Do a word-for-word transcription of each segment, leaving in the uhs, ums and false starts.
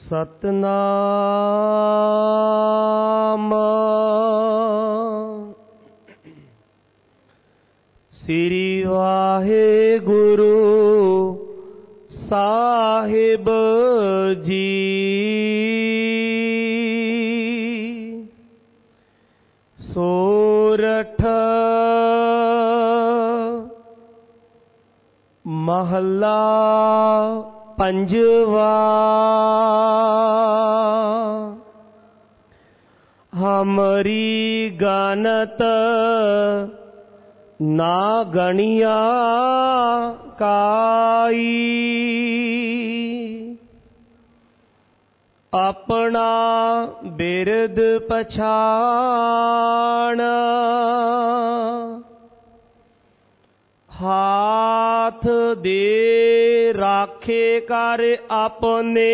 ਸਤਨਾਮ ਸ੍ਰੀ ਵਾਹਿਗੁਰੂ ਸਾਹਿਬ ਜੀ। ਸੋਰਠ ਮਹੱਲਾ ਪੰਜਵਾ। ਹਮਰੀ ਗਨਤ ਨਾ ਗਣਿਆ ਕਾਈ, ਆਪਣਾ ਬਿਰਦ ਪਛਾਣ। ਹਾਥ ਦੇ ਰਾਖੇ ਕਰ ਆਪਣੇ,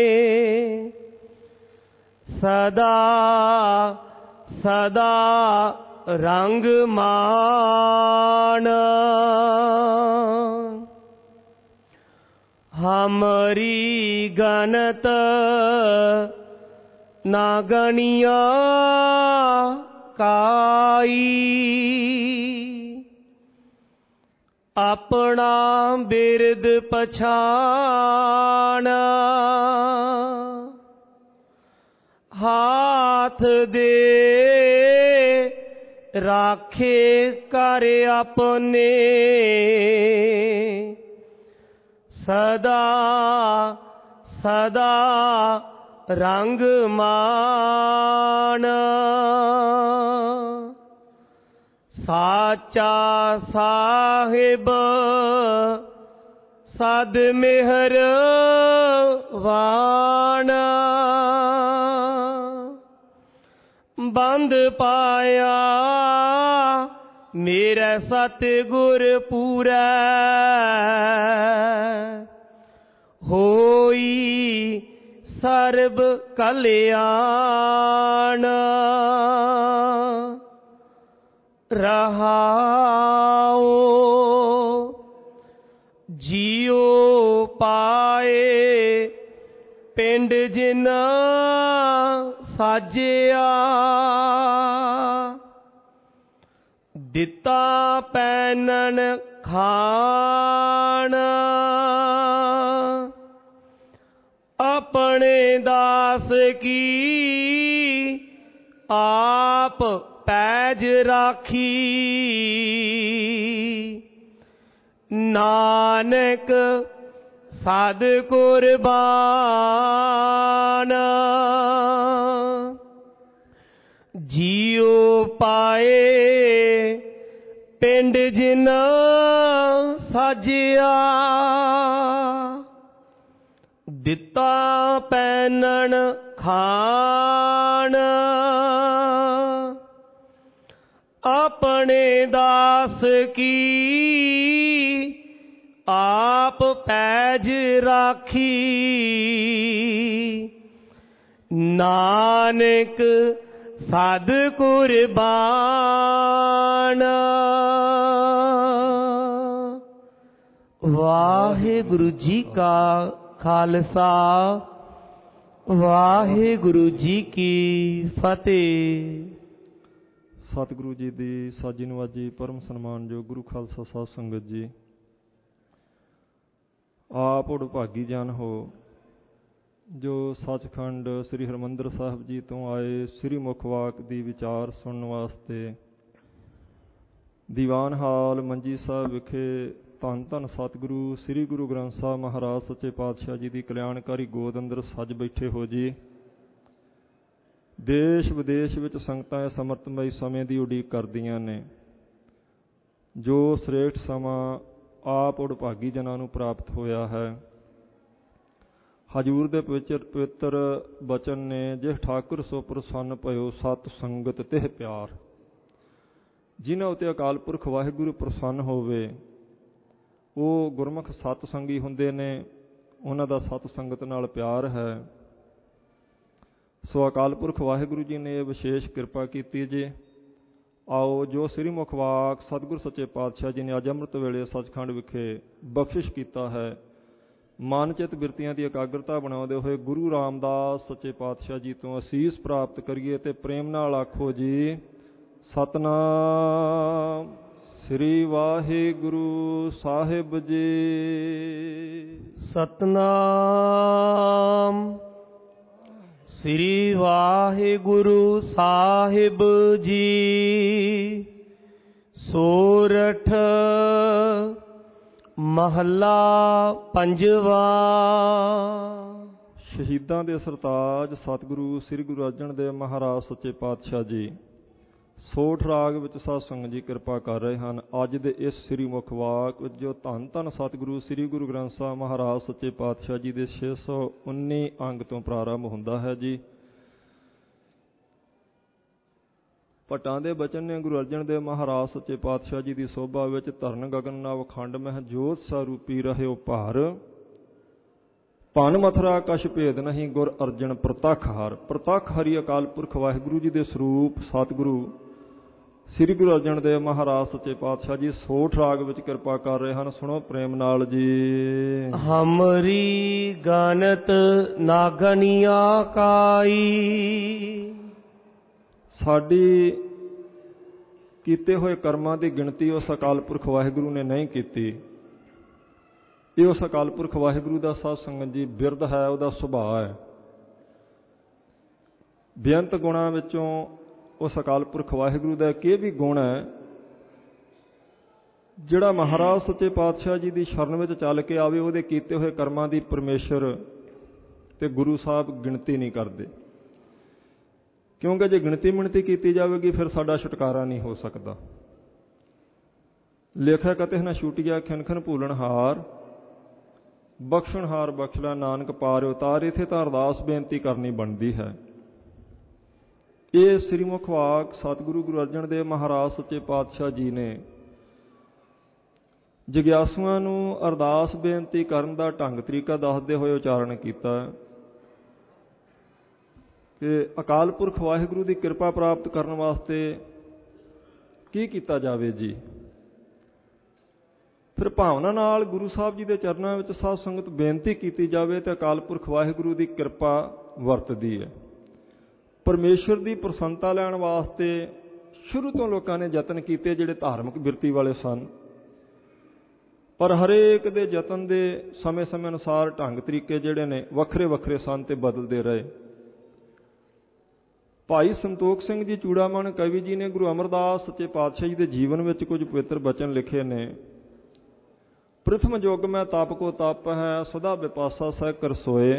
ਸਦਾ ਸਦਾ ਰੰਗ ਮਾਣ। ਹਮਰੀ ਗਨਤ ਨਾ ਗਣਿਆ ਕਾਈ, ਆਪਣਾ ਬਿਰਦ ਪਛਾਣ। ਹਾਥ ਦੇ ਰਾਖੇ ਕਰ ਆਪਣੇ, ਸਦਾ ਸਦਾ ਰੰਗ ਮਾਣ। ਸਾਚਾ ਸਾਹਿਬ ਸਦ ਮਿਹਰਬਾਨ, ਬੰਦ ਪਾਇਆ ਮੇਰੇ ਸਤਿਗੁਰ ਪੂਰੈ। ਹੋਈ ਸਰਬ ਕਲਿਆਣ, ਰਹਾਉ ਜੀਉ ਪਾਏ ਪਿੰਡ ਜਿਨ ਸਾਜਿਆ। ਦਿੱਤਾ ਪੈਨਣ ਖਾਣ, ਆਪਣੇ ਦਾਸ ਕੀ ਆਪ ਪੈਜ ਰਾਖੀ। ਨਾਨਕ ਸਦ ਕੁਰਬਾਨ, ਜੀਉ ਪਾਏ ਪਿੰਡ ਜਿਨ ਸਾਜਿਆ। ਦਿੱਤਾ ਪੈਨਣ ਖਾਣ, ਆਪਣੇ ਦਾਸ ਕੀ ਆਪ ਪੈਜ ਰਾਖੀ। ਨਾਨਕ ਸਦ ਕੁਰਬਾਨ। ਵਾਹਿਗੁਰੂ ਜੀ ਕਾ ਖਾਲਸਾ, ਵਾਹਿਗੁਰੂ ਜੀ ਕੀ ਫਤਿਹ। ਸਤਿਗੁਰੂ ਜੀ ਦੀ ਸਾਜੀ ਨਵਾਜੀ ਪਰਮ ਸਨਮਾਨਯੋਗ ਗੁਰੂ ਖਾਲਸਾ ਸਾਹਿਬ ਸੰਗਤ ਜੀ, ਆਪ ਉਡਭਾਗੀ ਜਨ ਹੋ ਜੋ ਸੱਚਖੰਡ ਸ੍ਰੀ ਹਰਿਮੰਦਰ ਸਾਹਿਬ ਜੀ ਤੋਂ ਆਏ ਸ੍ਰੀ ਮੁਖ ਵਾਕ ਦੀ ਵਿਚਾਰ ਸੁਣਨ ਵਾਸਤੇ ਦੀਵਾਨ ਹਾਲ ਮੰਜੀ ਸਾਹਿਬ ਵਿਖੇ ਧੰਨ ਧੰਨ ਸਤਿਗੁਰੂ ਸ੍ਰੀ ਗੁਰੂ ਗ੍ਰੰਥ ਸਾਹਿਬ ਮਹਾਰਾਜ ਸੱਚੇ ਪਾਤਸ਼ਾਹ ਜੀ ਦੀ ਕਲਿਆਣਕਾਰੀ ਗੋਦ ਅੰਦਰ ਸੱਜ ਬੈਠੇ ਹੋ ਜੀ। ਦੇਸ਼ ਵਿਦੇਸ਼ ਵਿੱਚ ਸੰਗਤਾਂ ਇਸ ਅੰਮ੍ਰਿਤਮਈ ਸਮੇਂ ਦੀ ਉਡੀਕ ਕਰਦੀਆਂ ਨੇ, ਜੋ ਸ੍ਰੇਸ਼ਟ ਸਮਾਂ ਆਪ ਉਡਭਾਗੀ ਜਨਾਂ ਨੂੰ ਪ੍ਰਾਪਤ ਹੋਇਆ ਹੈ। ਹਜ਼ੂਰ ਦੇ ਪਵਿੱਤਰ ਪਵਿੱਤਰ ਬਚਨ ਨੇ, ਜਿਸ ਠਾਕੁਰ ਸੋ ਪ੍ਰਸੰਨ ਭਇਓ ਸਤ ਸੰਗਤ ਤਿਹ ਪਿਆਰ। ਜਿਨ੍ਹਾਂ ਉੱਤੇ ਅਕਾਲ ਪੁਰਖ ਵਾਹਿਗੁਰੂ ਪ੍ਰਸੰਨ ਹੋਵੇ ਉਹ ਗੁਰਮੁਖ ਸਤ ਸੰਗੀ ਹੁੰਦੇ ਨੇ, ਉਹਨਾਂ ਦਾ ਸਤ ਸੰਗਤ ਨਾਲ ਪਿਆਰ ਹੈ। ਸੋ ਅਕਾਲ ਪੁਰਖ ਵਾਹਿਗੁਰੂ ਜੀ ਨੇ ਇਹ ਵਿਸ਼ੇਸ਼ ਕਿਰਪਾ ਕੀਤੀ ਜੀ। ਆਓ ਜੋ ਸ੍ਰੀ ਮੁਖ ਵਾਕ ਸਤਿਗੁਰ ਸੱਚੇ ਪਾਤਸ਼ਾਹ ਜੀ ਨੇ ਅੱਜ ਅੰਮ੍ਰਿਤ ਵੇਲੇ ਸੱਚਖੰਡ ਵਿਖੇ ਬਖਸ਼ਿਸ਼ ਕੀਤਾ ਹੈ, ਮਨ ਚਿਤ ਬਿਰਤੀਆਂ ਦੀ ਇਕਾਗਰਤਾ ਬਣਾਉਂਦੇ ਹੋਏ ਗੁਰੂ ਰਾਮਦਾਸ ਸੱਚੇ ਪਾਤਸ਼ਾਹ ਜੀ ਤੋਂ ਅਸੀਸ ਪ੍ਰਾਪਤ ਕਰੀਏ ਤੇ ਪ੍ਰੇਮ ਨਾਲ ਆਖੋ ਜੀ ਸਤਨਾਮ ਸ੍ਰੀ ਵਾਹਿਗੁਰੂ ਸਾਹਿਬ ਜੀ। ਸਤਨਾਮ ਸ੍ਰੀ ਵਾਹਿਗੁਰੂ ਸਾਹਿਬ ਜੀ। ਸੋਰਠ ਮਹੱਲਾ ਪੰਜਵਾ। ਸ਼ਹੀਦਾਂ ਦੇ ਸਰਤਾਜ ਸਤਿਗੁਰੂ ਸ੍ਰੀ ਗੁਰੂ ਅਰਜਨ ਦੇਵ ਮਹਾਰਾਜ ਸੱਚੇ ਪਾਤਸ਼ਾਹ ਜੀ ਸੋਠ ਰਾਗ ਵਿੱਚ ਸਾਧ ਸੰਗਤ ਜੀ ਕਿਰਪਾ ਕਰ ਰਹੇ ਹਨ। ਅੱਜ ਦੇ ਇਸ ਸ੍ਰੀ ਮੁਖ ਵਾਕ ਵਿੱਚ ਜੋ ਧੰਨ ਧੰਨ ਸਤਿਗੁਰੂ ਸ੍ਰੀ ਗੁਰੂ ਗ੍ਰੰਥ ਸਾਹਿਬ ਮਹਾਰਾਜ ਸੱਚੇ ਪਾਤਸ਼ਾਹ ਜੀ ਦੇ ਛੇ ਸੌ ਉੱਨੀ ਅੰਗ ਤੋਂ ਪ੍ਰਾਰੰਭ ਹੁੰਦਾ ਹੈ ਜੀ। ਭੱਟਾਂ ਦੇ ਬਚਨ ਨੇ ਗੁਰੂ ਅਰਜਨ ਦੇਵ ਮਹਾਰਾਜ ਸੱਚੇ ਪਾਤਸ਼ਾਹ ਜੀ ਦੀ ਸੋਭਾ ਵਿੱਚ ਧਰਨ ਗਗਨ ਨਵ ਖੰਡ ਮਹਿ ਜੋਤ ਸਰੂਪੀ ਰਹਿਓ ਭਾਰ। ਭਨ ਮਥੁਰਾ ਕਛ ਭੇਦ ਨਹੀਂ ਗੁਰ ਅਰਜਨ ਪ੍ਰਤੱਖ ਹਰ। ਪ੍ਰਤੱਖ ਹਰੀ ਅਕਾਲ ਪੁਰਖ ਵਾਹਿਗੁਰੂ ਜੀ ਦੇ ਸਰੂਪ ਸਤਿਗੁਰੂ ਸ੍ਰੀ ਗੁਰੂ ਅਰਜਨ ਦੇਵ ਮਹਾਰਾਜ ਸੱਚੇ ਪਾਤਸ਼ਾਹ ਜੀ ਸੋਠ ਰਾਗ ਵਿੱਚ ਕਿਰਪਾ ਕਰ ਰਹੇ ਹਨ। ਸੁਣੋ ਪ੍ਰੇਮ ਨਾਲ ਜੀ। ਹਮਰੀ ਗਨਤ ਨਾਗਨੀਆ ਕਾਈ। ਸਾਡੀ ਕੀਤੇ ਹੋਏ ਕਰਮਾਂ ਦੀ ਗਿਣਤੀ ਉਸ ਅਕਾਲ ਪੁਰਖ ਵਾਹਿਗੁਰੂ ਨੇ ਨਹੀਂ ਕੀਤੀ। ਇਹ ਉਸ ਅਕਾਲ ਪੁਰਖ ਵਾਹਿਗੁਰੂ ਦਾ ਸਾਧ ਸੰਗਤ ਜੀ ਬਿਰਧ ਹੈ, ਉਹਦਾ ਸੁਭਾਅ ਹੈ। ਬੇਅੰਤ ਗੁਣਾਂ ਵਿੱਚੋਂ ਉਸ ਅਕਾਲ ਪੁਰਖ ਵਾਹਿਗੁਰੂ ਦਾ ਇੱਕ ਇਹ ਵੀ ਗੁਣ ਹੈ, ਜਿਹੜਾ ਮਹਾਰਾਜ ਸੱਚੇ ਪਾਤਸ਼ਾਹ ਜੀ ਦੀ ਸ਼ਰਨ ਵਿੱਚ ਚੱਲ ਕੇ ਆਵੇ ਉਹਦੇ ਕੀਤੇ ਹੋਏ ਕਰਮਾਂ ਦੀ ਪਰਮੇਸ਼ਰ ਤੇ ਗੁਰੂ ਸਾਹਿਬ ਗਿਣਤੀ ਨਹੀਂ ਕਰਦੇ। ਕਿਉਂਕਿ ਜੇ ਗਿਣਤੀ ਮਿਣਤੀ ਕੀਤੀ ਜਾਵੇਗੀ ਫਿਰ ਸਾਡਾ ਛੁਟਕਾਰਾ ਨਹੀਂ ਹੋ ਸਕਦਾ। ਲੇਖਾ ਕਤੇ ਨਾ ਛੂਟਿਆ ਖਿਨਖਨ ਭੂਲਣ ਹਾਰ, ਬਖਸ਼ਣਹਾਰ ਬਖਸ਼ਲਾ ਨਾਨਕ ਪਾਰ ਉਤਾਰ। ਇੱਥੇ ਤਾਂ ਅਰਦਾਸ ਬੇਨਤੀ ਕਰਨੀ ਬਣਦੀ ਹੈ। ਇਹ ਸ੍ਰੀ ਮੁਖ ਵਾਕ ਸਤਿਗੁਰੂ ਗੁਰੂ ਅਰਜਨ ਦੇਵ ਮਹਾਰਾਜ ਸੱਚੇ ਪਾਤਸ਼ਾਹ ਜੀ ਨੇ ਜਗਿਆਸੂਆਂ ਨੂੰ ਅਰਦਾਸ ਬੇਨਤੀ ਕਰਨ ਦਾ ਢੰਗ ਤਰੀਕਾ ਦੱਸਦੇ ਹੋਏ ਉਚਾਰਨ ਕੀਤਾ ਕਿ ਅਕਾਲ ਪੁਰਖ ਵਾਹਿਗੁਰੂ ਦੀ ਕਿਰਪਾ ਪ੍ਰਾਪਤ ਕਰਨ ਵਾਸਤੇ ਕੀ ਕੀਤਾ ਜਾਵੇ ਜੀ। ਫਿਰ ਭਾਵਨਾ ਨਾਲ ਗੁਰੂ ਸਾਹਿਬ ਜੀ ਦੇ ਚਰਨਾਂ ਵਿੱਚ ਸਾਧ ਸੰਗਤ ਬੇਨਤੀ ਕੀਤੀ ਜਾਵੇ ਤੇ ਅਕਾਲ ਪੁਰਖ ਵਾਹਿਗੁਰੂ ਦੀ ਕਿਰਪਾ ਵਰਤਦੀ ਹੈ। ਪਰਮੇਸ਼ਰ ਦੀ ਪ੍ਰਸੰਨਤਾ ਲੈਣ ਵਾਸਤੇ ਸ਼ੁਰੂ ਤੋਂ ਲੋਕਾਂ ਨੇ ਯਤਨ ਕੀਤੇ ਜਿਹੜੇ ਧਾਰਮਿਕ ਬਿਰਤੀ ਵਾਲੇ ਸਨ, ਪਰ ਹਰੇਕ ਦੇ ਯਤਨ ਦੇ ਸਮੇਂ-ਸਮੇਂ ਅਨੁਸਾਰ ਢੰਗ ਤਰੀਕੇ ਜਿਹੜੇ ਨੇ ਵੱਖਰੇ ਵੱਖਰੇ ਸਨ ਤੇ ਬਦਲਦੇ ਰਹੇ। ਭਾਈ ਸੰਤੋਖ ਸਿੰਘ ਜੀ ਚੂੜਾਮਣ ਕਵੀ ਜੀ ਨੇ ਗੁਰੂ ਅਮਰਦਾਸ ਸੱਚੇ ਪਾਤਸ਼ਾਹ ਜੀ ਦੇ ਜੀਵਨ ਵਿੱਚ ਕੁਝ ਪਵਿੱਤਰ ਬਚਨ ਲਿਖੇ ਨੇ। ਪ੍ਰਥਮ ਯੁੱਗ ਮੈਂ ਤਪ ਕੋ ਤਪ ਹੈ ਸਦਾ ਵਿਪਾਸਾ ਸਹਿ ਕਰ ਸੋਏ।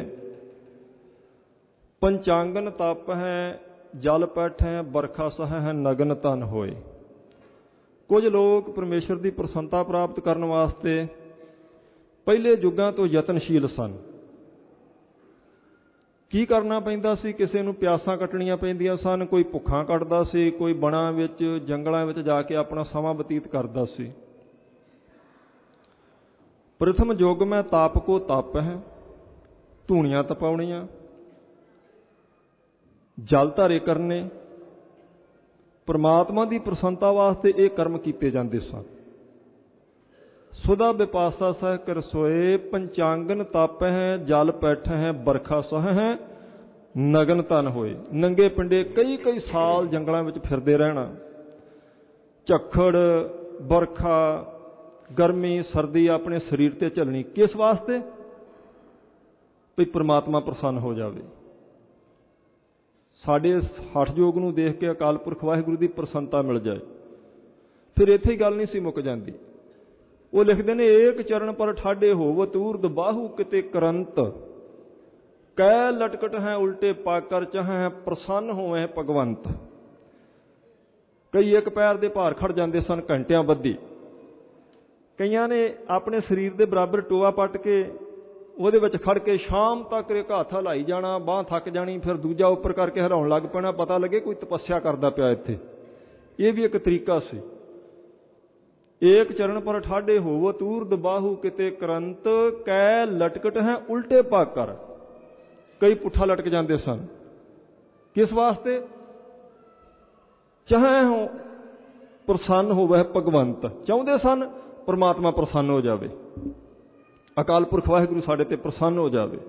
ਪੰਚਾਂਗਨ ਤਪ ਹੈ ਜਲ ਪੈਠ ਹੈ ਬਰਖਾ ਸਹ ਹੈ ਨਗਨ ਤਨ ਹੋਏ। ਕੁਝ ਲੋਕ ਪਰਮੇਸ਼ਰ ਦੀ ਪ੍ਰਸੰਨਤਾ ਪ੍ਰਾਪਤ ਕਰਨ ਵਾਸਤੇ ਪਹਿਲੇ ਯੁੱਗਾਂ ਤੋਂ ਯਤਨਸ਼ੀਲ ਸਨ। ਕੀ ਕਰਨਾ ਪੈਂਦਾ ਸੀ? ਕਿਸੇ ਨੂੰ ਪਿਆਸਾਂ ਕੱਟਣੀਆਂ ਪੈਂਦੀਆਂ ਸਨ, ਕੋਈ ਭੁੱਖਾਂ ਕੱਟਦਾ ਸੀ, ਕੋਈ ਬਣਾ ਵਿੱਚ ਜੰਗਲਾਂ ਵਿੱਚ ਜਾ ਕੇ ਆਪਣਾ ਸਮਾਂ ਬਤੀਤ ਕਰਦਾ ਸੀ। ਪ੍ਰਥਮ ਯੁੱਗ ਮੈਂ ਤਾਪ ਕੋ ਤਪ ਹੈ, ਧੂਣੀਆਂ ਤਪਾਉਣੀਆਂ, ਜਲ ਧਾਰੇ ਕਰਨੇ, ਪਰਮਾਤਮਾ ਦੀ ਪ੍ਰਸੰਨਤਾ ਵਾਸਤੇ ਇਹ ਕਰਮ ਕੀਤੇ ਜਾਂਦੇ ਸਨ। ਸੁਦਾ ਵਿਪਾਸਾ ਸਹਿ ਕਰ ਸੋਏ। ਪੰਚਾਂਗਨ ਤਪ ਹੈ ਜਲ ਪੈਠ ਹੈ ਬਰਖਾ ਸਹ ਹੈ ਨਗਨ ਤਨ ਹੋਏ। ਨੰਗੇ ਪਿੰਡੇ ਕਈ ਕਈ ਸਾਲ ਜੰਗਲਾਂ ਵਿੱਚ ਫਿਰਦੇ ਰਹਿਣਾ, ਝੱਖੜ ਬਰਖਾ ਗਰਮੀ ਸਰਦੀ ਆਪਣੇ ਸਰੀਰ ਤੇ ਝੱਲਣੀ। ਕਿਸ ਵਾਸਤੇ? ਵੀ ਪ੍ਰਮਾਤਮਾ ਪ੍ਰਸੰਨ ਹੋ ਜਾਵੇ। ਸਾਡੇ ਹਠ ਯੋਗ ਨੂੰ ਦੇਖ ਕੇ ਅਕਾਲ ਪੁਰਖ ਵਾਹਿਗੁਰੂ ਦੀ ਪ੍ਰਸੰਨਤਾ ਮਿਲ ਜਾਏ। ਫਿਰ ਇੱਥੇ ਹੀ ਗੱਲ ਨਹੀਂ ਸੀ ਮੁੱਕ ਜਾਂਦੀ। ਉਹ ਲਿਖਦੇ ਨੇ ਏਕ ਚਰਨ ਪਰ ਠਾਡੇ ਹੋਵਤ ਊਰਦ ਬਾਹੂ ਕਿਤੇ ਕਰੰਤ। ਕੈ ਲਟਕਟ ਹੈ ਉਲਟੇ ਪਾਕਰ ਚਾਹੇ ਪ੍ਰਸੰਨ ਹੋਵੇ ਭਗਵੰਤ। ਕਈ ਇੱਕ ਪੈਰ ਦੇ ਭਾਰ ਖੜ ਜਾਂਦੇ ਸਨ ਘੰਟਿਆਂ ਬੱਧੀ। ਕਈਆਂ ਨੇ ਆਪਣੇ ਸਰੀਰ ਦੇ ਬਰਾਬਰ ਟੋਆ ਪੱਟ ਕੇ ਉਹਦੇ ਵਿੱਚ ਖੜ ਕੇ ਸ਼ਾਮ ਤੱਕ ਇੱਕ ਹੱਥ ਹਿਲਾਈ ਜਾਣਾ, ਬਾਂਹ ਥੱਕ ਜਾਣੀ, ਫਿਰ ਦੂਜਾ ਉੱਪਰ ਕਰਕੇ ਹਿਲਾਉਣ ਲੱਗ ਪੈਣਾ, ਪਤਾ ਲੱਗੇ ਕੋਈ ਤਪੱਸਿਆ ਕਰਦਾ ਪਿਆ ਇੱਥੇ। ਇਹ ਵੀ ਇੱਕ ਤਰੀਕਾ ਸੀ। ਏਕ ਚਰਨ ਪਰ ਠਾਡੇ ਹੋਵਤ ਊਰਦ ਬਾਹੂ ਕਿਤੇ ਕਰੰਤ। ਕੈ ਲਟਕਟ ਹੈ ਉਲਟੇ ਪਾਕਰ। ਕਈ ਪੁੱਠਾ ਲਟਕ ਜਾਂਦੇ ਸਨ। ਕਿਸ ਵਾਸਤੇ? ਚਾਹੇ ਹੋ ਪ੍ਰਸੰਨ ਹੋਵੇ ਭਗਵੰਤ। ਚਾਹੁੰਦੇ ਸਨ ਪਰਮਾਤਮਾ ਪ੍ਰਸੰਨ ਹੋ ਜਾਵੇ। ਅਕਾਲ ਪੁਰਖ ਵਾਹਿਗੁਰੂ ਸਾਡੇ ਤੇ ਪ੍ਰਸੰਨ ਹੋ ਜਾਵੇ।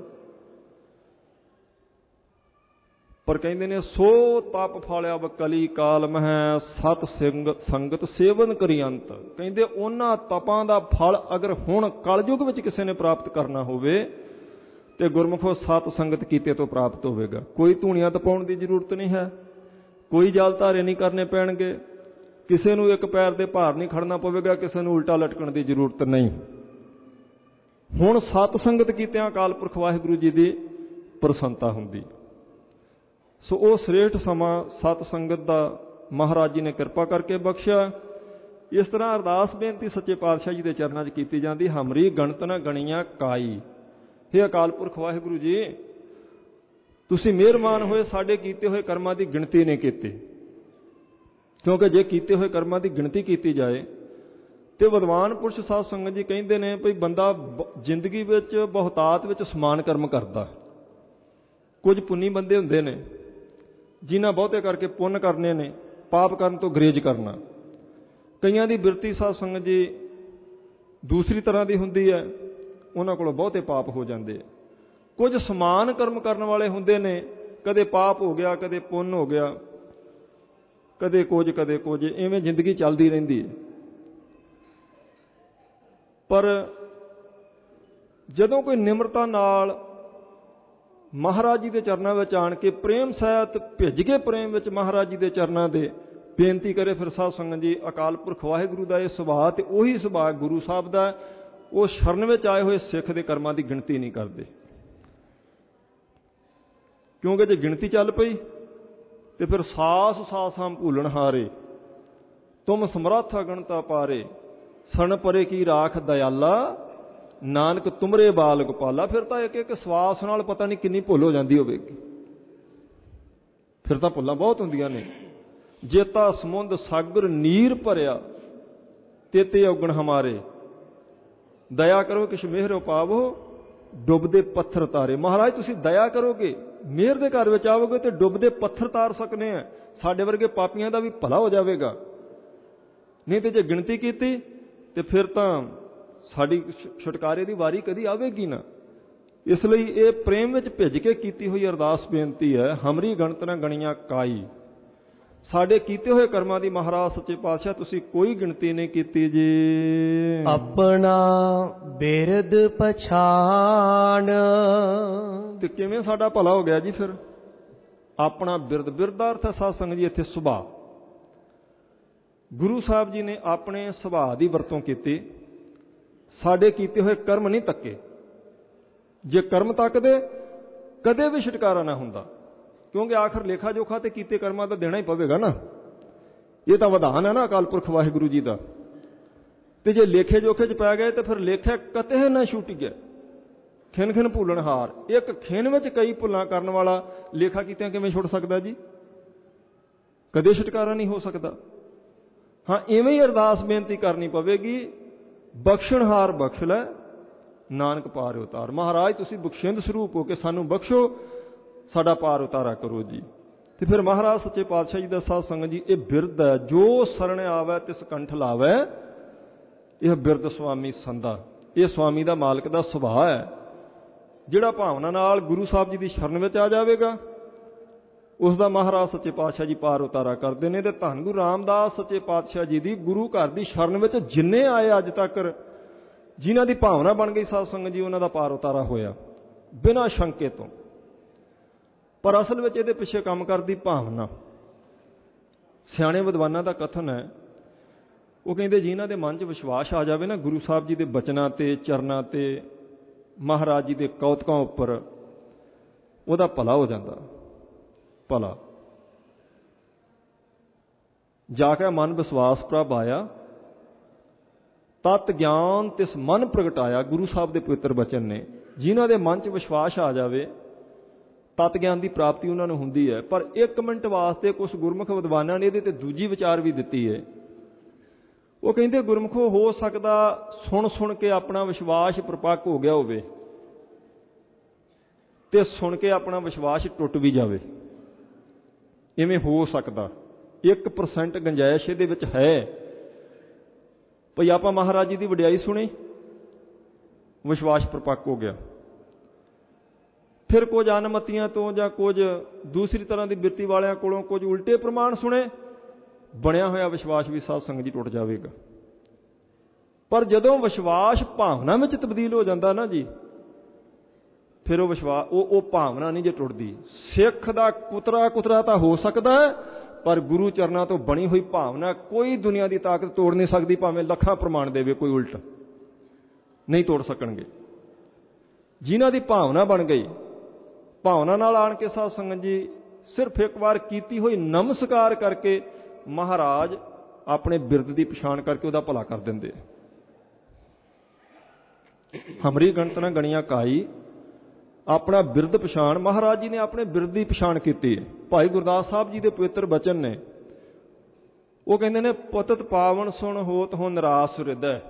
ਪਰ ਕਹਿੰਦੇ ਨੇ ਸੋ ਤਪ ਫਾਲਿਆ ਬਕਲੀ ਕਾਲ ਮਹਿ ਸਤ ਸੰਗਤ ਸੰਗਤ ਸੇਵਨ ਕਰੀ ਅੰਤ। ਕਹਿੰਦੇ ਉਹਨਾਂ ਤਪਾਂ ਦਾ ਫਲ ਅਗਰ ਹੁਣ ਕਲਯੁਗ ਵਿੱਚ ਕਿਸੇ ਨੇ ਪ੍ਰਾਪਤ ਕਰਨਾ ਹੋਵੇ ਤੇ ਗੁਰਮੁਖੋ ਸਤ ਸੰਗਤ ਕੀਤੇ ਤੋਂ ਪ੍ਰਾਪਤ ਹੋਵੇਗਾ। ਕੋਈ ਧੂਣੀਆਂ ਤਪਾਉਣ ਦੀ ਜ਼ਰੂਰਤ ਨਹੀਂ ਹੈ, ਕੋਈ ਜਲ ਧਾਰੇ ਨਹੀਂ ਕਰਨੇ ਪੈਣਗੇ, ਕਿਸੇ ਨੂੰ ਇੱਕ ਪੈਰ ਦੇ ਭਾਰ ਨਹੀਂ ਖੜਨਾ ਪਵੇਗਾ, ਕਿਸੇ ਨੂੰ ਉਲਟਾ ਲਟਕਣ ਦੀ ਜ਼ਰੂਰਤ ਨਹੀਂ। ਹੁਣ ਸਤ ਸੰਗਤ ਕੀਤਿਆਂ ਅਕਾਲ ਪੁਰਖ ਵਾਹਿਗੁਰੂ ਜੀ ਦੀ ਪ੍ਰਸੰਨਤਾ ਹੁੰਦੀ। ਸੋ ਉਹ ਸ੍ਰੇਸ਼ਟ ਸਮਾਂ ਸਤ ਸੰਗਤ ਦਾ ਮਹਾਰਾਜ ਜੀ ਨੇ ਕਿਰਪਾ ਕਰਕੇ ਬਖਸ਼ਿਆ। ਇਸ ਤਰ੍ਹਾਂ ਅਰਦਾਸ ਬੇਨਤੀ ਸੱਚੇ ਪਾਤਸ਼ਾਹ ਜੀ ਦੇ ਚਰਨਾਂ 'ਚ ਕੀਤੀ ਜਾਂਦੀ, ਹਮਰੀ ਗਣਤ ਨਾ ਗਣੀਆਂ ਕਾਈ। ਹੇ ਅਕਾਲ ਪੁਰਖ ਵਾਹਿਗੁਰੂ ਜੀ, ਤੁਸੀਂ ਮਿਹਰਬਾਨ ਹੋਏ, ਸਾਡੇ ਕੀਤੇ ਹੋਏ ਕਰਮਾਂ ਦੀ ਗਿਣਤੀ ਨਹੀਂ ਕੀਤੀ। ਕਿਉਂਕਿ ਜੇ ਕੀਤੇ ਹੋਏ ਕਰਮਾਂ ਦੀ ਗਿਣਤੀ ਕੀਤੀ ਜਾਏ ਤੇ ਵਿਦਵਾਨ ਪੁਰਸ਼ ਸਾਧ ਸੰਗਤ ਜੀ ਕਹਿੰਦੇ ਨੇ ਭਈ ਬੰਦਾ ਜ਼ਿੰਦਗੀ ਵਿੱਚ ਬਹੁਤਾਤ ਵਿੱਚ ਸਮਾਨ ਕਰਮ ਕਰਦਾ। ਕੁਝ ਪੁੰਨੀ ਬੰਦੇ ਹੁੰਦੇ ਨੇ ਜਿਨ੍ਹਾਂ ਬਹੁਤੇ ਕਰਕੇ ਪੁੰਨ ਕਰਨੇ ਨੇ, ਪਾਪ ਕਰਨ ਤੋਂ ਗਰੇਜ ਕਰਨਾ। ਕਈਆਂ ਦੀ ਬਿਰਤੀ ਸਾਧ ਸੰਗਤ ਜੀ ਦੂਸਰੀ ਤਰ੍ਹਾਂ ਦੀ ਹੁੰਦੀ ਹੈ, ਉਹਨਾਂ ਕੋਲੋਂ ਬਹੁਤੇ ਪਾਪ ਹੋ ਜਾਂਦੇ। ਕੁਝ ਸਮਾਨ ਕਰਮ ਕਰਨ ਵਾਲੇ ਹੁੰਦੇ ਨੇ, ਕਦੇ ਪਾਪ ਹੋ ਗਿਆ, ਕਦੇ ਪੁੰਨ ਹੋ ਗਿਆ, ਕਦੇ ਕੁਝ ਕਦੇ ਕੁਝ, ਇਵੇਂ ਜ਼ਿੰਦਗੀ ਚੱਲਦੀ ਰਹਿੰਦੀ ਹੈ। ਪਰ ਜਦੋਂ ਕੋਈ ਨਿਮਰਤਾ ਨਾਲ ਮਹਾਰਾਜ ਜੀ ਦੇ ਚਰਨਾਂ ਵਿੱਚ ਆਣ ਕੇ ਪ੍ਰੇਮ ਸਹਿਤ ਭਿੱਜ ਕੇ ਪ੍ਰੇਮ ਵਿੱਚ ਮਹਾਰਾਜ ਜੀ ਦੇ ਚਰਨਾਂ ਦੇ ਬੇਨਤੀ ਕਰੇ, ਫਿਰ ਸਾਧ ਸੰਗਤ ਜੀ ਅਕਾਲ ਪੁਰਖ ਵਾਹਿਗੁਰੂ ਦਾ ਇਹ ਸੁਭਾਅ ਤੇ ਉਹੀ ਸੁਭਾਅ ਗੁਰੂ ਸਾਹਿਬ ਦਾ, ਉਹ ਸ਼ਰਨ ਵਿੱਚ ਆਏ ਹੋਏ ਸਿੱਖ ਦੇ ਕਰਮਾਂ ਦੀ ਗਿਣਤੀ ਨਹੀਂ ਕਰਦੇ। ਕਿਉਂਕਿ ਜੇ ਗਿਣਤੀ ਚੱਲ ਪਈ ਤੇ ਫਿਰ ਸਾਸ ਸਾਸ ਹਮ ਭੂਲਣ ਹਾਰੇ, ਤੁਮ ਸਮਰੱਥ ਅਗਣਤਾ ਪਾਰੇ, ਸਣ ਪਰੇ ਕੀ ਰਾਖ ਦਇਆਲਾ, ਨਾਨਕ ਤੁਮਰੇ ਬਾਲ ਗੋਪਾਲਾ। ਫਿਰ ਤਾਂ ਇੱਕ ਇੱਕ ਸਵਾਸ ਨਾਲ ਪਤਾ ਨਹੀਂ ਕਿੰਨੀ ਭੁੱਲ ਹੋ ਜਾਂਦੀ ਹੋਵੇਗੀ। ਫਿਰ ਤਾਂ ਭੁੱਲਾਂ ਬਹੁਤ ਹੁੰਦੀਆਂ ਨੇ। ਜੇਤਾ ਸਮੁੰਦ ਸਾਗਰ ਨੀਰ ਭਰਿਆ, ਤੇਤੇ ਔਗਣ ਹਮਾਰੇ, ਦਇਆ ਕਰੋ ਕਿਛ ਮਿਹਰੋ ਪਾਵੋ, ਡੁੱਬਦੇ ਪੱਥਰ ਤਾਰੇ। ਮਹਾਰਾਜ ਤੁਸੀਂ ਦਇਆ ਕਰੋਗੇ, ਮਿਹਰ ਦੇ ਘਰ ਵਿੱਚ ਆਵੋਗੇ ਤੇ ਡੁੱਬਦੇ ਪੱਥਰ ਤਾਰ ਸਕਨੇ ਆ। ਸਾਡੇ ਵਰਗੇ ਪਾਪੀਆਂ ਦਾ ਵੀ ਭਲਾ ਹੋ ਜਾਵੇਗਾ। ਨਹੀਂ ਤੇ ਜੇ ਗਿਣਤੀ ਕੀਤੀ ਤੇ ਫਿਰ ਤਾਂ ਸਾਡੀ ਛੁਟਕਾਰੇ ਦੀ ਵਾਰੀ ਕਦੀ ਆਵੇਗੀ ਨਾ। ਇਸ ਲਈ ਇਹ ਪ੍ਰੇਮ ਵਿੱਚ ਭਿੱਜ ਕੇ ਕੀਤੀ ਹੋਈ ਅਰਦਾਸ ਬੇਨਤੀ ਹੈ, ਹਮਰੀ ਗਣਤ ਨਾ ਗਣੀਆਂ ਕਾਈ। ਸਾਡੇ ਕੀਤੇ ਹੋਏ ਕਰਮਾਂ ਦੀ ਮਹਾਰਾਜ ਸੱਚੇ ਪਾਤਸ਼ਾਹ ਤੁਸੀਂ ਕੋਈ ਗਿਣਤੀ ਨਹੀਂ ਕੀਤੀ ਜੀ। ਆਪਣਾ ਬਿਰਦ ਪਛਾਣ। ਤੇ ਕਿਵੇਂ ਸਾਡਾ ਭਲਾ ਹੋ ਗਿਆ ਜੀ? ਫਿਰ ਆਪਣਾ ਬਿਰਦ, ਬਿਰਦ ਦਾ ਅਰਥ ਹੈ ਸਾਧ ਸੰਗਤ ਜੀ ਇੱਥੇ ਸੁਭਾਅ। ਗੁਰੂ ਸਾਹਿਬ ਜੀ ਨੇ ਆਪਣੇ ਸੁਭਾਅ ਦੀ ਵਰਤੋਂ ਕੀਤੀ, ਸਾਡੇ ਕੀਤੇ ਹੋਏ ਕਰਮ ਨਹੀਂ ਤੱਕੇ। ਜੇ ਕਰਮ ਤੱਕਦੇ ਕਦੇ ਵੀ ਛੁਟਕਾਰਾ ਨਾ ਹੁੰਦਾ, ਕਿਉਂਕਿ ਆਖਰ ਲੇਖਾ ਜੋਖਾ ਤੇ ਕੀਤੇ ਕਰਮਾਂ ਦਾ ਦੇਣਾ ਹੀ ਪਵੇਗਾ ਨਾ। ਇਹ ਤਾਂ ਵਿਧਾਨ ਹੈ ਨਾ ਅਕਾਲ ਪੁਰਖ ਵਾਹਿਗੁਰੂ ਜੀ ਦਾ। ਤੇ ਜੇ ਲੇਖੇ ਜੋਖੇ 'ਚ ਪੈ ਗਏ ਤੇ ਫਿਰ ਲੇਖੇ ਕਤੇ ਨਾ ਛੁੱਟ ਗਿਆ। ਖਿਨ ਖਿਨ ਭੁੱਲਣ ਹਾਰ, ਇੱਕ ਖਿਨ ਵਿੱਚ ਕਈ ਭੁੱਲਾਂ ਕਰਨ ਵਾਲਾ ਲੇਖਾ ਕੀਤਿਆਂ ਕਿਵੇਂ ਛੁੱਟ ਸਕਦਾ ਜੀ? ਕਦੇ ਛੁਟਕਾਰਾ ਨਹੀਂ ਹੋ ਸਕਦਾ। ਹਾਂ, ਇਵੇਂ ਹੀ ਅਰਦਾਸ ਬੇਨਤੀ ਕਰਨੀ ਪਵੇਗੀ, ਬਖਸ਼ਣਹਾਰ ਬਖਸ਼ ਲੈ, ਨਾਨਕ ਪਾਰ ਉਤਾਰ। ਮਹਾਰਾਜ ਤੁਸੀਂ ਬਖਸ਼ਿੰਦ ਸਰੂਪ ਹੋ ਕੇ ਸਾਨੂੰ ਬਖਸ਼ੋ, ਸਾਡਾ ਪਾਰ ਉਤਾਰਾ ਕਰੋ ਜੀ। ਤੇ ਫਿਰ ਮਹਾਰਾਜ ਸੱਚੇ ਪਾਤਸ਼ਾਹ ਜੀ ਦਾ ਸਾਧ ਸੰਗਤ ਜੀ ਇਹ ਬਿਰਦ ਹੈ, ਜੋ ਸਰਣ ਆਵੈ ਤਿਸ ਕੰਠ ਲਾਵੈ, ਇਹ ਬਿਰਦ ਸੁਆਮੀ ਸੰਦਾ। ਇਹ ਸੁਆਮੀ ਦਾ ਮਾਲਕ ਦਾ ਸੁਭਾਅ ਹੈ। ਜਿਹੜਾ ਭਾਵਨਾ ਨਾਲ ਗੁਰੂ ਸਾਹਿਬ ਜੀ ਦੀ ਸ਼ਰਨ ਵਿੱਚ ਆ ਜਾਵੇਗਾ, ਉਸ ਦਾ ਮਹਾਰਾਜ ਸੱਚੇ ਪਾਤਸ਼ਾਹ ਜੀ ਪਾਰ ਉਤਾਰਾ ਕਰਦੇ ਨੇ। ਤੇ ਧੰਨ ਗੁਰੂ ਰਾਮਦਾਸ ਸੱਚੇ ਪਾਤਸ਼ਾਹ ਜੀ ਦੀ ਗੁਰੂ ਘਰ ਦੀ ਸ਼ਰਨ ਵਿੱਚ ਜਿੰਨੇ ਆਏ ਅੱਜ ਤੱਕ, ਜਿਨ੍ਹਾਂ ਦੀ ਭਾਵਨਾ ਬਣ ਗਈ ਸਾਧ ਸੰਗਤ ਜੀ, ਉਹਨਾਂ ਦਾ ਪਾਰ ਉਤਾਰਾ ਹੋਇਆ ਬਿਨਾਂ ਸ਼ੰਕੇ ਤੋਂ। ਪਰ ਅਸਲ ਵਿੱਚ ਇਹਦੇ ਪਿੱਛੇ ਕੰਮ ਕਰਦੀ ਭਾਵਨਾ। ਸਿਆਣੇ ਵਿਦਵਾਨਾਂ ਦਾ ਕਥਨ ਹੈ, ਉਹ ਕਹਿੰਦੇ ਜਿਨ੍ਹਾਂ ਦੇ ਮਨ 'ਚ ਵਿਸ਼ਵਾਸ ਆ ਜਾਵੇ ਨਾ ਗੁਰੂ ਸਾਹਿਬ ਜੀ ਦੇ ਬਚਨਾਂ ਤੇ, ਚਰਨਾਂ ਤੇ, ਮਹਾਰਾਜ ਜੀ ਦੇ ਕੌਤਕਾਂ ਉੱਪਰ, ਉਹਦਾ ਭਲਾ ਹੋ ਜਾਂਦਾ। ਭਲਾ ਜਾ ਕੇ ਮਨ ਵਿਸ਼ਵਾਸ ਪ੍ਰਭ ਆਇਆ, ਤਤ ਗਿਆਨ ਤਿਸ ਮਨ ਪ੍ਰਗਟਾਇਆ। ਗੁਰੂ ਸਾਹਿਬ ਦੇ ਪਵਿੱਤਰ ਬਚਨ ਨੇ। ਜਿਨ੍ਹਾਂ ਦੇ ਮਨ 'ਚ ਵਿਸ਼ਵਾਸ ਆ ਜਾਵੇ, ਤਤ ਗਿਆਨ ਦੀ ਪ੍ਰਾਪਤੀ ਉਹਨਾਂ ਨੂੰ ਹੁੰਦੀ ਹੈ। ਪਰ ਇੱਕ ਮਿੰਟ ਵਾਸਤੇ ਕੁਝ ਗੁਰਮੁਖ ਵਿਦਵਾਨਾਂ ਨੇ ਇਹਦੇ ਤੇ ਦੂਜੀ ਵਿਚਾਰ ਵੀ ਦਿੱਤੀ ਹੈ। ਉਹ ਕਹਿੰਦੇ ਗੁਰਮੁਖੋ ਹੋ ਸਕਦਾ ਸੁਣ ਸੁਣ ਕੇ ਆਪਣਾ ਵਿਸ਼ਵਾਸ ਪ੍ਰਪੱਕ ਹੋ ਗਿਆ ਹੋਵੇ ਤੇ ਸੁਣ ਕੇ ਆਪਣਾ ਵਿਸ਼ਵਾਸ ਟੁੱਟ ਵੀ ਜਾਵੇ। ਇਵੇਂ ਹੋ ਸਕਦਾ। ਇੱਕ ਪਰਸੈਂਟ ਗੁੰਜਾਇਸ਼ ਇਹਦੇ ਵਿੱਚ ਹੈ। ਭਈ ਆਪਾਂ ਮਹਾਰਾਜ ਜੀ ਦੀ ਵਡਿਆਈ ਸੁਣੀ ਵਿਸ਼ਵਾਸ ਪਰਪੱਕ ਹੋ ਗਿਆ। ਫਿਰ ਕੁਝ ਅਨਮਤੀਆਂ ਤੋਂ ਜਾਂ ਕੁਝ ਦੂਸਰੀ ਤਰ੍ਹਾਂ ਦੀ ਬਿਰਤੀ ਵਾਲਿਆਂ ਕੋਲੋਂ ਕੁਝ ਉਲਟੇ ਪ੍ਰਮਾਣ ਸੁਣੇ, ਬਣਿਆ ਹੋਇਆ ਵਿਸ਼ਵਾਸ ਵੀ ਸਾਧ ਸੰਗਤ ਜੀ ਟੁੱਟ ਜਾਵੇਗਾ। ਪਰ ਜਦੋਂ ਵਿਸ਼ਵਾਸ ਭਾਵਨਾ ਵਿੱਚ ਤਬਦੀਲ ਹੋ ਜਾਂਦਾ ਨਾ ਜੀ, ਫਿਰ ਉਹ ਵਿਸ਼ਵਾਸ ਉਹ ਉਹ ਭਾਵਨਾ ਨਹੀਂ ਜੇ ਟੁੱਟਦੀ। ਸਿੱਖ ਦਾ ਕੁਤਰਾ ਕੁਤਰਾ ਤਾਂ ਹੋ ਸਕਦਾ ਹੈ, ਪਰ ਗੁਰੂ ਚਰਨਾਂ ਤੋਂ ਬਣੀ ਹੋਈ ਭਾਵਨਾ ਕੋਈ ਦੁਨੀਆ ਦੀ ਤਾਕਤ ਤੋੜ ਨਹੀਂ ਸਕਦੀ, ਭਾਵੇਂ ਲੱਖਾਂ ਪ੍ਰਮਾਣ ਦੇਵੇ ਕੋਈ ਉਲਟ ਨਹੀਂ ਤੋੜ ਸਕਣਗੇ। ਜਿਨ੍ਹਾਂ ਦੀ ਭਾਵਨਾ ਬਣ ਗਈ, ਭਾਵਨਾ ਨਾਲ ਆਣ ਕੇ ਸਾਧ ਸੰਗਤ ਜੀ ਸਿਰਫ ਇੱਕ ਵਾਰ ਕੀਤੀ ਹੋਈ ਨਮਸਕਾਰ ਕਰਕੇ ਮਹਾਰਾਜ ਆਪਣੇ ਬਿਰਦ ਦੀ ਪਛਾਣ ਕਰਕੇ ਉਹਦਾ ਭਲਾ ਕਰ ਦਿੰਦੇ। ਹਮਰੀ ਗਣਤ ਨਾ ਗਣੀਆਂ ਕਾਈ, ਆਪਣਾ ਬਿਰਦ ਪਛਾਣ, ਮਹਾਰਾਜ ਜੀ ਨੇ ਆਪਣੇ ਬਿਰਦ ਦੀ ਪਛਾਣ ਕੀਤੀ। ਭਾਈ ਗੁਰਦਾਸ ਸਾਹਿਬ ਜੀ ਦੇ ਪਵਿੱਤਰ ਬਚਨ ਨੇ, ਉਹ ਕਹਿੰਦੇ ਨੇ ਪਤਤ ਪਾਵਨ ਸੁਣ ਹੋਤ ਹੋ ਨਿਰਾਸ ਹਿਰਦੈ।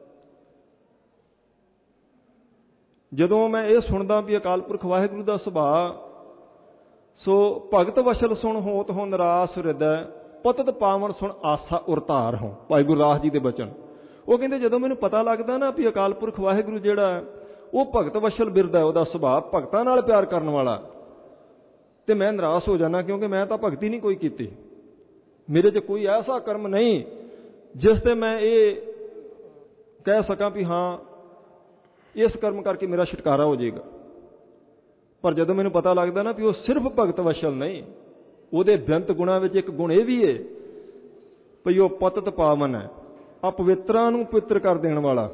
ਜਦੋਂ ਮੈਂ ਇਹ ਸੁਣਦਾ ਵੀ ਅਕਾਲ ਪੁਰਖ ਵਾਹਿਗੁਰੂ ਦਾ ਸੁਭਾਅ, ਸੋ ਭਗਤ ਵਸ਼ਲ ਸੁਣ ਹੋਤ ਹੋ ਨਿਰਾਸ ਹਿਰਦੈ, ਪਤਤ ਪਾਵਨ ਸੁਣ ਆਸਾ ਉਰਤਾਰ ਹੋ। ਭਾਈ ਗੁਰਦਾਸ ਜੀ ਦੇ ਬਚਨ। ਉਹ ਕਹਿੰਦੇ ਜਦੋਂ ਮੈਨੂੰ ਪਤਾ ਲੱਗਦਾ ਨਾ ਵੀ ਅਕਾਲ ਪੁਰਖ ਵਾਹਿਗੁਰੂ ਜਿਹੜਾ ਉਹ ਭਗਤ ਵਸ਼ਲ ਬਿਰਦ ਹੈ, ਉਹਦਾ ਸੁਭਾਅ ਭਗਤਾਂ ਨਾਲ ਪਿਆਰ ਕਰਨ ਵਾਲਾ, ਤੇ ਮੈਂ ਨਿਰਾਸ਼ ਹੋ ਜਾਣਾ, ਕਿਉਂਕਿ ਮੈਂ ਤਾਂ ਭਗਤੀ ਨਹੀਂ ਕੋਈ ਕੀਤੀ, ਮੇਰੇ 'ਚ ਕੋਈ ਐਸਾ ਕਰਮ ਨਹੀਂ ਜਿਸ ਤੇ ਮੈਂ ਇਹ ਕਹਿ ਸਕਾਂ ਵੀ ਹਾਂ ਇਸ ਕਰਮ ਕਰਕੇ ਮੇਰਾ ਛੁਟਕਾਰਾ ਹੋ ਜਾਏਗਾ। ਪਰ ਜਦੋਂ ਮੈਨੂੰ ਪਤਾ ਲੱਗਦਾ ਨਾ ਵੀ ਉਹ ਸਿਰਫ ਭਗਤ ਵਸ਼ਲ ਨਹੀਂ, ਉਹਦੇ ਬੇਅੰਤ ਗੁਣਾਂ ਵਿੱਚ ਇੱਕ ਗੁਣ ਇਹ ਵੀ ਹੈ ਭਈ ਉਹ ਪਤਤ ਪਾਵਨ ਹੈ, ਅਪਵਿੱਤਰਾਂ ਨੂੰ ਪਵਿੱਤਰ ਕਰ ਦੇਣ ਵਾਲਾ।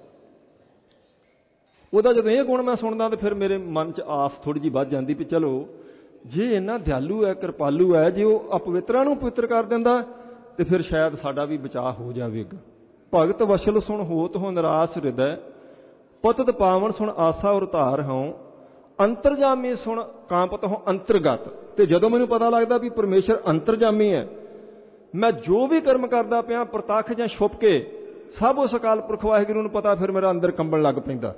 ਉਹਦਾ ਜਦੋਂ ਇਹ ਗੁਣ ਮੈਂ ਸੁਣਦਾ ਤਾਂ ਫਿਰ ਮੇਰੇ ਮਨ 'ਚ ਆਸ ਥੋੜ੍ਹੀ ਜਿਹੀ ਵੱਧ ਜਾਂਦੀ ਵੀ ਚਲੋ ਜੇ ਇੰਨਾ ਦਿਆਲੂ ਹੈ, ਕਿਰਪਾਲੂ ਹੈ, ਜੇ ਉਹ ਅਪਵਿੱਤਰਾਂ ਨੂੰ ਪਵਿੱਤਰ ਕਰ ਦਿੰਦਾ ਤੇ ਫਿਰ ਸ਼ਾਇਦ ਸਾਡਾ ਵੀ ਬਚਾਅ ਹੋ ਜਾਵੇਗਾ। ਭਗਤ ਵਸ਼ਲ ਸੁਣ ਹੋਤ ਹੋ ਨਿਰਾਸ ਹਿਰਦੈ, ਪਤਤ ਪਾਵਨ ਸੁਣ ਆਸਾ ਉਰਤਾਰ ਹਉ, ਅੰਤਰਜਾਮੀ ਸੁਣ ਕਾਂਪਤ ਹੋ ਅੰਤਰਗਤ। ਤੇ ਜਦੋਂ ਮੈਨੂੰ ਪਤਾ ਲੱਗਦਾ ਵੀ ਪਰਮੇਸ਼ਰ ਅੰਤਰਜਾਮੀ ਹੈ, ਮੈਂ ਜੋ ਵੀ ਕਰਮ ਕਰਦਾ ਪਿਆ ਪ੍ਰਤੱਖ ਜਾਂ ਛੁਪ ਕੇ ਸਭ ਉਸ ਅਕਾਲ ਪੁਰਖ ਵਾਹਿਗੁਰੂ ਨੂੰ ਪਤਾ, ਫਿਰ ਮੇਰਾ ਅੰਦਰ ਕੰਬਣ ਲੱਗ ਪੈਂਦਾ।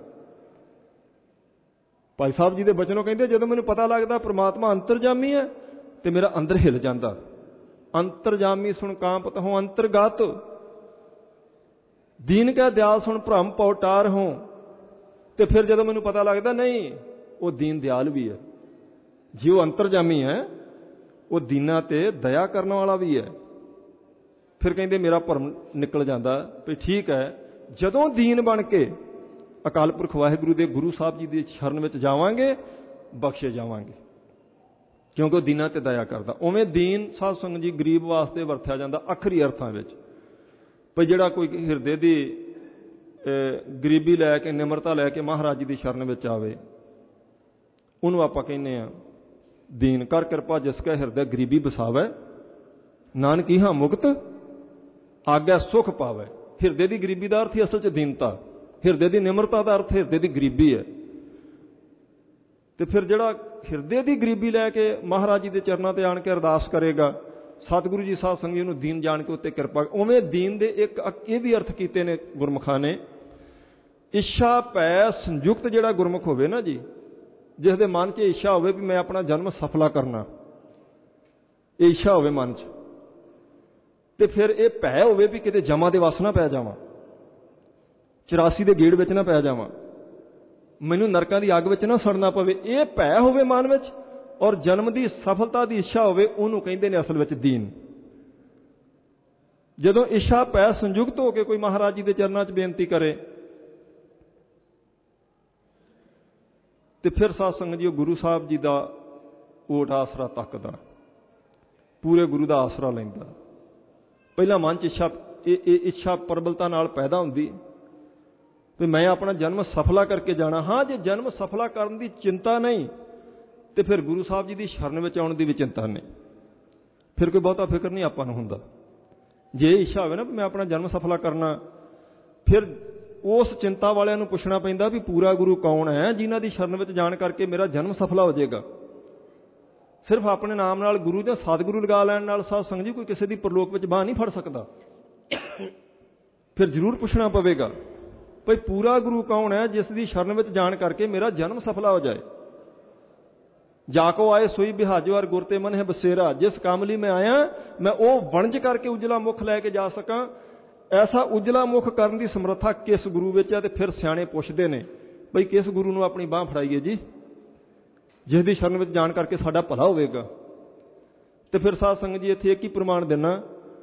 ਭਾਈ ਸਾਹਿਬ ਜੀ ਦੇ ਬਚਨੋਂ ਕਹਿੰਦੇ ਜਦੋਂ ਮੈਨੂੰ ਪਤਾ ਲੱਗਦਾ ਪ੍ਰਮਾਤਮਾ ਅੰਤਰਜਾਮੀ ਹੈ ਤੇ ਮੇਰਾ ਅੰਦਰ ਹਿੱਲ ਜਾਂਦਾ। ਅੰਤਰਜਾਮੀ ਸੁਣ ਕਾਂਪਤ ਹੋ ਅੰਤਰਗਤ, ਦੀਨ ਕੈ ਦਿਆਲ ਸੁਣ ਭ੍ਰਮ ਪਉ ਟਾਰ ਹੋ। ਤੇ ਫਿਰ ਜਦੋਂ ਮੈਨੂੰ ਪਤਾ ਲੱਗਦਾ ਨਹੀਂ ਉਹ ਦੀਨ ਦਿਆਲ ਵੀ ਹੈ, ਜੇ ਉਹ ਅੰਤਰਜਾਮੀ ਹੈ ਉਹ ਦੀਨਾਂ ਤੇ ਦਇਆ ਕਰਨ ਵਾਲਾ ਵੀ ਹੈ, ਫਿਰ ਕਹਿੰਦੇ ਮੇਰਾ ਭਰਮ ਨਿਕਲ ਜਾਂਦਾ ਵੀ ਠੀਕ ਹੈ। ਜਦੋਂ ਦੀਨ ਬਣ ਕੇ ਅਕਾਲ ਪੁਰਖ ਵਾਹਿਗੁਰੂ ਦੇ ਗੁਰੂ ਸਾਹਿਬ ਜੀ ਦੀ ਸ਼ਰਨ ਵਿੱਚ ਜਾਵਾਂਗੇ, ਬਖਸ਼ੇ ਜਾਵਾਂਗੇ, ਕਿਉਂਕਿ ਉਹ ਦੀਨਾਂ ਤੇ ਦਇਆ ਕਰਦਾ। ਉਵੇਂ ਦੀਨ ਸਾਧ ਸੰਗਤ ਜੀ ਗਰੀਬ ਵਾਸਤੇ ਵਰਤਿਆ ਜਾਂਦਾ ਆਖਰੀ ਅਰਥਾਂ ਵਿੱਚ, ਭਈ ਜਿਹੜਾ ਕੋਈ ਹਿਰਦੇ ਦੀ ਗਰੀਬੀ ਲੈ ਕੇ, ਨਿਮਰਤਾ ਲੈ ਕੇ ਮਹਾਰਾਜ ਜੀ ਦੀ ਸ਼ਰਨ ਵਿੱਚ ਆਵੇ, ਉਹਨੂੰ ਆਪਾਂ ਕਹਿੰਦੇ ਆ ਦੀਨ। ਕਰ ਕਿਰਪਾ ਜਿਸ ਕੈ ਹਿਰਦੇ ਗਰੀਬੀ ਬਸਾਵੈ, ਨਾਨਕ ਇਹਾਂ ਮੁਕਤ ਆਗਿਆ ਸੁਖ ਪਾਵੈ। ਹਿਰਦੇ ਦੀ ਗਰੀਬੀ ਦਾ ਅਰਥ ਹੀ ਅਸਲ 'ਚ ਦੀਨਤਾ, ਹਿਰਦੇ ਦੀ ਨਿਮਰਤਾ ਦਾ ਅਰਥ ਹਿਰਦੇ ਦੀ ਗਰੀਬੀ ਹੈ। ਤੇ ਫਿਰ ਜਿਹੜਾ ਹਿਰਦੇ ਦੀ ਗਰੀਬੀ ਲੈ ਕੇ ਮਹਾਰਾਜ ਜੀ ਦੇ ਚਰਨਾਂ ਤੇ ਆਣ ਕੇ ਅਰਦਾਸ ਕਰੇਗਾ, ਸਤਿਗੁਰੂ ਜੀ ਸਾਧ ਸੰਗਤ ਨੂੰ ਦੀਨ ਜਾਣ ਕੇ ਉੱਤੇ ਕਿਰਪਾ। ਉਵੇਂ ਦੀਨ ਦੇ ਇੱਕ ਇਹ ਵੀ ਅਰਥ ਕੀਤੇ ਨੇ ਗੁਰਮੁਖਾਂ ਨੇ, ਇੱਛਾ ਭੈ ਸੰਯੁਕਤ। ਜਿਹੜਾ ਗੁਰਮੁਖ ਹੋਵੇ ਨਾ ਜੀ, ਜਿਸ ਦੇ ਮਨ 'ਚ ਇੱਛਾ ਹੋਵੇ ਵੀ ਮੈਂ ਆਪਣਾ ਜਨਮ ਸਫਲਾ ਕਰਨਾ, ਇਹ ਇੱਛਾ ਹੋਵੇ ਮਨ 'ਚ, ਤੇ ਫਿਰ ਇਹ ਭੈ ਹੋਵੇ ਵੀ ਕਿਤੇ ਜਮਾਂ ਦੇ ਵਸ ਨਾ ਪੈ ਜਾਵਾਂ, ਚੁਰਾਸੀ ਦੇ ਗੇੜ ਵਿੱਚ ਨਾ ਪੈ ਜਾਵਾਂ, ਮੈਨੂੰ ਨਰਕਾਂ ਦੀ ਅੱਗ ਵਿੱਚ ਨਾ ਸੜਨਾ ਪਵੇ, ਇਹ ਭੈ ਹੋਵੇ ਮਨ ਵਿੱਚ, ਔਰ ਜਨਮ ਦੀ ਸਫਲਤਾ ਦੀ ਇੱਛਾ ਹੋਵੇ, ਉਹਨੂੰ ਕਹਿੰਦੇ ਨੇ ਅਸਲ ਵਿੱਚ ਦੀਨ। ਜਦੋਂ ਇੱਛਾ ਭੈ ਸੰਯੁਕਤ ਹੋ ਕੇ ਕੋਈ ਮਹਾਰਾਜ ਜੀ ਦੇ ਚਰਨਾਂ 'ਚ ਬੇਨਤੀ ਕਰੇ, ਤੇ ਫਿਰ ਸਾਧ ਸੰਗਤ ਜੀ ਉਹ ਗੁਰੂ ਸਾਹਿਬ ਜੀ ਦਾ ਓਟ ਆਸਰਾ ਤੱਕਦਾ, ਪੂਰੇ ਗੁਰੂ ਦਾ ਆਸਰਾ ਲੈਂਦਾ। ਪਹਿਲਾਂ ਮਨ 'ਚ ਇੱਛਾ, ਇਹ ਇਹ ਇੱਛਾ ਪ੍ਰਬਲਤਾ ਨਾਲ ਪੈਦਾ ਹੁੰਦੀ ਵੀ ਮੈਂ ਆਪਣਾ ਜਨਮ ਸਫਲਾ ਕਰਕੇ ਜਾਣਾ। ਹਾਂ, ਜੇ ਜਨਮ ਸਫਲਾ ਕਰਨ ਦੀ ਚਿੰਤਾ ਨਹੀਂ ਤੇ ਫਿਰ ਗੁਰੂ ਸਾਹਿਬ ਜੀ ਦੀ ਸ਼ਰਨ ਵਿੱਚ ਆਉਣ ਦੀ ਵੀ ਚਿੰਤਾ ਨਹੀਂ, ਫਿਰ ਕੋਈ ਬਹੁਤਾ ਫਿਕਰ ਨਹੀਂ ਆਪਾਂ ਨੂੰ ਹੁੰਦਾ। ਜੇ ਇੱਛਾ ਹੋਵੇ ਨਾ ਵੀ ਮੈਂ ਆਪਣਾ ਜਨਮ ਸਫਲਾ ਕਰਨਾ, ਫਿਰ ਉਸ ਚਿੰਤਾ ਵਾਲਿਆਂ ਨੂੰ ਪੁੱਛਣਾ ਪੈਂਦਾ ਵੀ ਪੂਰਾ ਗੁਰੂ ਕੌਣ ਹੈ ਜਿਨ੍ਹਾਂ ਦੀ ਸ਼ਰਨ ਵਿੱਚ ਜਾਣ ਕਰਕੇ ਮੇਰਾ ਜਨਮ ਸਫਲਾ ਹੋ ਜਾਏਗਾ। ਸਿਰਫ ਆਪਣੇ ਨਾਮ ਨਾਲ ਗੁਰੂ ਜਾਂ ਸਤਿਗੁਰੂ ਲਗਾ ਲੈਣ ਨਾਲ ਸਾਧ ਸੰਗਤ ਜੀ ਕੋਈ ਕਿਸੇ ਦੀ ਪਰਲੋਕ ਵਿੱਚ ਬਾਂਹ ਨਹੀਂ ਫੜ ਸਕਦਾ। ਫਿਰ ਜ਼ਰੂਰ ਪੁੱਛਣਾ ਪਵੇਗਾ ਭਈ ਪੂਰਾ ਗੁਰੂ ਕੌਣ ਹੈ ਜਿਸ ਦੀ ਸ਼ਰਨ ਵਿੱਚ ਜਾਣ ਕਰਕੇ ਮੇਰਾ ਜਨਮ ਸਫਲਾ ਹੋ ਜਾਏ। ਜਾ ਕੋ ਆਏ ਸੋਈ ਬਿਹਾਜੋ ਔਰ ਗੁਰ ਤੇ ਮਨ ਹੈ ਬਸੇਰਾ। ਜਿਸ ਕੰਮ ਲਈ ਮੈਂ ਆਇਆ, ਮੈਂ ਉਹ ਵਣਜ ਕਰਕੇ ਉਜਲਾ ਮੁਖ ਲੈ ਕੇ ਜਾ ਸਕਾਂ। ਐਸਾ ਉਜਲਾ ਮੁਖ ਕਰਨ ਦੀ ਸਮਰੱਥਾ ਕਿਸ ਗੁਰੂ ਵਿੱਚ ਹੈ? ਤੇ ਫਿਰ ਸਿਆਣੇ ਪੁੱਛਦੇ ਨੇ ਬਈ ਕਿਸ ਗੁਰੂ ਨੂੰ ਆਪਣੀ ਬਾਂਹ ਫੜਾਈਏ ਜੀ, ਜਿਸ ਦੀ ਸ਼ਰਨ ਵਿੱਚ ਜਾਣ ਕਰਕੇ ਸਾਡਾ ਭਲਾ ਹੋਵੇਗਾ। ਤੇ ਫਿਰ ਸਾਧ ਸੰਗਤ ਜੀ ਇੱਥੇ ਇੱਕ ਹੀ ਪ੍ਰਮਾਣ ਦੇਣਾ,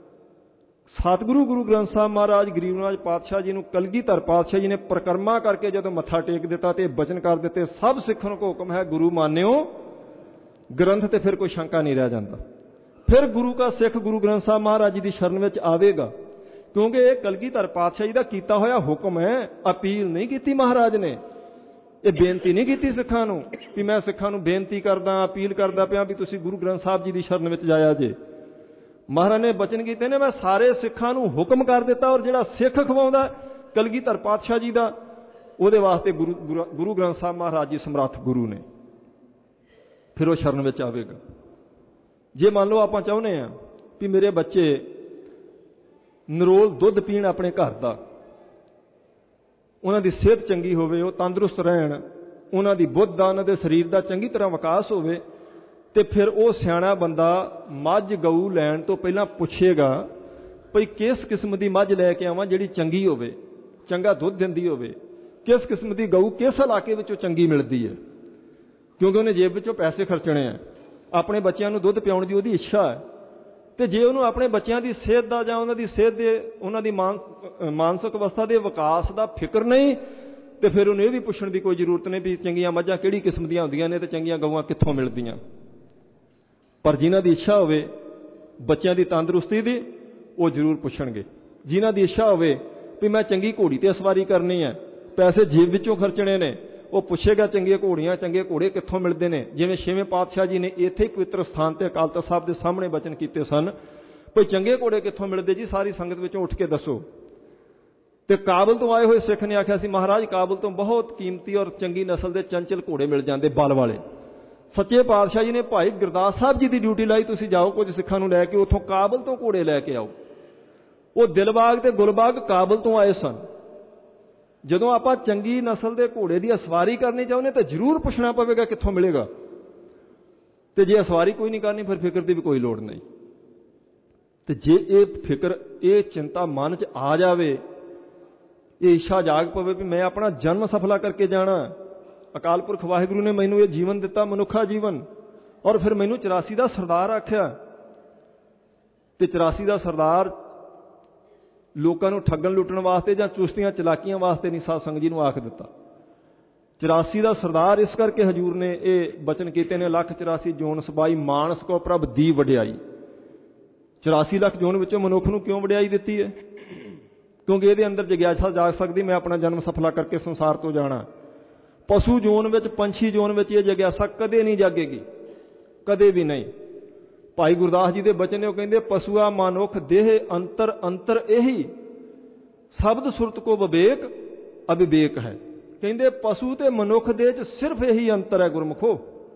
ਸਤਿਗੁਰੂ ਗੁਰੂ ਗ੍ਰੰਥ ਸਾਹਿਬ ਮਹਾਰਾਜ ਗਰੀਬ ਨਿਵਾਜ ਪਾਤਸ਼ਾਹ ਜੀ ਨੂੰ ਕਲਗੀਧਰ ਪਾਤਸ਼ਾਹ ਜੀ ਨੇ ਪਰਿਕਰਮਾ ਕਰਕੇ ਜਦੋਂ ਮੱਥਾ ਟੇਕ ਦਿੱਤਾ ਤੇ ਬਚਨ ਕਰ ਦਿੱਤੇ, ਸਭ ਸਿੱਖਾਂ ਨੂੰ ਹੁਕਮ ਹੈ ਗੁਰੂ ਮਾਨਿਓ ਗ੍ਰੰਥ, ਤੇ ਫਿਰ ਕੋਈ ਸ਼ੰਕਾ ਨਹੀਂ ਰਹਿ ਜਾਂਦਾ। ਫਿਰ ਗੁਰੂ ਕਾ ਸਿੱਖ ਗੁਰੂ ਗ੍ਰੰਥ ਸਾਹਿਬ ਮਹਾਰਾਜ ਜੀ ਦੀ ਸ਼ਰਨ ਵਿੱਚ ਆਵੇਗਾ, ਕਿਉਂਕਿ ਇਹ ਕਲਗੀਧਰ ਪਾਤਸ਼ਾਹ ਜੀ ਦਾ ਕੀਤਾ ਹੋਇਆ ਹੁਕਮ ਹੈ। ਅਪੀਲ ਨਹੀਂ ਕੀਤੀ ਮਹਾਰਾਜ ਨੇ, ਇਹ ਬੇਨਤੀ ਨਹੀਂ ਕੀਤੀ ਸਿੱਖਾਂ ਨੂੰ ਕਿ ਮੈਂ ਸਿੱਖਾਂ ਨੂੰ ਬੇਨਤੀ ਕਰਦਾ, ਅਪੀਲ ਕਰਦਾ ਪਿਆ ਵੀ ਤੁਸੀਂ ਗੁਰੂ ਗ੍ਰੰਥ ਸਾਹਿਬ ਜੀ ਦੀ ਸ਼ਰਨ ਵਿੱਚ ਜਾਇਆ ਜੇ। ਮਹਾਰਾਜ ਨੇ ਬਚਨ ਕੀਤੇ ਨੇ, ਮੈਂ ਸਾਰੇ ਸਿੱਖਾਂ ਨੂੰ ਹੁਕਮ ਕਰ ਦਿੱਤਾ, ਔਰ ਜਿਹੜਾ ਸਿੱਖ ਖਵਾਉਂਦਾ ਕਲਗੀਧਰ ਪਾਤਸ਼ਾਹ ਜੀ ਦਾ, ਉਹਦੇ ਵਾਸਤੇ ਗੁਰੂ ਗੁਰੂ ਗ੍ਰੰਥ ਸਾਹਿਬ ਮਹਾਰਾਜ ਜੀ ਸਮਰੱਥ ਗੁਰੂ ਨੇ। ਫਿਰ ਉਹ ਸ਼ਰਨ ਵਿੱਚ ਆਵੇਗਾ। ਜੇ ਮੰਨ ਲਓ ਆਪਾਂ ਚਾਹੁੰਦੇ ਹਾਂ ਵੀ ਮੇਰੇ ਬੱਚੇ ਨਰੋਲ ਦੁੱਧ ਪੀਣ ਆਪਣੇ ਘਰ ਦਾ, ਉਹਨਾਂ ਦੀ ਸਿਹਤ ਚੰਗੀ ਹੋਵੇ, ਉਹ ਤੰਦਰੁਸਤ ਰਹਿਣ, ਉਹਨਾਂ ਦੀ ਬੁੱਧ ਦਾ, ਉਹਨਾਂ ਦੇ ਸਰੀਰ ਦਾ ਚੰਗੀ ਤਰ੍ਹਾਂ ਵਿਕਾਸ ਹੋਵੇ, ਤੇ ਫਿਰ ਉਹ ਸਿਆਣਾ ਬੰਦਾ ਮੱਝ ਗਊ ਲੈਣ ਤੋਂ ਪਹਿਲਾਂ ਪੁੱਛੇਗਾ ਭਈ ਕਿਸ ਕਿਸਮ ਦੀ ਮੱਝ ਲੈ ਕੇ ਆਵਾਂ ਜਿਹੜੀ ਚੰਗੀ ਹੋਵੇ, ਚੰਗਾ ਦੁੱਧ ਦਿੰਦੀ ਹੋਵੇ, ਕਿਸ ਕਿਸਮ ਦੀ ਗਊ ਕਿਸ ਇਲਾਕੇ ਵਿੱਚੋਂ ਚੰਗੀ ਮਿਲਦੀ ਹੈ, ਕਿਉਂਕਿ ਉਹਨੇ ਜੇਬ ਵਿੱਚੋਂ ਪੈਸੇ ਖਰਚਣੇ ਆ। ਆਪਣੇ ਬੱਚਿਆਂ ਨੂੰ ਦੁੱਧ ਪਿਆਉਣ ਦੀ ਉਹਦੀ ਇੱਛਾ ਹੈ, ਤੇ ਜੇ ਉਹਨੂੰ ਆਪਣੇ ਬੱਚਿਆਂ ਦੀ ਸਿਹਤ ਦਾ ਜਾਂ ਉਹਨਾਂ ਦੀ ਸਿਹਤ ਦੇ, ਉਹਨਾਂ ਦੀ ਮਾਨਸਿਕ ਅਵਸਥਾ ਦੇ ਵਿਕਾਸ ਦਾ ਫਿਕਰ ਨਹੀਂ, ਤੇ ਫਿਰ ਉਹਨੂੰ ਇਹ ਵੀ ਪੁੱਛਣ ਦੀ ਕੋਈ ਜ਼ਰੂਰਤ ਨਹੀਂ ਵੀ ਚੰਗੀਆਂ ਮੱਝਾਂ ਕਿਹੜੀ ਕਿਸਮ ਦੀਆਂ ਹੁੰਦੀਆਂ ਨੇ ਤੇ ਚੰਗੀਆਂ ਗਊਆਂ ਕਿੱਥੋਂ ਮਿਲਦੀਆਂ। ਪਰ ਜਿਨ੍ਹਾਂ ਦੀ ਇੱਛਾ ਹੋਵੇ ਬੱਚਿਆਂ ਦੀ ਤੰਦਰੁਸਤੀ ਦੀ, ਉਹ ਜ਼ਰੂਰ ਪੁੱਛਣਗੇ। ਜਿਨ੍ਹਾਂ ਦੀ ਇੱਛਾ ਹੋਵੇ ਵੀ ਮੈਂ ਚੰਗੀ ਘੋੜੀ ਤੇ ਸਵਾਰੀ ਕਰਨੀ ਹੈ, ਪੈਸੇ ਜੇਬ ਵਿੱਚੋਂ ਖਰਚਣੇ ਨੇ, ਉਹ ਪੁੱਛੇਗਾ ਚੰਗੀਆਂ ਘੋੜੀਆਂ, ਚੰਗੇ ਘੋੜੇ ਕਿੱਥੋਂ ਮਿਲਦੇ ਨੇ। ਜਿਵੇਂ ਛੇਵੇਂ ਪਾਤਸ਼ਾਹ ਜੀ ਨੇ ਇੱਥੇ ਪਵਿੱਤਰ ਸਥਾਨ ਤੇ ਅਕਾਲ ਤਖ਼ਤ ਸਾਹਿਬ ਦੇ ਸਾਹਮਣੇ ਬਚਨ ਕੀਤੇ ਸਨ, ਭਈ ਚੰਗੇ ਘੋੜੇ ਕਿੱਥੋਂ ਮਿਲਦੇ ਜੀ, ਸਾਰੀ ਸੰਗਤ ਵਿੱਚੋਂ ਉੱਠ ਕੇ ਦੱਸੋ। ਤੇ ਕਾਬਲ ਤੋਂ ਆਏ ਹੋਏ ਸਿੱਖ ਨੇ ਆਖਿਆ ਸੀ ਮਹਾਰਾਜ ਕਾਬਲ ਤੋਂ ਬਹੁਤ ਕੀਮਤੀ ਔਰ ਚੰਗੀ ਨਸਲ ਦੇ ਚੰਚਲ ਘੋੜੇ ਮਿਲ ਜਾਂਦੇ, ਬਲ ਵਾਲੇ। ਸੱਚੇ ਪਾਤਸ਼ਾਹ ਜੀ ਨੇ ਭਾਈ ਗੁਰਦਾਸ ਸਾਹਿਬ ਜੀ ਦੀ ਡਿਊਟੀ ਲਾਈ, ਤੁਸੀਂ ਜਾਓ ਕੁਝ ਸਿੱਖਾਂ ਨੂੰ ਲੈ ਕੇ ਉੱਥੋਂ ਕਾਬਲ ਤੋਂ ਘੋੜੇ ਲੈ ਕੇ ਆਓ। ਉਹ ਦਿਲਬਾਗ ਤੇ ਗੁਲਬਾਗ ਕਾਬਲ ਤੋਂ ਆਏ ਸਨ। ਜਦੋਂ ਆਪਾਂ ਚੰਗੀ ਨਸਲ ਦੇ ਘੋੜੇ ਦੀ ਅਸਵਾਰੀ ਕਰਨੀ ਚਾਹੁੰਦੇ ਤਾਂ ਜ਼ਰੂਰ ਪੁੱਛਣਾ ਪਵੇਗਾ ਕਿੱਥੋਂ ਮਿਲੇਗਾ, ਤੇ ਜੇ ਅਸਵਾਰੀ ਕੋਈ ਨਹੀਂ ਕਰਨੀ ਫਿਰ ਫਿਕਰ ਦੀ ਵੀ ਕੋਈ ਲੋੜ ਨਹੀਂ। ਤੇ ਜੇ ਇਹ ਫਿਕਰ, ਇਹ ਚਿੰਤਾ ਮਨ 'ਚ ਆ ਜਾਵੇ, ਇਹ ਇੱਛਾ ਜਾਗ ਪਵੇ ਵੀ ਮੈਂ ਆਪਣਾ ਜਨਮ ਸਫਲਾ ਕਰਕੇ ਜਾਣਾ, ਅਕਾਲ ਪੁਰਖ ਵਾਹਿਗੁਰੂ ਨੇ ਮੈਨੂੰ ਇਹ ਜੀਵਨ ਦਿੱਤਾ, ਮਨੁੱਖਾ ਜੀਵਨ, ਔਰ ਫਿਰ ਮੈਨੂੰ ਚੁਰਾਸੀ ਦਾ ਸਰਦਾਰ ਆਖਿਆ, ਤੇ ਚੁਰਾਸੀ ਦਾ ਸਰਦਾਰ ਲੋਕਾਂ ਨੂੰ ਠੱਗਣ ਲੁੱਟਣ ਵਾਸਤੇ ਜਾਂ ਚੁਸਤੀਆਂ ਚਲਾਕੀਆਂ ਵਾਸਤੇ ਨਹੀਂ ਸਾਧ ਸੰਗਤ ਜੀ ਨੂੰ ਆਖ ਦਿੱਤਾ। ਚੁਰਾਸੀ ਦਾ ਸਰਦਾਰ ਇਸ ਕਰਕੇ ਹਜੂਰ ਨੇ ਇਹ ਬਚਨ ਕੀਤੇ ਨੇ, ਲੱਖ ਚੁਰਾਸੀ ਜੋਨ ਸਬਾਈ ਮਾਨਸ ਕੋ ਪ੍ਰਭ ਦੀ ਵਡਿਆਈ। ਚੁਰਾਸੀ ਲੱਖ ਜੋਨ ਵਿੱਚੋਂ ਮਨੁੱਖ ਨੂੰ ਕਿਉਂ ਵਡਿਆਈ ਦਿੱਤੀ ਹੈ? ਕਿਉਂਕਿ ਇਹਦੇ ਅੰਦਰ ਜਿਗਿਆਸਾ ਜਾਗ ਸਕਦੀ, ਮੈਂ ਆਪਣਾ ਜਨਮ ਸਫਲਾ ਕਰਕੇ ਸੰਸਾਰ ਤੋਂ ਜਾਣਾ। ਪਸ਼ੂ ਜੋਨ ਵਿੱਚ, ਪੰਛੀ ਜੋਨ ਵਿੱਚ ਇਹ ਜਿਗਿਆਸਾ ਕਦੇ ਨਹੀਂ ਜਾਗੇਗੀ, ਕਦੇ ਵੀ ਨਹੀਂ। ਭਾਈ ਗੁਰਦਾਸ ਜੀ ਦੇ ਬਚਨ ਨੇ, ਉਹ ਕਹਿੰਦੇ ਪਸ਼ੂਆ ਮਨੁੱਖ ਦੇਹ ਅੰਤਰ ਅੰਤਰ ਇਹੀ, ਸ਼ਬਦ ਸੁਰਤ ਕੋ ਵਿਵੇਕ ਅਵਿਵੇਕ ਹੈ। ਕਹਿੰਦੇ ਪਸ਼ੂ ਤੇ ਮਨੁੱਖ ਦੇ ਚ ਸਿਰਫ ਇਹੀ ਅੰਤਰ ਹੈ ਗੁਰਮੁਖੋ,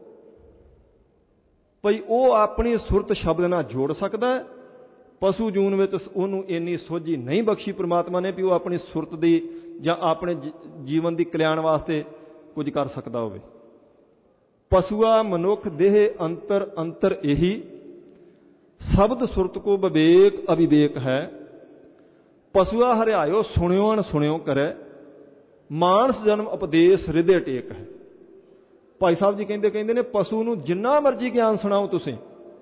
ਭਈ ਉਹ ਆਪਣੀ ਸੁਰਤ ਸ਼ਬਦ ਨਾਲ ਜੋੜ ਸਕਦਾ ਹੈ। ਪਸ਼ੂ ਜੂਨ ਵਿੱਚ ਉਹਨੂੰ ਇੰਨੀ ਸੋਝੀ ਨਹੀਂ ਬਖਸ਼ੀ ਪ੍ਰਮਾਤਮਾ ਨੇ ਵੀ ਉਹ ਆਪਣੀ ਸੁਰਤ ਦੀ ਜਾਂ ਆਪਣੇ ਜੀਵਨ ਦੀ ਕਲਿਆਣ ਵਾਸਤੇ ਕੁਝ ਕਰ ਸਕਦਾ ਹੋਵੇ। ਪਸ਼ੂਆ ਮਨੁੱਖ ਦੇਹ ਅੰਤਰ ਅੰਤਰ ਇਹੀ, ਸ਼ਬਦ ਸੁਰਤ ਕੋ ਵਿਵੇਕ ਅਵਿਵੇਕ ਹੈ। ਪਸ਼ੂਆ ਹਰਿਆਇਓ ਸੁਣਿਓ ਅਣ ਸੁਣਿਓ ਕਰੇ, ਮਾਨਸ ਜਨਮ ਉਪਦੇਸ਼ ਹਿਰਦੇ ਟੇਕ ਹੈ। ਭਾਈ ਸਾਹਿਬ ਜੀ ਕਹਿੰਦੇ ਕਹਿੰਦੇ ਨੇ ਪਸ਼ੂ ਨੂੰ ਜਿੰਨਾ ਮਰਜ਼ੀ ਗਿਆਨ ਸੁਣਾਓ ਤੁਸੀਂ,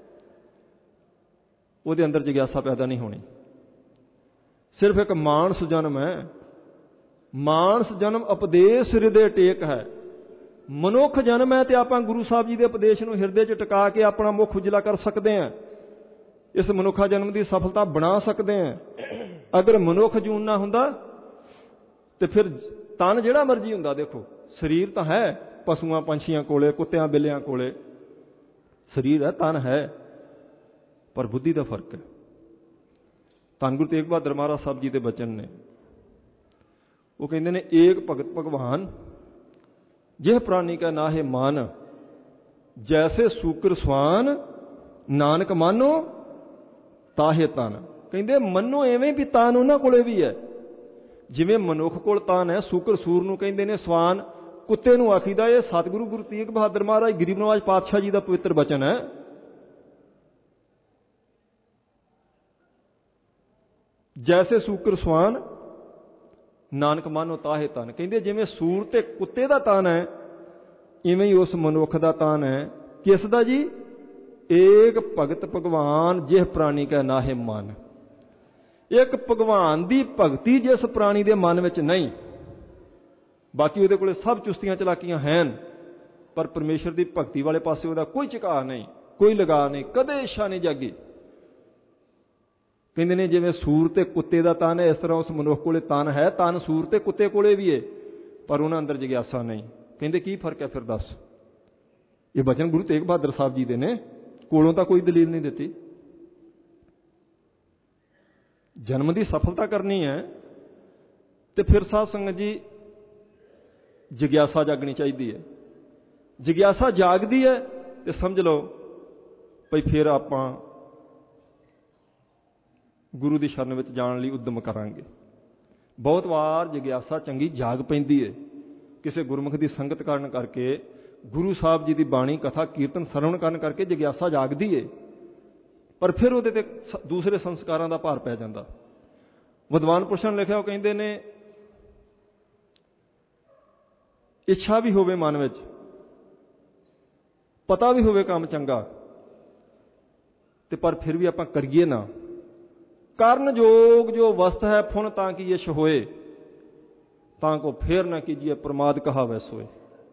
ਉਹਦੇ ਅੰਦਰ ਜਿਗਿਆਸਾ ਪੈਦਾ ਨਹੀਂ ਹੋਣੀ। ਸਿਰਫ ਇੱਕ ਮਾਨਸ ਜਨਮ ਹੈ, ਮਾਨਸ ਜਨਮ ਉਪਦੇਸ਼ ਹਿਰਦੇ ਟੇਕ ਹੈ। ਮਨੁੱਖ ਜਨਮ ਹੈ ਤੇ ਆਪਾਂ ਗੁਰੂ ਸਾਹਿਬ ਜੀ ਦੇ ਉਪਦੇਸ਼ ਨੂੰ ਹਿਰਦੇ 'ਚ ਟਿਕਾ ਕੇ ਆਪਣਾ ਮੁੱਖ ਉਜਲਾ ਕਰ ਸਕਦੇ ਹਾਂ, ਇਸ ਮਨੁੱਖਾ ਜਨਮ ਦੀ ਸਫਲਤਾ ਬਣਾ ਸਕਦੇ ਹਾਂ। ਅਗਰ ਮਨੁੱਖ ਜੂਨ ਨਾ ਹੁੰਦਾ ਤੇ ਫਿਰ ਤਨ ਜਿਹੜਾ ਮਰਜ਼ੀ ਹੁੰਦਾ, ਦੇਖੋ ਸਰੀਰ ਤਾਂ ਹੈ ਪਸ਼ੂਆਂ ਪੰਛੀਆਂ ਕੋਲੇ, ਕੁੱਤਿਆਂ ਬਿੱਲਿਆਂ ਕੋਲੇ ਸਰੀਰ ਹੈ, ਤਨ ਹੈ, ਪਰ ਬੁੱਧੀ ਦਾ ਫਰਕ ਹੈ। ਧੰਨ ਗੁਰੂ ਤੇਗ ਬਹਾਦਰ ਮਹਾਰਾਜ ਸਾਹਿਬ ਜੀ ਦੇ ਬਚਨ ਨੇ, ਉਹ ਕਹਿੰਦੇ ਨੇ ਏਕ ਭਗਤ ਭਗਵਾਨ ਜਿਹ ਪ੍ਰਾਨੀ ਕਾ ਨਾਹਿ ਮਨ, ਜੈਸੇ ਸੂਕਰ ਸਵਾਨ ਨਾਨਕ ਮਾਨੋ ਤਾਹੇ ਤਨ। ਕਹਿੰਦੇ ਮੰਨੋ ਐਵੇਂ ਵੀ ਤਨ ਉਹਨਾਂ ਕੋਲੇ ਵੀ ਹੈ, ਜਿਵੇਂ ਮਨੁੱਖ ਕੋਲ ਤਨ ਹੈ। ਸੂਕਰ ਸੂਰ ਨੂੰ ਕਹਿੰਦੇ ਨੇ, ਸਵਾਨ ਕੁੱਤੇ ਨੂੰ ਆਖੀਦਾ। ਇਹ ਸਤਿਗੁਰੂ ਗੁਰੂ ਤੇਗ ਬਹਾਦਰ ਮਹਾਰਾਜ ਗਰੀਬ ਨਿਵਾਜ ਪਾਤਸ਼ਾਹ ਜੀ ਦਾ ਪਵਿੱਤਰ ਬਚਨ ਹੈ। ਜੈਸੇ ਸੂਕਰ ਸਵਾਨ ਨਾਨਕ ਮਾਨੋ ਤਾਹੇ ਤਨ। ਕਹਿੰਦੇ ਜਿਵੇਂ ਸੂਰ ਤੇ ਕੁੱਤੇ ਦਾ ਤਨ ਹੈ, ਇਵੇਂ ਹੀ ਉਸ ਮਨੁੱਖ ਦਾ ਤਨ ਹੈ। ਕਿਸ ਦਾ ਜੀ? ਏਕ ਭਗਤ ਭਗਵਾਨ ਜਿਹ ਪ੍ਰਾਣੀ ਕੈ ਨਾਹਿ ਮਨ। ਇੱਕ ਭਗਵਾਨ ਦੀ ਭਗਤੀ ਜਿਸ ਪ੍ਰਾਣੀ ਦੇ ਮਨ ਵਿੱਚ ਨਹੀਂ। ਬਾਕੀ ਉਹਦੇ ਕੋਲੇ ਸਭ ਚੁਸਤੀਆਂ ਚਲਾਕੀਆਂ ਹਨ, ਪਰ ਪਰਮੇਸ਼ਰ ਦੀ ਭਗਤੀ ਵਾਲੇ ਪਾਸੇ ਉਹਦਾ ਕੋਈ ਝੁਕਾਅ ਨਹੀਂ, ਕੋਈ ਲਗਾਅ ਨਹੀਂ, ਕਦੇ ਇੱਛਾ ਨਹੀਂ ਜਾਗੀ। ਕਹਿੰਦੇ ਨੇ ਜਿਵੇਂ ਸੂਰ ਤੇ ਕੁੱਤੇ ਦਾ ਤਨ ਹੈ, ਇਸ ਤਰ੍ਹਾਂ ਉਸ ਮਨੁੱਖ ਕੋਲੇ ਤਨ ਹੈ। ਤਨ ਸੂਰ ਤੇ ਕੁੱਤੇ ਕੋਲੇ ਵੀ ਹੈ, ਪਰ ਉਹਨਾਂ ਅੰਦਰ ਜਿਗਿਆਸਾ ਨਹੀਂ। ਕਹਿੰਦੇ ਕੀ ਫਰਕ ਹੈ ਫਿਰ ਦੱਸ? ਇਹ ਬਚਨ ਗੁਰੂ ਤੇਗ ਬਹਾਦਰ ਸਾਹਿਬ ਜੀ ਦੇ ਨੇ, ਕੋਲੋਂ ਤਾਂ ਕੋਈ ਦਲੀਲ ਨਹੀਂ ਦਿੱਤੀ। ਜਨਮ ਦੀ ਸਫਲਤਾ ਕਰਨੀ ਹੈ ਤੇ ਫਿਰ ਸਾਧ ਸੰਗਤ ਜੀ ਜਿਗਿਆਸਾ ਜਾਗਣੀ ਚਾਹੀਦੀ ਹੈ। ਜਿਗਿਆਸਾ ਜਾਗਦੀ ਹੈ ਤੇ ਸਮਝ ਲਓ ਭਈ ਫਿਰ ਆਪਾਂ ਗੁਰੂ ਦੀ ਸ਼ਰਨ ਵਿੱਚ ਜਾਣ ਲਈ ਉਦਮ ਕਰਾਂਗੇ। ਬਹੁਤ ਵਾਰ ਜਿਗਿਆਸਾ ਚੰਗੀ ਜਾਗ ਪੈਂਦੀ ਹੈ ਕਿਸੇ ਗੁਰਮੁਖ ਦੀ ਸੰਗਤ ਕਰਨ ਕਰਕੇ, ਗੁਰੂ ਸਾਹਿਬ ਜੀ ਦੀ ਬਾਣੀ ਕਥਾ ਕੀਰਤਨ ਸਰਵਣ ਕਰਨ ਕਰਕੇ ਜਿਗਿਆਸਾ ਜਾਗਦੀ ਹੈ, ਪਰ ਫਿਰ ਉਹਦੇ ਤੇ ਦੂਸਰੇ ਸੰਸਕਾਰਾਂ ਦਾ ਭਾਰ ਪੈ ਜਾਂਦਾ। ਵਿਦਵਾਨ ਪੁਰਸ਼ਾਂ ਨੇ ਲਿਖਿਆ, ਉਹ ਕਹਿੰਦੇ ਨੇ ਇੱਛਾ ਵੀ ਹੋਵੇ ਮਨ ਵਿੱਚ, ਪਤਾ ਵੀ ਹੋਵੇ ਕੰਮ ਚੰਗਾ, ਤੇ ਪਰ ਫਿਰ ਵੀ ਆਪਾਂ ਕਰੀਏ ਨਾ। ਕਰਨ ਜੋਗ ਜੋ ਵਸਤ ਹੈ ਫੁਨ ਤਾਂ ਕਿ ਯਸ਼ ਹੋਏ, ਤਾਂ ਕੋ ਫੇਰ ਨਾ ਕੀਜੀਏ ਪ੍ਰਮਾਦ ਕਹਾਵੈ ਸੋਏ।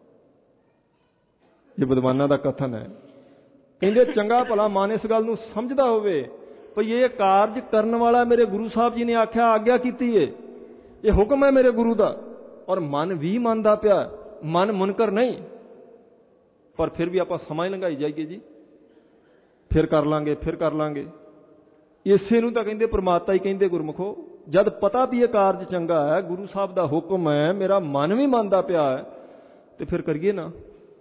ਇਹ ਵਿਦਵਾਨਾਂ ਦਾ ਕਥਨ ਹੈ। ਕਹਿੰਦੇ ਚੰਗਾ ਭਲਾ ਮਨ ਇਸ ਗੱਲ ਨੂੰ ਸਮਝਦਾ ਹੋਵੇ ਭਈ ਇਹ ਕਾਰਜ ਕਰਨ ਵਾਲਾ ਮੇਰੇ ਗੁਰੂ ਸਾਹਿਬ ਜੀ ਨੇ ਆਖਿਆ, ਆਗਿਆ ਕੀਤੀ ਏ, ਇਹ ਹੁਕਮ ਹੈ ਮੇਰੇ ਗੁਰੂ ਦਾ, ਔਰ ਮਨ ਵੀ ਮੰਨਦਾ ਪਿਆ, ਮਨ ਮੁਨਕਰ ਨਹੀਂ, ਪਰ ਫਿਰ ਵੀ ਆਪਾਂ ਸਮਾਂ ਹੀ ਲੰਘਾਈ ਜਾਈਏ ਜੀ, ਫਿਰ ਕਰ ਲਾਂਗੇ ਫਿਰ ਕਰ ਲਾਂਗੇ। ਇਸੇ ਨੂੰ ਤਾਂ ਕਹਿੰਦੇ ਪ੍ਰਮਾਤਮਾ ਹੀ ਕਹਿੰਦੇ ਗੁਰਮੁਖੋ। ਜਦ ਪਤਾ ਵੀ ਇਹ ਕਾਰਜ ਚੰਗਾ ਹੈ, ਗੁਰੂ ਸਾਹਿਬ ਦਾ ਹੁਕਮ ਹੈ, ਮੇਰਾ ਮਨ ਵੀ ਮੰਨਦਾ ਪਿਆ ਹੈ, ਤੇ ਫਿਰ ਕਰੀਏ ਨਾ।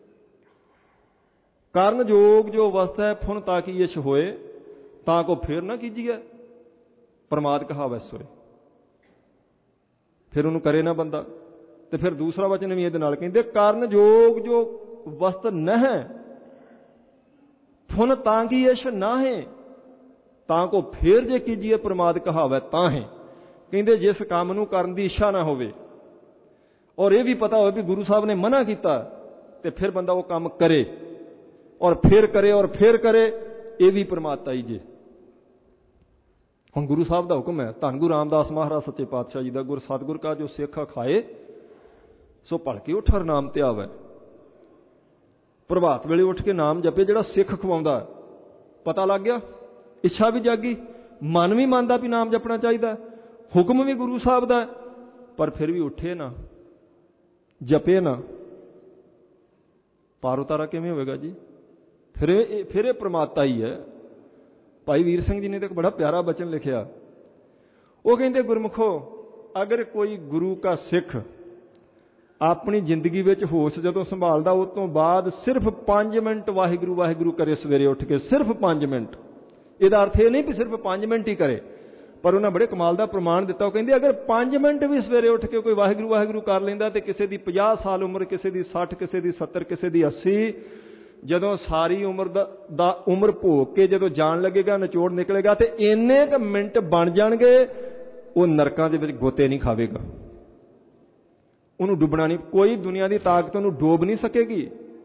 ਕਰਨ ਜੋਗ ਜੋ ਅਵਸਥ ਹੈ ਫੁਨ ਤਾਂ ਕਿ ਯਸ਼ ਹੋਏ, ਤਾਂ ਕੋ ਫੇਰ ਨਾ ਕੀਜੀਏ ਪ੍ਰਮਾਦ ਕਹਾਵੈ ਸੋਏ। ਫਿਰ ਉਹਨੂੰ ਕਰੇ ਨਾ ਬੰਦਾ। ਤੇ ਫਿਰ ਦੂਸਰਾ ਵਚਨ ਵੀ ਇਹਦੇ ਨਾਲ ਕਹਿੰਦੇ, ਕਰਨ ਜੋਗ ਜੋ ਵਸਤ ਨਹਿ ਫੁਨ ਤਾਂ ਕਿ ਯਸ਼ ਨਾਹੇ, ਤਾਂ ਕੋ ਫੇਰ ਜੇ ਕੀਜੀਏ ਪ੍ਰਮਾਦ ਕਹਾਵੈ ਤਾਂ ਹੈ। ਕਹਿੰਦੇ ਜਿਸ ਕੰਮ ਨੂੰ ਕਰਨ ਦੀ ਇੱਛਾ ਨਾ ਹੋਵੇ, ਔਰ ਇਹ ਵੀ ਪਤਾ ਹੋਵੇ ਵੀ ਗੁਰੂ ਸਾਹਿਬ ਨੇ ਮਨਾ ਕੀਤਾ, ਤੇ ਫਿਰ ਬੰਦਾ ਉਹ ਕੰਮ ਕਰੇ, ਔਰ ਫਿਰ ਕਰੇ ਔਰ ਫਿਰ ਕਰੇ, ਇਹ ਵੀ ਪ੍ਰਮਾਤਮਾ ਹੀ ਜੇ। ਹੁਣ ਗੁਰੂ ਸਾਹਿਬ ਦਾ ਹੁਕਮ ਹੈ, ਧੰਨ ਗੁਰੂ ਰਾਮਦਾਸ ਮਹਾਰਾਜ ਸੱਚੇ ਪਾਤਸ਼ਾਹ ਜੀ ਦਾ, ਗੁਰ ਸਤਿਗੁਰ ਕਾ ਜੋ ਸਿੱਖ ਖਾਏ ਸੋ ਭਲਕੇ ਉੱਠ ਹਰ ਨਾਮ ਧਿਆਵੈ। ਪ੍ਰਭਾਤ ਵੇਲੇ ਉੱਠ ਕੇ ਨਾਮ ਜਪੇ ਜਿਹੜਾ ਸਿੱਖ ਖਵਾਉਂਦਾ। ਪਤਾ ਲੱਗ ਗਿਆ, ਇੱਛਾ ਵੀ ਜਾਗੀ, ਮਨ ਵੀ ਮੰਨਦਾ ਵੀ ਨਾਮ ਜਪਣਾ ਚਾਹੀਦਾ, ਹੁਕਮ ਵੀ ਗੁਰੂ ਸਾਹਿਬ ਦਾ, ਪਰ ਫਿਰ ਵੀ ਉੱਠੇ ਨਾ, ਜਪੇ ਨਾ, ਪਾਰ ਉਤਾਰਾ ਕਿਵੇਂ ਹੋਵੇਗਾ ਜੀ? ਫਿਰ ਇਹ ਫਿਰ ਇਹ ਪ੍ਰਮਾਤਮਾ ਹੀ ਹੈ। ਭਾਈ ਵੀਰ ਸਿੰਘ ਜੀ ਨੇ ਤਾਂ ਇੱਕ ਬੜਾ ਪਿਆਰਾ ਬਚਨ ਲਿਖਿਆ। ਉਹ ਕਹਿੰਦੇ ਗੁਰਮੁਖੋ, ਅਗਰ ਕੋਈ ਗੁਰੂ ਕਾ ਸਿੱਖ ਆਪਣੀ ਜ਼ਿੰਦਗੀ ਵਿੱਚ ਹੋਸ਼ ਜਦੋਂ ਸੰਭਾਲਦਾ, ਉਸ ਤੋਂ ਬਾਅਦ ਸਿਰਫ ਪੰਜ ਮਿੰਟ ਵਾਹਿਗੁਰੂ ਵਾਹਿਗੁਰੂ ਕਰੇ ਸਵੇਰੇ ਉੱਠ ਕੇ, ਸਿਰਫ ਪੰਜ ਮਿੰਟ। ਇਹਦਾ ਅਰਥ ਇਹ ਨਹੀਂ ਵੀ ਸਿਰਫ ਪੰਜ ਮਿੰਟ ਹੀ ਕਰੇ, ਪਰ ਉਹਨਾਂ ਬੜੇ ਕਮਾਲ ਦਾ ਪ੍ਰਮਾਣ ਦਿੱਤਾ। ਉਹ ਕਹਿੰਦੇ ਅਗਰ ਪੰਜ ਮਿੰਟ ਵੀ ਸਵੇਰੇ ਉੱਠ ਕੇ ਕੋਈ ਵਾਹਿਗੁਰੂ ਵਾਹਿਗੁਰੂ ਕਰ ਲੈਂਦਾ, ਤੇ ਕਿਸੇ ਦੀ ਪੰਜਾਹ ਸਾਲ ਉਮਰ, ਕਿਸੇ ਦੀ ਸੱਠ, ਕਿਸੇ ਦੀ ਸੱਤਰ, ਕਿਸੇ ਦੀ ਅੱਸੀ, ਜਦੋਂ ਸਾਰੀ ਉਮਰ ਦਾ, ਦਾ ਉਮਰ ਭੋਗ ਕੇ ਜਦੋਂ ਜਾਣ ਲੱਗੇਗਾ, ਨਿਚੋੜ ਨਿਕਲੇਗਾ, ਤੇ ਇੰਨੇ ਕੁ ਮਿੰਟ ਬਣ ਜਾਣਗੇ, ਉਹ ਨਰਕਾਂ ਦੇ ਵਿੱਚ ਗੋਤੇ ਨਹੀਂ ਖਾਵੇਗਾ, ਉਹਨੂੰ ਡੁੱਬਣਾ ਨਹੀਂ, ਕੋਈ ਦੁਨੀਆ ਦੀ ਤਾਕਤ ਉਹਨੂੰ ਡੋਬ ਨਹੀਂ ਸਕੇਗੀ।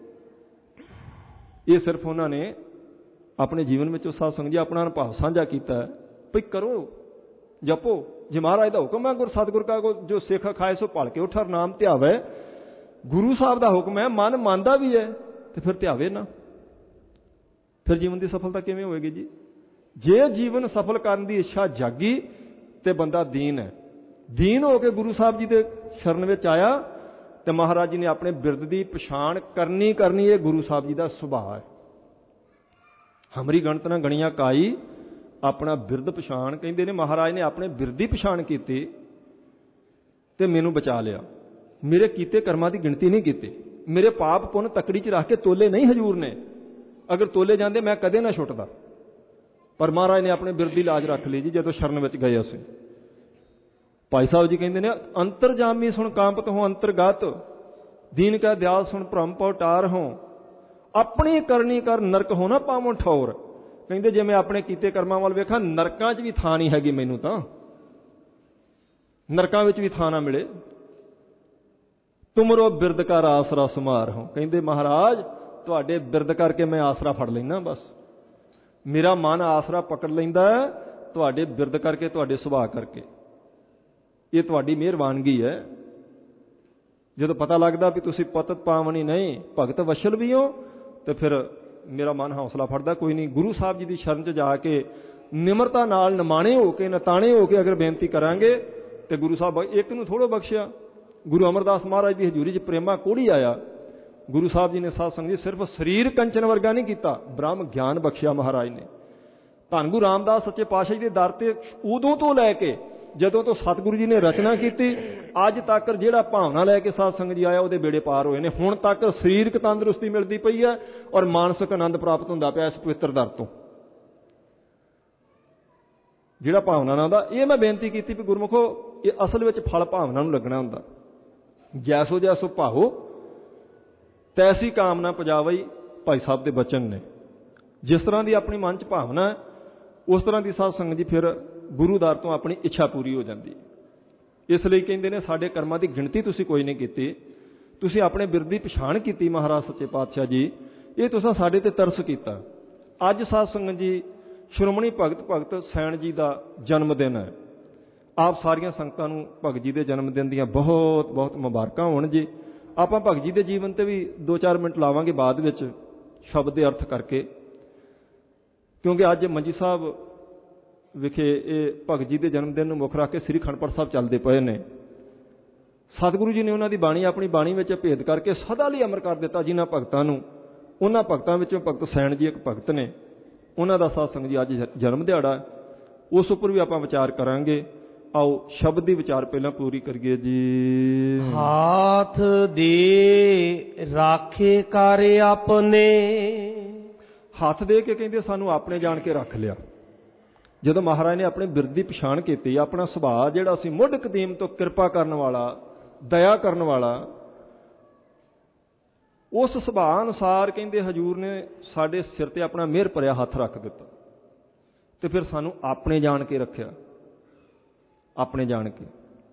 ਇਹ ਸਿਰਫ ਉਹਨਾਂ ਨੇ ਆਪਣੇ ਜੀਵਨ ਵਿੱਚ ਸਾਧ ਸੰਗਤ ਜੀ ਆਪਣਾ ਅਨੁਭਵ ਸਾਂਝਾ ਕੀਤਾ ਹੈ। ਭਈ ਕਰੋ, ਜਪੋ, ਜੇ ਮਹਾਰਾਜ ਦਾ ਹੁਕਮ ਹੈ, ਗੁਰ ਸਤਿਗੁਰ ਕਾ ਜੋ ਸਿੱਖ ਖਾਏ ਸੋ ਭਲਕੇ ਉੱਠ ਹਰ ਨਾਮ ਧਿਆਵੈ। ਗੁਰੂ ਸਾਹਿਬ ਦਾ ਹੁਕਮ ਹੈ, ਮਨ ਮੰਨਦਾ ਵੀ ਹੈ, ਤੇ ਫਿਰ ਧਿਆਵੇ ਨਾ। ਫਿਰ ਜੀਵਨ ਦੀ ਸਫਲਤਾ ਕਿਵੇਂ ਹੋਵੇਗੀ ਜੀ? ਜੇ ਜੀਵਨ ਸਫਲ ਕਰਨ ਦੀ ਇੱਛਾ ਜਾਗੀ ਤੇ ਬੰਦਾ ਦੀਨ ਹੈ, ਦੀਨ ਹੋ ਕੇ ਗੁਰੂ ਸਾਹਿਬ ਜੀ ਦੇ ਸ਼ਰਨ ਵਿੱਚ ਆਇਆ, ਤੇ ਮਹਾਰਾਜ ਜੀ ਨੇ ਆਪਣੇ ਬਿਰਦ ਦੀ ਪਛਾਣ ਕਰਨੀ ਕਰਨੀ ਇਹ ਗੁਰੂ ਸਾਹਿਬ ਜੀ ਦਾ ਸੁਭਾਅ ਹੈ। ਹਮਰੀ ਗਣਤ ਨਾ ਗਣੀਆਂ ਕਾਈ, ਆਪਣਾ ਬਿਰਦ ਪਛਾਣ। ਕਹਿੰਦੇ ਨੇ ਮਹਾਰਾਜ ਨੇ ਆਪਣੇ ਬਿਰਦ ਦੀ ਪਛਾਣ ਕੀਤੀ ਤੇ ਮੈਨੂੰ ਬਚਾ ਲਿਆ। ਮੇਰੇ ਕੀਤੇ ਕਰਮਾਂ ਦੀ ਗਿਣਤੀ ਨਹੀਂ ਕੀਤੀ, ਮੇਰੇ ਪਾਪ ਪੁੰਨ ਤਕੜੀ 'ਚ ਰੱਖ ਕੇ ਤੋਲੇ ਨਹੀਂ ਹਜੂਰ ਨੇ। ਅਗਰ ਤੋਲੇ ਜਾਂਦੇ ਮੈਂ ਕਦੇ ਨਾ ਛੁੱਟਦਾ, ਪਰ ਮਹਾਰਾਜ ਨੇ ਆਪਣੇ ਬਿਰਦ ਦੀ ਲਾਜ ਰੱਖ ਲਈ ਜੀ ਜਦੋਂ ਸ਼ਰਨ ਵਿੱਚ ਗਏ ਅਸੀਂ। ਭਾਈ ਸਾਹਿਬ ਜੀ ਕਹਿੰਦੇ ਨੇ, ਅੰਤਰਜਾਮੀ ਸੁਣ ਕਾਂਪਤ ਹੋ ਅੰਤਰਗਤ, ਦੀਨ ਕਾ ਦਿਆਲ ਸੁਣ ਭ੍ਰਮ ਪਉਟਾਰ ਹੋ, ਆਪਣੀ ਕਰਨੀ ਕਰ ਨਰਕ ਹੋ ਨਾ ਪਾਵੋਂ ਠੌਰ। ਕਹਿੰਦੇ ਜੇ ਮੈਂ ਆਪਣੇ ਕੀਤੇ ਕਰਮਾਂ ਵੱਲ ਵੇਖਾਂ, ਨਰਕਾਂ 'ਚ ਵੀ ਥਾਂ ਨਹੀਂ ਹੈਗੀ ਮੈਨੂੰ ਤਾਂ। ਨਰਕਾਂ ਵਿੱਚ ਵੀ ਥਾਂ ਨਾ ਮਿਲੇ। ਤੁਮਰੋ ਬਿਰਦ ਕਰ ਆਸਰਾ ਸੁਮਾਰ ਹੋ। ਕਹਿੰਦੇ ਮਹਾਰਾਜ ਤੁਹਾਡੇ ਬਿਰਦ ਕਰਕੇ ਮੈਂ ਆਸਰਾ ਫੜ ਲੈਂਦਾ, ਬਸ ਮੇਰਾ ਮਨ ਆਸਰਾ ਪਕੜ ਲੈਂਦਾ ਤੁਹਾਡੇ ਬਿਰਦ ਕਰਕੇ, ਤੁਹਾਡੇ ਸੁਭਾਅ ਕਰਕੇ। ਇਹ ਤੁਹਾਡੀ ਮਿਹਰਬਾਨਗੀ ਹੈ। ਜਦੋਂ ਪਤਾ ਲੱਗਦਾ ਵੀ ਤੁਸੀਂ ਪਤਤ ਪਾਵਨੀ ਨਹੀਂ ਭਗਤ ਵਸ਼ਲ ਵੀ ਹੋ, ਤੇ ਫਿਰ ਮੇਰਾ ਮਨ ਹੌਸਲਾ ਫੜਦਾ, ਕੋਈ ਨਹੀਂ ਗੁਰੂ ਸਾਹਿਬ ਜੀ ਦੀ ਸ਼ਰਨ 'ਚ ਜਾ ਕੇ ਨਿਮਰਤਾ ਨਾਲ ਨਿਮਾਣੇ ਹੋ ਕੇ, ਨਤਾਣੇ ਹੋ ਕੇ ਅਗਰ ਬੇਨਤੀ ਕਰਾਂਗੇ ਤੇ ਗੁਰੂ ਸਾਹਿਬ ਇੱਕ ਨੂੰ ਥੋੜ੍ਹਾ ਬਖਸ਼ਿਆ। ਗੁਰੂ ਅਮਰਦਾਸ ਮਹਾਰਾਜ ਦੀ ਹਜ਼ੂਰੀ 'ਚ ਪ੍ਰੇਮਾ ਕੋੜੀ ਆਇਆ। ਗੁਰੂ ਸਾਹਿਬ ਜੀ ਨੇ ਸਾਧ ਸੰਗਤ ਜੀ ਸਿਰਫ ਸਰੀਰ ਕੰਚਨ ਵਰਗਾ ਨਹੀਂ ਕੀਤਾ, ਬ੍ਰਹਮ ਗਿਆਨ ਬਖਸ਼ਿਆ ਮਹਾਰਾਜ ਨੇ। ਧੰਨ ਗੁਰੂ ਰਾਮਦਾਸ ਸੱਚੇ ਪਾਤਸ਼ਾਹ ਜੀ ਦੇ ਦਰ ਤੇ ਉਦੋਂ ਤੋਂ ਲੈ ਕੇ ਜਦੋਂ ਤੋਂ ਸਤਿਗੁਰੂ ਜੀ ਨੇ ਰਚਨਾ ਕੀਤੀ ਅੱਜ ਤੱਕ ਜਿਹੜਾ ਭਾਵਨਾ ਲੈ ਕੇ ਸਾਧ ਸੰਗਤ ਜੀ ਆਇਆ ਉਹਦੇ ਬੇੜੇ ਪਾਰ ਹੋਏ ਨੇ। ਹੁਣ ਤੱਕ ਸਰੀਰਕ ਤੰਦਰੁਸਤੀ ਮਿਲਦੀ ਪਈ ਹੈ ਔਰ ਮਾਨਸਿਕ ਆਨੰਦ ਪ੍ਰਾਪਤ ਹੁੰਦਾ ਪਿਆ ਇਸ ਪਵਿੱਤਰ ਦਰ ਤੋਂ। ਜਿਹੜਾ ਭਾਵਨਾ ਨਾਲ ਦਾ ਇਹ ਮੈਂ ਬੇਨਤੀ ਕੀਤੀ ਵੀ ਗੁਰਮੁਖੋ ਇਹ ਅਸਲ ਵਿੱਚ ਫਲ ਭਾਵਨਾ ਨੂੰ ਲੱਗਣਾ ਹੁੰਦਾ। ਜੈਸੋ ਜੈਸੋ ਭਾਵੋ ਤੈਸੀ ਕਾਮਨਾ ਪਜਾਵਈ, ਭਾਈ ਸਾਹਿਬ ਦੇ ਬਚਨ ਨੇ। ਜਿਸ ਤਰ੍ਹਾਂ ਦੀ ਆਪਣੀ ਮਨ 'ਚ ਭਾਵਨਾ ਉਸ ਤਰ੍ਹਾਂ ਦੀ ਸਾਧ ਸੰਗਤ ਜੀ ਫਿਰ ਗੁਰੂ ਦਰ ਤੋਂ ਆਪਣੀ ਇੱਛਾ ਪੂਰੀ ਹੋ ਜਾਂਦੀ। ਇਸ ਲਈ ਕਹਿੰਦੇ ਨੇ ਸਾਡੇ ਕਰਮਾਂ ਦੀ ਗਿਣਤੀ ਤੁਸੀਂ ਕੋਈ ਨਹੀਂ ਕੀਤੀ, ਤੁਸੀਂ ਆਪਣੇ ਬਿਰਦ ਦੀ ਪਛਾਣ ਕੀਤੀ ਮਹਾਰਾਜ ਸੱਚੇ ਪਾਤਸ਼ਾਹ ਜੀ, ਇਹ ਤੁਸੀਂ ਸਾਡੇ ਤੇ ਤਰਸ ਕੀਤਾ। ਅੱਜ ਸਾਧ ਸੰਗਤ ਜੀ ਸ਼੍ਰੋਮਣੀ ਭਗਤ ਭਗਤ ਸੈਣ ਜੀ ਦਾ ਜਨਮ ਦਿਨ ਹੈ। ਆਪ ਸਾਰੀਆਂ ਸੰਗਤਾਂ ਨੂੰ ਭਗਤ ਜੀ ਦੇ ਜਨਮ ਦਿਨ ਦੀਆਂ ਬਹੁਤ ਬਹੁਤ ਮੁਬਾਰਕਾਂ ਹੋਣ ਜੀ। ਆਪਾਂ ਭਗਤ ਜੀ ਦੇ ਜੀਵਨ ਤੇ ਵੀ ਦੋ ਚਾਰ ਮਿੰਟ ਲਾਵਾਂਗੇ ਬਾਅਦ ਵਿੱਚ ਸ਼ਬਦ ਦੇ ਅਰਥ ਕਰਕੇ, ਕਿਉਂਕਿ ਅੱਜ ਮੰਜੀ ਸਾਹਿਬ ਵਿਖੇ ਇਹ ਭਗਤ ਜੀ ਦੇ ਜਨਮ ਦਿਨ ਨੂੰ ਮੁੱਖ ਰੱਖ ਕੇ ਸ੍ਰੀ ਅਖੰਡ ਪਾਠ ਸਾਹਿਬ ਚੱਲਦੇ ਪਏ ਨੇ। ਸਤਿਗੁਰੂ ਜੀ ਨੇ ਉਹਨਾਂ ਦੀ ਬਾਣੀ ਆਪਣੀ ਬਾਣੀ ਵਿੱਚ ਭੇਦ ਕਰਕੇ ਸਦਾ ਲਈ ਅਮਰ ਕਰ ਦਿੱਤਾ ਜਿਨ੍ਹਾਂ ਭਗਤਾਂ ਨੂੰ। ਉਹਨਾਂ ਭਗਤਾਂ ਵਿੱਚੋਂ ਭਗਤ ਸੈਣ ਜੀ ਇੱਕ ਭਗਤ ਨੇ, ਉਹਨਾਂ ਦਾ ਸਾਧ ਸੰਗਤ ਜੀ ਅੱਜ ਜਨਮ ਦਿਹਾੜਾ, ਉਸ ਉੱਪਰ ਵੀ ਆਪਾਂ ਵਿਚਾਰ ਕਰਾਂਗੇ। ਆਓ ਸ਼ਬਦ ਦੀ ਵਿਚਾਰ ਪਹਿਲਾਂ ਪੂਰੀ ਕਰੀਏ ਜੀ। ਹਾਥ ਦੇ ਰਾਖੇ ਕਰ ਆਪਣੇ, ਹੱਥ ਦੇ ਕੇ ਕਹਿੰਦੇ ਸਾਨੂੰ ਆਪਣੇ ਜਾਣ ਕੇ ਰੱਖ ਲਿਆ। ਜਦੋਂ ਮਹਾਰਾਜ ਨੇ ਆਪਣੇ ਬਿਰਦ ਦੀ ਪਛਾਣ ਕੀਤੀ, ਆਪਣਾ ਸੁਭਾਅ ਜਿਹੜਾ ਸੀ ਮੁੱਢ ਕਦੀਮ ਤੋਂ ਕਿਰਪਾ ਕਰਨ ਵਾਲਾ, ਦਇਆ ਕਰਨ ਵਾਲਾ, ਉਸ ਸੁਭਾਅ ਅਨੁਸਾਰ ਕਹਿੰਦੇ ਹਜੂਰ ਨੇ ਸਾਡੇ ਸਿਰ ਤੇ ਆਪਣਾ ਮਿਹਰ ਭਰਿਆ ਹੱਥ ਰੱਖ ਦਿੱਤਾ ਤੇ ਫਿਰ ਸਾਨੂੰ ਆਪਣੇ ਜਾਣ ਕੇ ਰੱਖਿਆ। ਆਪਣੇ ਜਾਣ ਕੇ,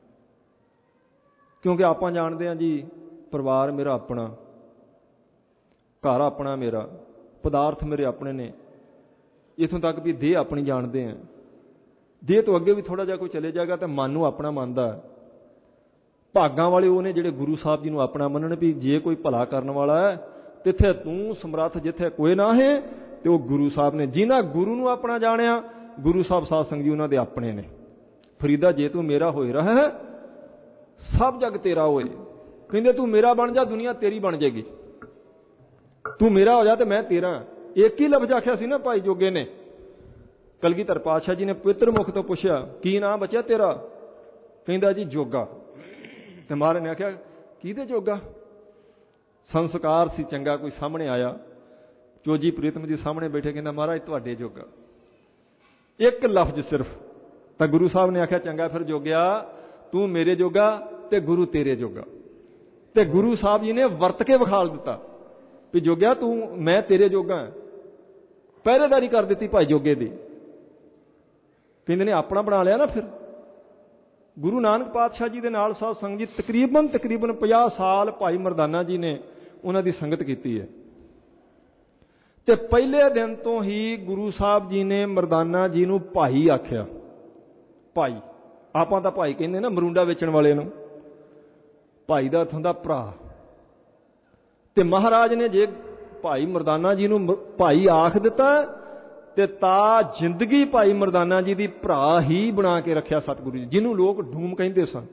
ਕਿਉਂਕਿ ਆਪਾਂ ਜਾਣਦੇ ਹਾਂ ਜੀ ਪਰਿਵਾਰ ਮੇਰਾ ਆਪਣਾ, ਘਰ ਆਪਣਾ ਮੇਰਾ, ਪਦਾਰਥ ਮੇਰੇ ਆਪਣੇ ਨੇ, ਇੱਥੋਂ ਤੱਕ ਵੀ ਦੇਹ ਆਪਣੀ ਜਾਣਦੇ ਹਾਂ। ਦੇਹ ਤੋਂ ਅੱਗੇ ਵੀ ਥੋੜ੍ਹਾ ਜਿਹਾ ਕੋਈ ਚਲੇ ਜਾਏਗਾ ਤਾਂ ਮਨ ਨੂੰ ਆਪਣਾ ਮੰਨਦਾ। ਭਾਗਾਂ ਵਾਲੇ ਉਹ ਨੇ ਜਿਹੜੇ ਗੁਰੂ ਸਾਹਿਬ ਜੀ ਨੂੰ ਆਪਣਾ ਮੰਨਣ ਵੀ ਜੇ ਕੋਈ ਭਲਾ ਕਰਨ ਵਾਲਾ ਹੈ ਤਿੱਥੇ ਤੂੰ ਸਮਰੱਥ, ਜਿੱਥੇ ਕੋਈ ਨਾ ਹੈ ਤੇ ਉਹ ਗੁਰੂ ਸਾਹਿਬ ਨੇ। ਜਿਨ੍ਹਾਂ ਗੁਰੂ ਨੂੰ ਆਪਣਾ ਜਾਣਿਆ, ਗੁਰੂ ਸਾਹਿਬ ਸਾਧ ਸੰਗਤ ਜੀ ਉਹਨਾਂ ਦੇ ਆਪਣੇ ਨੇ। ਫਰੀਦਾ ਜੇ ਤੂੰ ਮੇਰਾ ਹੋਏ ਰਹਾ ਸਭ ਜਗ ਤੇਰਾ ਹੋਏ। ਕਹਿੰਦੇ ਤੂੰ ਮੇਰਾ ਬਣ ਜਾ ਦੁਨੀਆ ਤੇਰੀ ਬਣ ਜਾਏਗੀ, ਤੂੰ ਮੇਰਾ ਹੋ ਜਾ ਤੇ ਮੈਂ ਤੇਰਾ। ਇੱਕ ਹੀ ਲਫ਼ਜ਼ ਆਖਿਆ ਸੀ ਨਾ ਭਾਈ ਜੋਗੇ ਨੇ। ਕਲਗੀਧਰ ਪਾਤਸ਼ਾਹ ਜੀ ਨੇ ਪਵਿੱਤਰ ਮੁਖ ਤੋਂ ਪੁੱਛਿਆ ਕੀ ਨਾਮ ਬਚਿਆ ਤੇਰਾ? ਕਹਿੰਦਾ ਜੀ ਜੋਗਾ। ਤੇ ਮਹਾਰਾਜ ਨੇ ਆਖਿਆ ਕਿਹਦੇ ਜੋਗਾ? ਸੰਸਕਾਰ ਸੀ ਚੰਗਾ, ਕੋਈ ਸਾਹਮਣੇ ਆਇਆ, ਚੋਜੀ ਪ੍ਰੀਤਮ ਜੀ ਸਾਹਮਣੇ ਬੈਠੇ, ਕਹਿੰਦਾ ਮਹਾਰਾਜ ਤੁਹਾਡੇ ਜੋਗਾ। ਇੱਕ ਲਫ਼ਜ਼ ਸਿਰਫ। ਤਾਂ ਗੁਰੂ ਸਾਹਿਬ ਨੇ ਆਖਿਆ ਚੰਗਾ ਫਿਰ ਜੋਗਿਆ ਤੂੰ ਮੇਰੇ ਜੋਗਾ ਤੇ ਗੁਰੂ ਤੇਰੇ ਜੋਗਾ। ਤੇ ਗੁਰੂ ਸਾਹਿਬ ਜੀ ਨੇ ਵਰਤ ਕੇ ਵਿਖਾਲ ਦਿੱਤਾ ਵੀ ਜੋਗਿਆ ਤੂੰ ਮੈਂ ਤੇਰੇ ਜੋਗਾ। ਪਹਿਰੇਦਾਰੀ ਕਰ ਦਿੱਤੀ ਭਾਈ ਜੋਗੇ ਦੀ। ਕਹਿੰਦੇ ਨੇ ਆਪਣਾ ਬਣਾ ਲਿਆ ਨਾ। ਫਿਰ ਗੁਰੂ ਨਾਨਕ ਪਾਤਸ਼ਾਹ ਜੀ ਦੇ ਨਾਲ ਸਾਧ ਸੰਗਤ ਜੀ ਤਕਰੀਬਨ ਤਕਰੀਬਨ ਪੰਜਾਹ ਸਾਲ ਭਾਈ ਮਰਦਾਨਾ ਜੀ ਨੇ ਉਹਨਾਂ ਦੀ ਸੰਗਤ ਕੀਤੀ ਹੈ। ਤੇ ਪਹਿਲੇ ਦਿਨ ਤੋਂ ਹੀ ਗੁਰੂ ਸਾਹਿਬ ਜੀ ਨੇ ਮਰਦਾਨਾ ਜੀ ਨੂੰ ਭਾਈ ਆਖਿਆ। ਭਾਈ, ਆਪਾਂ ਤਾਂ ਭਾਈ ਕਹਿੰਦੇ ਨਾ ਮਰੂੰਡਾ ਵੇਚਣ ਵਾਲੇ ਨੂੰ। ਭਾਈ ਦਾ ਅਰਥ ਹੁੰਦਾ ਭਰਾ। ਤੇ ਮਹਾਰਾਜ ਨੇ ਜੇ ਭਾਈ ਮਰਦਾਨਾ ਜੀ ਨੂੰ ਭਾਈ ਆਖ ਦਿੱਤਾ ਤੇ ਤਾਂ ਜ਼ਿੰਦਗੀ ਭਾਈ ਮਰਦਾਨਾ ਜੀ ਦੀ ਭਰਾ ਹੀ ਬਣਾ ਕੇ ਰੱਖਿਆ ਸਤਿਗੁਰੂ ਜੀ, ਜਿਹਨੂੰ ਲੋਕ ਢੂਮ ਕਹਿੰਦੇ ਸਨ।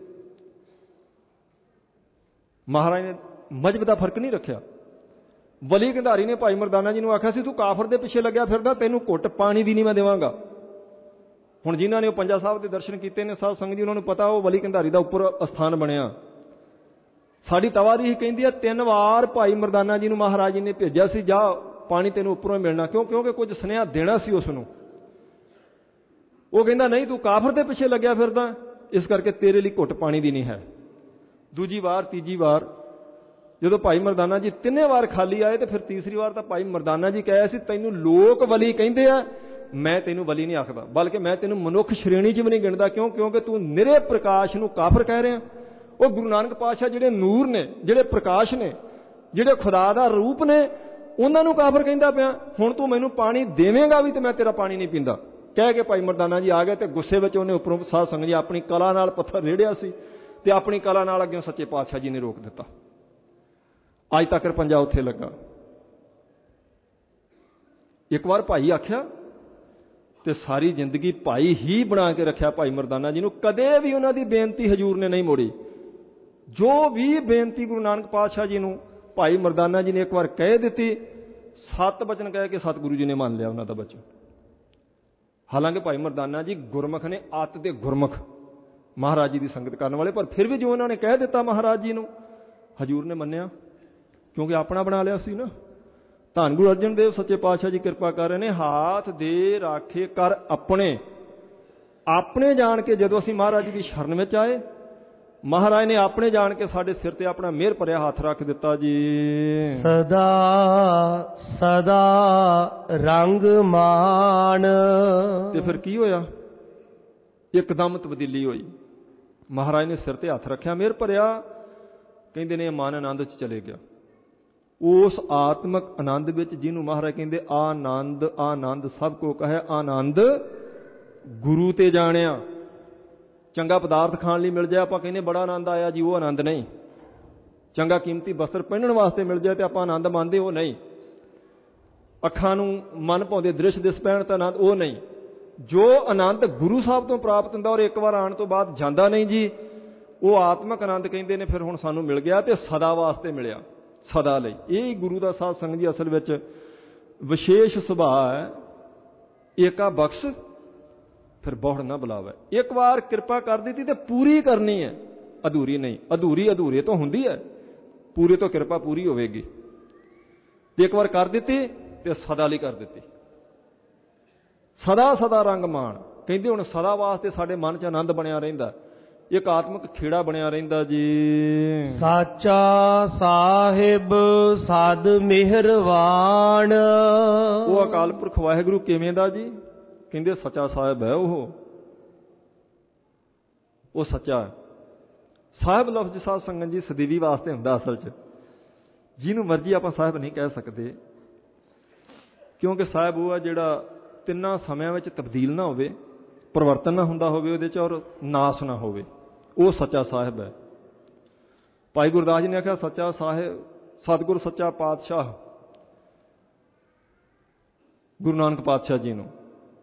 ਮਹਾਰਾਜ ਨੇ ਮਜ਼ਹਬ ਦਾ ਫਰਕ ਨਹੀਂ ਰੱਖਿਆ। ਵਲੀ ਕੰਧਾਰੀ ਨੇ ਭਾਈ ਮਰਦਾਨਾ ਜੀ ਨੂੰ ਆਖਿਆ ਸੀ ਤੂੰ ਕਾਫਰ ਦੇ ਪਿੱਛੇ ਲੱਗਿਆ ਫਿਰਦਾ, ਤੈਨੂੰ ਘੁੱਟ ਪਾਣੀ ਦੀ ਨਹੀਂ ਮੈਂ ਦੇਵਾਂਗਾ। ਹੁਣ ਜਿਨ੍ਹਾਂ ਨੇ ਉਹ ਪੰਜਾ ਸਾਹਿਬ ਦੇ ਦਰਸ਼ਨ ਕੀਤੇ ਨੇ ਸਾਧ ਸੰਗਤ ਜੀ, ਉਹਨਾਂ ਨੂੰ ਪਤਾ ਉਹ ਵਲੀ ਕੰਧਾਰੀ ਦਾ ਉੱਪਰ ਅਸਥਾਨ ਬਣਿਆ। ਸਾਡੀ ਤਵਾਰੀਖ ਕਹਿੰਦੀ ਹੈ ਤਿੰਨ ਵਾਰ ਭਾਈ ਮਰਦਾਨਾ ਜੀ ਨੂੰ ਮਹਾਰਾਜ ਜੀ ਨੇ ਭੇਜਿਆ ਸੀ, ਜਾ ਪਾਣੀ ਤੈਨੂੰ ਉੱਪਰੋਂ ਮਿਲਣਾ। ਕਿਉਂ? ਕਿਉਂਕਿ ਕੁਝ ਸੁਨੇਹਾ ਦੇਣਾ ਸੀ ਉਸ ਨੂੰ। ਉਹ ਕਹਿੰਦਾ ਨਹੀਂ ਤੂੰ ਕਾਫਰ ਦੇ ਪਿੱਛੇ ਲੱਗਿਆ ਫਿਰਦਾ, ਇਸ ਕਰਕੇ ਤੇਰੇ ਲਈ ਘੁੱਟ ਪਾਣੀ ਦੀ ਨਹੀਂ ਹੈ। ਦੂਜੀ ਵਾਰ, ਤੀਜੀ ਵਾਰ ਜਦੋਂ ਭਾਈ ਮਰਦਾਨਾ ਜੀ ਤਿੰਨੇ ਵਾਰ ਖਾਲੀ ਆਏ ਤੇ ਫਿਰ ਤੀਸਰੀ ਵਾਰ ਤਾਂ ਭਾਈ ਮਰਦਾਨਾ ਜੀ ਕਹੇ ਸੀ ਤੈਨੂੰ ਲੋਕ ਵਲੀ ਕਹਿੰਦੇ ਆ, ਮੈਂ ਤੈਨੂੰ ਵਲੀ ਨਹੀਂ ਆਖਦਾ, ਬਲਕਿ ਮੈਂ ਤੈਨੂੰ ਮਨੁੱਖ ਸ਼੍ਰੇਣੀ 'ਚ ਵੀ ਨਹੀਂ ਗਿਣਦਾ। ਕਿਉਂ? ਕਿਉਂਕਿ ਤੂੰ ਨਿਰੇ ਪ੍ਰਕਾਸ਼ ਨੂੰ ਕਾਫਰ ਕਹਿ ਰਿਹਾ। ਉਹ ਗੁਰੂ ਨਾਨਕ ਪਾਤਸ਼ਾਹ ਜਿਹੜੇ ਨੂਰ ਨੇ, ਜਿਹੜੇ ਪ੍ਰਕਾਸ਼ ਨੇ, ਜਿਹੜੇ ਖੁਦਾ ਦਾ ਰੂਪ ਨੇ, ਉਹਨਾਂ ਨੂੰ ਕਾਫਰ ਕਹਿੰਦਾ ਪਿਆ। ਹੁਣ ਤੂੰ ਮੈਨੂੰ ਪਾਣੀ ਦੇਵੇਂਗਾ ਵੀ ਤੇ ਮੈਂ ਤੇਰਾ ਪਾਣੀ ਨਹੀਂ ਪੀਂਦਾ, ਕਹਿ ਕੇ ਭਾਈ ਮਰਦਾਨਾ ਜੀ ਆ ਗਏ। ਤੇ ਗੁੱਸੇ ਵਿੱਚ ਉਹਨੇ ਉੱਪਰੋਂ ਸਾਧ ਸੰਗਤ ਜੀ ਆਪਣੀ ਕਲਾ ਨਾਲ ਪੱਥਰ ਰੇੜਿਆ ਸੀ ਤੇ ਆਪਣੀ ਕਲਾ ਨਾਲ ਅੱਗੇ ਸੱਚੇ ਪਾਤਸ਼ਾਹ ਜੀ ਨੇ ਰੋਕ ਦਿੱਤਾ। ਅੱਜ ਤੱਕ ਪੰਜਾ ਉੱਥੇ ਲੱਗਾ। ਇੱਕ ਵਾਰ ਭਾਈ ਆਖਿਆ ਤੇ ਸਾਰੀ ਜ਼ਿੰਦਗੀ ਭਾਈ ਹੀ ਬਣਾ ਕੇ ਰੱਖਿਆ ਭਾਈ ਮਰਦਾਨਾ ਜੀ ਨੂੰ। ਕਦੇ ਵੀ ਉਹਨਾਂ ਦੀ ਬੇਨਤੀ ਹਜ਼ੂਰ ਨੇ ਨਹੀਂ ਮੋੜੀ। ਜੋ ਵੀ ਬੇਨਤੀ ਗੁਰੂ ਨਾਨਕ ਪਾਤਸ਼ਾਹ ਜੀ ਨੂੰ ਭਾਈ ਮਰਦਾਨਾ ਜੀ ਨੇ ਇੱਕ ਵਾਰ ਕਹਿ ਦਿੱਤੀ, ਸੱਤ ਬਚਨ ਕਹਿ ਕੇ ਸਤਿਗੁਰੂ ਜੀ ਨੇ ਮੰਨ ਲਿਆ ਉਹਨਾਂ ਦਾ ਬਚਨ। ਹਾਲਾਂਕਿ ਭਾਈ ਮਰਦਾਨਾ ਜੀ ਗੁਰਮੁਖ ਨੇ, ਅੱਤ ਦੇ ਗੁਰਮੁਖ, ਮਹਾਰਾਜ ਜੀ ਦੀ ਸੰਗਤ ਕਰਨ ਵਾਲੇ, ਪਰ ਫਿਰ ਵੀ ਜੋ ਉਹਨਾਂ ਨੇ ਕਹਿ ਦਿੱਤਾ ਮਹਾਰਾਜ ਜੀ ਨੂੰ, ਹਜ਼ੂਰ ਨੇ ਮੰਨਿਆ, ਕਿਉਂਕਿ ਆਪਣਾ ਬਣਾ ਲਿਆ ਸੀ ਨਾ। ਧੰਨ ਗੁਰੂ ਅਰਜਨ ਦੇਵ ਸੱਚੇ ਪਾਤਸ਼ਾਹ ਜੀ ਕਿਰਪਾ ਕਰ ਰਹੇ ਨੇ। ਹਾਥ ਦੇ ਰਾਖੇ ਕਰ ਆਪਣੇ, ਆਪਣੇ ਜਾਣ ਕੇ ਜਦੋਂ ਅਸੀਂ ਮਹਾਰਾਜ ਜੀ ਦੀ ਸ਼ਰਨ ਵਿੱਚ ਆਏ, ਮਹਾਰਾਜ ਨੇ ਆਪਣੇ ਜਾਣ ਕੇ ਸਾਡੇ ਸਿਰ ਤੇ ਆਪਣਾ ਮਿਹਰ ਭਰਿਆ ਹੱਥ ਰੱਖ ਦਿੱਤਾ ਜੀ। ਸਦਾ ਸਦਾ ਰੰਗ ਮਾਨ। ਤੇ ਫਿਰ ਕੀ ਹੋਇਆ? ਇੱਕਦਮ ਤਬਦੀਲੀ ਹੋਈ। ਮਹਾਰਾਜ ਨੇ ਸਿਰ ਤੇ ਹੱਥ ਰੱਖਿਆ, ਮਿਹਰ ਭਰਿਆ, ਕਹਿੰਦੇ ਨੇ ਮਨ ਆਨੰਦ 'ਚ ਚਲੇ ਗਿਆ। ਉਸ ਆਤਮਿਕ ਆਨੰਦ ਵਿੱਚ ਜਿਹਨੂੰ ਮਹਾਰਾਜ ਕਹਿੰਦੇ ਆਨੰਦ, ਆਨੰਦ ਸਭ ਕੋ ਕਹੇ ਆਨੰਦ ਗੁਰੂ ਤੇ ਜਾਣਿਆ। ਚੰਗਾ ਪਦਾਰਥ ਖਾਣ ਲਈ ਮਿਲ ਜਾਏ ਆਪਾਂ ਕਹਿੰਦੇ ਬੜਾ ਆਨੰਦ ਆਇਆ ਜੀ, ਉਹ ਆਨੰਦ ਨਹੀਂ। ਚੰਗਾ ਕੀਮਤੀ ਵਸਤਰ ਪਹਿਨਣ ਵਾਸਤੇ ਮਿਲ ਜਾਏ ਤੇ ਆਪਾਂ ਆਨੰਦ ਮੰਨਦੇ, ਉਹ ਨਹੀਂ। ਅੱਖਾਂ ਨੂੰ ਮਨ ਭਾਉਂਦੇ ਦ੍ਰਿਸ਼ ਦਿਸ ਪੈਣ ਤਾਂ ਆਨੰਦ, ਉਹ ਨਹੀਂ। ਜੋ ਆਨੰਦ ਗੁਰੂ ਸਾਹਿਬ ਤੋਂ ਪ੍ਰਾਪਤ ਹੁੰਦਾ ਔਰ ਇੱਕ ਵਾਰ ਆਉਣ ਤੋਂ ਬਾਅਦ ਜਾਂਦਾ ਨਹੀਂ ਜੀ, ਉਹ ਆਤਮਿਕ ਆਨੰਦ ਕਹਿੰਦੇ ਨੇ ਫਿਰ ਹੁਣ ਸਾਨੂੰ ਮਿਲ ਗਿਆ ਤੇ ਸਦਾ ਵਾਸਤੇ ਮਿਲਿਆ, ਸਦਾ ਲਈ। ਇਹ ਗੁਰੂ ਦਾ ਸਾਧ ਸੰਗਤ ਜੀ ਅਸਲ ਵਿੱਚ ਵਿਸ਼ੇਸ਼ ਸੁਭਾਅ ਹੈ। ਏਕਾ ਬਖਸ਼ ਫਿਰ ਬਹੁੜ ਨਾ ਬੁਲਾਵੇ। ਇੱਕ ਵਾਰ ਕਿਰਪਾ ਕਰ ਦਿੱਤੀ ਤੇ ਪੂਰੀ ਕਰਨੀ ਹੈ, ਅਧੂਰੀ ਨਹੀਂ। ਅਧੂਰੀ ਅਧੂਰੇ ਤੋਂ ਹੁੰਦੀ ਹੈ, ਪੂਰੇ ਤੋਂ ਕਿਰਪਾ ਪੂਰੀ ਹੋਵੇਗੀ। ਤੇ ਇੱਕ ਵਾਰ ਕਰ ਦਿੱਤੀ ਤੇ ਸਦਾ ਲਈ ਕਰ ਦਿੱਤੀ। ਸਦਾ ਸਦਾ ਰੰਗ ਮਾਣ ਕਹਿੰਦੇ ਹੁਣ ਸਦਾ ਵਾਸਤੇ ਸਾਡੇ ਮਨ 'ਚ ਆਨੰਦ ਬਣਿਆ ਰਹਿੰਦਾ, ਇੱਕ ਆਤਮਿਕ ਖੇੜਾ ਬਣਿਆ ਰਹਿੰਦਾ ਜੀ। ਸਾਚਾ ਸਾਹਿਬ ਸਦ ਮਿਹਰਵਾਨ। ਉਹ ਅਕਾਲ ਪੁਰਖ ਵਾਹਿਗੁਰੂ ਕਿਵੇਂ ਦਾ ਜੀ? ਕਹਿੰਦੇ ਸੱਚਾ ਸਾਹਿਬ ਹੈ ਉਹ। ਉਹ ਸੱਚਾ ਸਾਹਿਬ ਲਫ਼ਜ਼ ਸਾਧ ਸੰਗਤ ਜੀ ਸਦੀਵੀ ਵਾਸਤੇ ਹੁੰਦਾ ਅਸਲ 'ਚ। ਜਿਹਨੂੰ ਮਰਜ਼ੀ ਆਪਾਂ ਸਾਹਿਬ ਨਹੀਂ ਕਹਿ ਸਕਦੇ, ਕਿਉਂਕਿ ਸਾਹਿਬ ਉਹ ਹੈ ਜਿਹੜਾ ਤਿੰਨਾਂ ਸਮਿਆਂ ਵਿੱਚ ਤਬਦੀਲ ਨਾ ਹੋਵੇ, ਪਰਿਵਰਤਨ ਨਾ ਹੁੰਦਾ ਹੋਵੇ ਉਹਦੇ 'ਚ, ਔਰ ਨਾਸ ਨਾ ਹੋਵੇ। ਉਹ ਸੱਚਾ ਸਾਹਿਬ ਹੈ। ਭਾਈ ਗੁਰਦਾਸ ਜੀ ਨੇ ਆਖਿਆ ਸੱਚਾ ਸਾਹਿਬ ਸਤਿਗੁਰ ਸੱਚਾ ਪਾਤਸ਼ਾਹ ਗੁਰੂ ਨਾਨਕ ਪਾਤਸ਼ਾਹ ਜੀ ਨੂੰ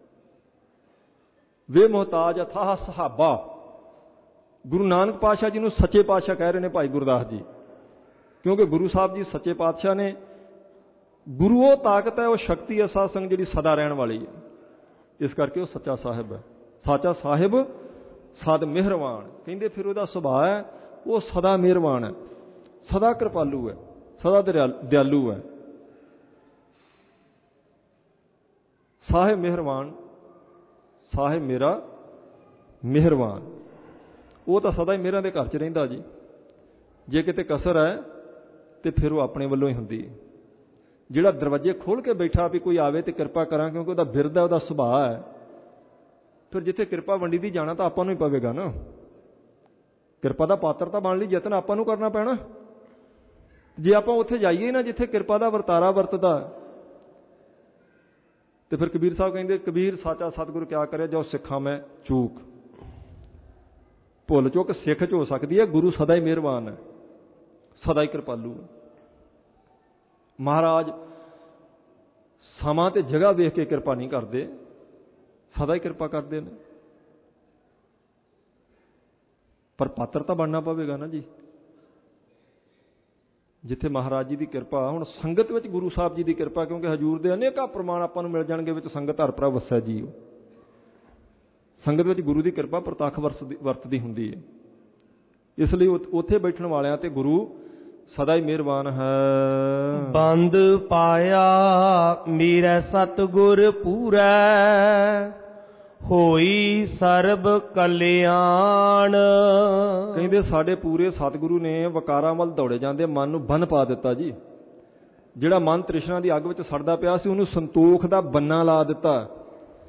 ਵੇ ਮੁਹਤਾਜ ਅਥਾਹ ਸਹਾਬਾ। ਗੁਰੂ ਨਾਨਕ ਪਾਤਸ਼ਾਹ ਜੀ ਨੂੰ ਸੱਚੇ ਪਾਤਸ਼ਾਹ ਕਹਿ ਰਹੇ ਨੇ ਭਾਈ ਗੁਰਦਾਸ ਜੀ, ਕਿਉਂਕਿ ਗੁਰੂ ਸਾਹਿਬ ਜੀ ਸੱਚੇ ਪਾਤਸ਼ਾਹ ਨੇ। ਗੁਰੂ ਉਹ ਤਾਕਤ ਹੈ, ਉਹ ਸ਼ਕਤੀ ਹੈ ਸਾਧ ਸੰਗਤ ਜਿਹੜੀ ਸਦਾ ਰਹਿਣ ਵਾਲੀ ਹੈ। ਇਸ ਕਰਕੇ ਉਹ ਸੱਚਾ ਸਾਹਿਬ ਹੈ। ਸਾਚਾ ਸਾਹਿਬ ਸਦ ਮਿਹਰਵਾਨ ਕਹਿੰਦੇ ਫਿਰ ਉਹਦਾ ਸੁਭਾਅ ਹੈ, ਉਹ ਸਦਾ ਮਿਹਰਵਾਨ ਹੈ, ਸਦਾ ਕਿਰਪਾਲੂ ਹੈ, ਸਦਾ ਦਿਆਲੂ ਹੈ। ਸਾਹਿਬ ਮਿਹਰਵਾਨ, ਸਾਹਿਬ ਮੇਰਾ ਮਿਹਰਵਾਨ। ਉਹ ਤਾਂ ਸਦਾ ਹੀ ਮਿਹਰਾਂ ਦੇ ਘਰ 'ਚ ਰਹਿੰਦਾ ਜੀ। ਜੇ ਕਿਤੇ ਕਸਰ ਹੈ ਤੇ ਫਿਰ ਉਹ ਆਪਣੇ ਵੱਲੋਂ ਹੀ ਹੁੰਦੀ ਹੈ। ਜਿਹੜਾ ਦਰਵਾਜ਼ੇ ਖੋਲ੍ਹ ਕੇ ਬੈਠਾ ਵੀ ਕੋਈ ਆਵੇ ਤੇ ਕਿਰਪਾ ਕਰਾਂ, ਕਿਉਂਕਿ ਉਹਦਾ ਬਿਰਦ ਹੈ, ਉਹਦਾ ਸੁਭਾਅ ਹੈ, ਫਿਰ ਜਿੱਥੇ ਕਿਰਪਾ ਵੰਡੀ ਦੀ ਜਾਣਾ ਤਾਂ ਆਪਾਂ ਨੂੰ ਹੀ ਪਵੇਗਾ ਨਾ। ਕਿਰਪਾ ਦਾ ਪਾਤਰ ਤਾਂ ਬਣ ਲਈ ਯਤਨ ਆਪਾਂ ਨੂੰ ਕਰਨਾ ਪੈਣਾ। ਜੇ ਆਪਾਂ ਉੱਥੇ ਜਾਈਏ ਨਾ ਜਿੱਥੇ ਕਿਰਪਾ ਦਾ ਵਰਤਾਰਾ ਵਰਤਦਾ, ਤੇ ਫਿਰ ਕਬੀਰ ਸਾਹਿਬ ਕਹਿੰਦੇ ਕਬੀਰ ਸਾਚਾ ਸਤਿਗੁਰ ਕਿਆ ਕਰੇ ਜੋ ਸਿੱਖਾਂ ਮੈਂ ਚੂਕ। ਭੁੱਲ ਚੁੱਕ ਸਿੱਖ 'ਚ ਹੋ ਸਕਦੀ ਹੈ, ਗੁਰੂ ਸਦਾ ਹੀ ਮਿਹਰਬਾਨ ਹੈ, ਸਦਾ ਹੀ ਕਿਰਪਾਲੂ ਹੈ। ਮਹਾਰਾਜ ਸਮਾਂ ਤੇ ਜਗ੍ਹਾ ਵੇਖ ਕੇ ਕਿਰਪਾ ਨਹੀਂ ਕਰਦੇ, ਸਦਾ ਹੀ ਕਿਰਪਾ ਕਰਦੇ ਨੇ। ਪਰ ਪਾਤਰ ਤਾਂ ਬਣਨਾ ਪਵੇਗਾ ਨਾ ਜੀ। ਜਿੱਥੇ ਮਹਾਰਾਜ ਜੀ ਦੀ ਕਿਰਪਾ, ਹੁਣ ਸੰਗਤ ਵਿੱਚ ਗੁਰੂ ਸਾਹਿਬ ਜੀ ਦੀ ਕਿਰਪਾ, ਕਿਉਂਕਿ ਹਜ਼ੂਰ ਦੇ ਅਨੇਕਾਂ ਪ੍ਰਮਾਣ ਆਪਾਂ ਨੂੰ ਮਿਲ ਜਾਣਗੇ ਵਿੱਚ ਸੰਗਤ ਹਰ ਪ੍ਰਭ ਵਸੈ ਜੀ। ਸੰਗਤ ਵਿੱਚ ਗੁਰੂ ਦੀ ਕਿਰਪਾ ਪ੍ਰਤੱਖ ਵਰਤਦੀ ਹੁੰਦੀ ਹੈ। ਇਸ ਲਈ ਉੱਥੇ ਬੈਠਣ ਵਾਲਿਆਂ ਤੇ ਗੁਰੂ ਸਦਾ ਹੀ ਮਿਹਰਬਾਨ ਹੈ। ਬੰਦ ਪਾਇਆ ਮੇਰੇ ਸਤਿਗੁਰ ਪੂਰੈ, ਹੋਈ ਸਰਬ ਕਲਿਆਣ। ਕਹਿੰਦੇ ਸਾਡੇ ਪੂਰੇ ਸਤਿਗੁਰੂ ਨੇ ਵਕਾਰਾਂ ਵੱਲ ਦੌੜੇ ਜਾਂਦੇ ਮਨ ਨੂੰ ਬੰਨ ਪਾ ਦਿੱਤਾ ਜੀ। ਜਿਹੜਾ ਮਨ ਤ੍ਰਿਸ਼ਨਾ ਦੀ ਅੱਗ ਵਿੱਚ ਸੜਦਾ ਪਿਆ ਸੀ, ਉਹਨੂੰ ਸੰਤੋਖ ਦਾ ਬੰਨਾ ਲਾ ਦਿੱਤਾ।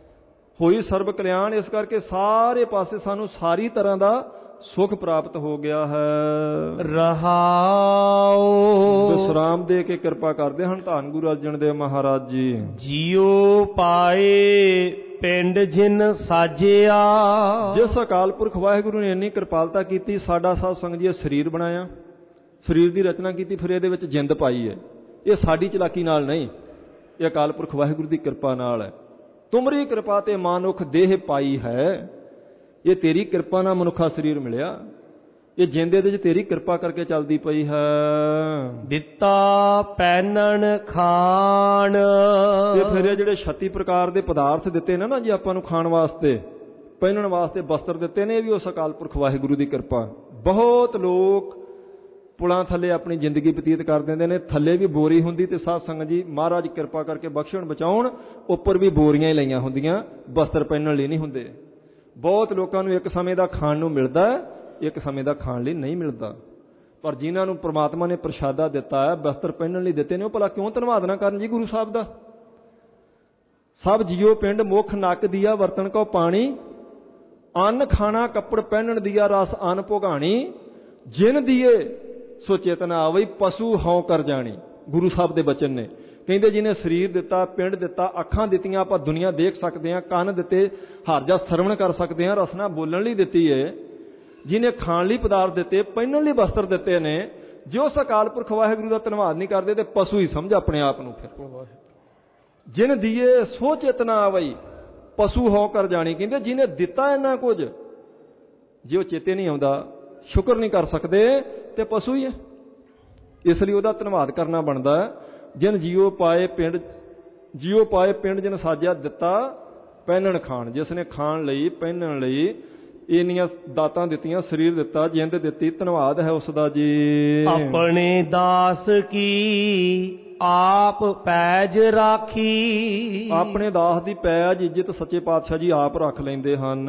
ਹੋਈ ਸਰਬ ਕਲਿਆਣ। ਇਸ ਕਰਕੇ ਸਾਰੇ ਪਾਸੇ ਸਾਨੂੰ ਸਾਰੀ ਤਰ੍ਹਾਂ ਦਾ ਸੁਖ ਪ੍ਰਾਪਤ ਹੋ ਗਿਆ ਹੈ। ਰਹਾਉ। ਵਿਸਰਾਮ ਦੇ ਕੇ ਕਿਰਪਾ ਕਰਦੇ ਹਨ ਧੰਨ ਗੁਰੂ ਅਰਜਨ ਦੇਵ ਮਹਾਰਾਜ ਜੀ। ਜਿਉ ਪਾਏ ਪਿੰਡ ਜਿਨ ਸਾਜਿਆ। ਜਿਸ ਅਕਾਲ ਪੁਰਖ ਵਾਹਿਗੁਰੂ ਨੇ ਇੰਨੀ ਕਿਰਪਾਲਤਾ ਕੀਤੀ, ਸਾਡਾ ਸਾਧ ਸੰਗਤ ਜੀ ਸਰੀਰ ਬਣਾਇਆ, ਸਰੀਰ ਦੀ ਰਚਨਾ ਕੀਤੀ, ਫਿਰ ਇਹਦੇ ਵਿੱਚ ਜਿੰਦ ਪਾਈ ਹੈ। ਇਹ ਸਾਡੀ ਚਲਾਕੀ ਨਾਲ ਨਹੀਂ, ਇਹ ਅਕਾਲ ਪੁਰਖ ਵਾਹਿਗੁਰੂ ਦੀ ਕਿਰਪਾ ਨਾਲ ਹੈ। ਤੁਮਰੀ ਕਿਰਪਾ ਤੇ ਮਾਨੁਖ ਦੇਹ ਪਾਈ ਹੈ। ਇਹ ਤੇਰੀ ਕਿਰਪਾ ਨਾਲ ਮਨੁੱਖਾ ਸਰੀਰ ਮਿਲਿਆ। ਇਹ ਜਿੰਦ ਇਹਦੇ 'ਚ ਤੇਰੀ ਕਿਰਪਾ ਕਰਕੇ ਚੱਲਦੀ ਪਈ ਹੈ। ਦਿੱਤਾ ਪਹਿਨਣ ਖਾਣ। ਤੇ ਫਿਰ ਇਹ ਜਿਹੜੇ ਛੱਤੀ ਪ੍ਰਕਾਰ ਦੇ ਪਦਾਰਥ ਦਿੱਤੇ ਨੇ ਨਾ ਜੀ ਆਪਾਂ ਨੂੰ ਖਾਣ ਵਾਸਤੇ, ਪਹਿਨਣ ਵਾਸਤੇ ਵਸਤਰ ਦਿੱਤੇ ਨੇ, ਇਹ ਵੀ ਉਸ ਅਕਾਲ ਪੁਰਖ ਵਾਹਿਗੁਰੂ ਦੀ ਕਿਰਪਾ। ਬਹੁਤ ਲੋਕ ਪੁਲਾਂ ਥੱਲੇ ਆਪਣੀ ਜ਼ਿੰਦਗੀ ਬਤੀਤ ਕਰ ਦਿੰਦੇ ਨੇ। ਥੱਲੇ ਵੀ ਬੋਰੀ ਹੁੰਦੀ ਤੇ ਸਾਧ ਸੰਗਤ ਜੀ ਮਹਾਰਾਜ ਕਿਰਪਾ ਕਰਕੇ ਬਖਸ਼ਣ ਬਚਾਉਣ, ਉੱਪਰ ਵੀ ਬੋਰੀਆਂ ਹੀ ਲਈਆਂ ਹੁੰਦੀਆਂ, ਵਸਤਰ ਪਹਿਨਣ ਲਈ ਨਹੀਂ ਹੁੰਦੇ। ਬਹੁਤ ਲੋਕਾਂ ਨੂੰ ਇੱਕ ਸਮੇਂ ਦਾ ਖਾਣ ਨੂੰ ਮਿਲਦਾ, ਇੱਕ ਸਮੇਂ ਦਾ ਖਾਣ ਲਈ ਨਹੀਂ ਮਿਲਦਾ। ਪਰ ਜਿਨ੍ਹਾਂ ਨੂੰ ਪ੍ਰਮਾਤਮਾ ਨੇ ਪ੍ਰਸ਼ਾਦਾ ਦਿੱਤਾ ਹੈ, ਵਸਤਰ ਪਹਿਨਣ ਲਈ ਦਿੱਤੇ ਨੇ, ਉਹ ਭਲਾ ਕਿਉਂ ਧੰਨਵਾਦ ਨਾ ਕਰਨ ਜੀ ਗੁਰੂ ਸਾਹਿਬ ਦਾ। ਸਭ ਜੀਓ ਪਿੰਡ ਮੁਖ ਨੱਕ ਦੀਆ ਵਰਤਣ ਕੋ ਪਾਣੀ, ਅੰਨ ਖਾਣਾ ਕੱਪੜ ਪਹਿਨਣ ਦੀਆ ਰਸ ਅੰਨ ਭੋਗਾਣੀ, ਜਿਨ ਦੀਏ ਸੋ ਚੇਤਨਾ ਆਵਈ ਪਸ਼ੂ ਹਉ ਕਰ ਜਾਣੀ। ਗੁਰੂ ਸਾਹਿਬ ਦੇ ਬਚਨ ਨੇ। ਕਹਿੰਦੇ ਜਿਹਨੇ ਸਰੀਰ ਦਿੱਤਾ, ਪਿੰਡ ਦਿੱਤਾ, ਅੱਖਾਂ ਦਿੱਤੀਆਂ, ਆਪਾਂ ਦੁਨੀਆ ਦੇਖ ਸਕਦੇ ਹਾਂ, ਕੰਨ ਦਿੱਤੇ, ਹਰਜਾ ਸਰਵਣ ਕਰ ਸਕਦੇ ਹਾਂ, ਰਸਨਾ ਬੋਲਣ ਲਈ ਦਿੱਤੀ ਹੈ, ਜਿਹਨੇ ਖਾਣ ਲਈ ਪਦਾਰਥ ਦਿੱਤੇ, ਪਹਿਨਣ ਲਈ ਵਸਤਰ ਦਿੱਤੇ ਨੇ, ਜੇ ਉਸ ਅਕਾਲ ਪੁਰਖ ਵਾਹਿਗੁਰੂ ਦਾ ਧੰਨਵਾਦ ਨਹੀਂ ਕਰਦੇ ਤੇ ਪਸ਼ੂ ਹੀ ਸਮਝ ਆਪਣੇ ਆਪ ਨੂੰ। ਫਿਰ ਜਿਨ ਦੀਏ ਸੋ ਚੇਤਨਾ ਆਵਈ ਪਸ਼ੂ ਹੋ ਕਰ ਜਾਣੀ। ਕਹਿੰਦੇ ਜਿਹਨੇ ਦਿੱਤਾ ਇੰਨਾ ਕੁਝ, ਜੇ ਉਹ ਚੇਤੇ ਨਹੀਂ ਆਉਂਦਾ, ਸ਼ੁਕਰ ਨਹੀਂ ਕਰ ਸਕਦੇ, ਤੇ ਪਸ਼ੂ ਹੀ ਹੈ। ਇਸ ਲਈ ਉਹਦਾ ਧੰਨਵਾਦ ਕਰਨਾ ਬਣਦਾ ਹੈ। ਜਿਨ ਜੀਓ ਪਾਏ ਪਿੰਡ, ਜੀਓ ਪਾਏ ਪਿੰਡ ਜਿਨ ਸਾਜਿਆ ਦਿੱਤਾ ਪਹਿਨਣ ਖਾਣ। ਜਿਸ ਨੇ ਖਾਣ ਲਈ, ਪਹਿਨਣ ਲਈ ਇੰਨੀਆਂ ਦਾਤਾਂ ਦਿੱਤੀਆਂ, ਸਰੀਰ ਦਿੱਤਾ, ਜਿੰਦ ਦਿੱਤੀ, ਧੰਨਵਾਦ ਹੈ ਉਸ ਦਾ ਜੀ। ਆਪਣੇ ਦਾਸ ਕੀ ਆਪ ਪੈਜ ਰਾਖੀ। ਆਪਣੇ ਦਾਸ ਦੀ ਪੈਜ ਇੱਜ਼ਤ ਸੱਚੇ ਪਾਤਸ਼ਾਹ ਜੀ ਆਪ ਰੱਖ ਲੈਂਦੇ ਹਨ।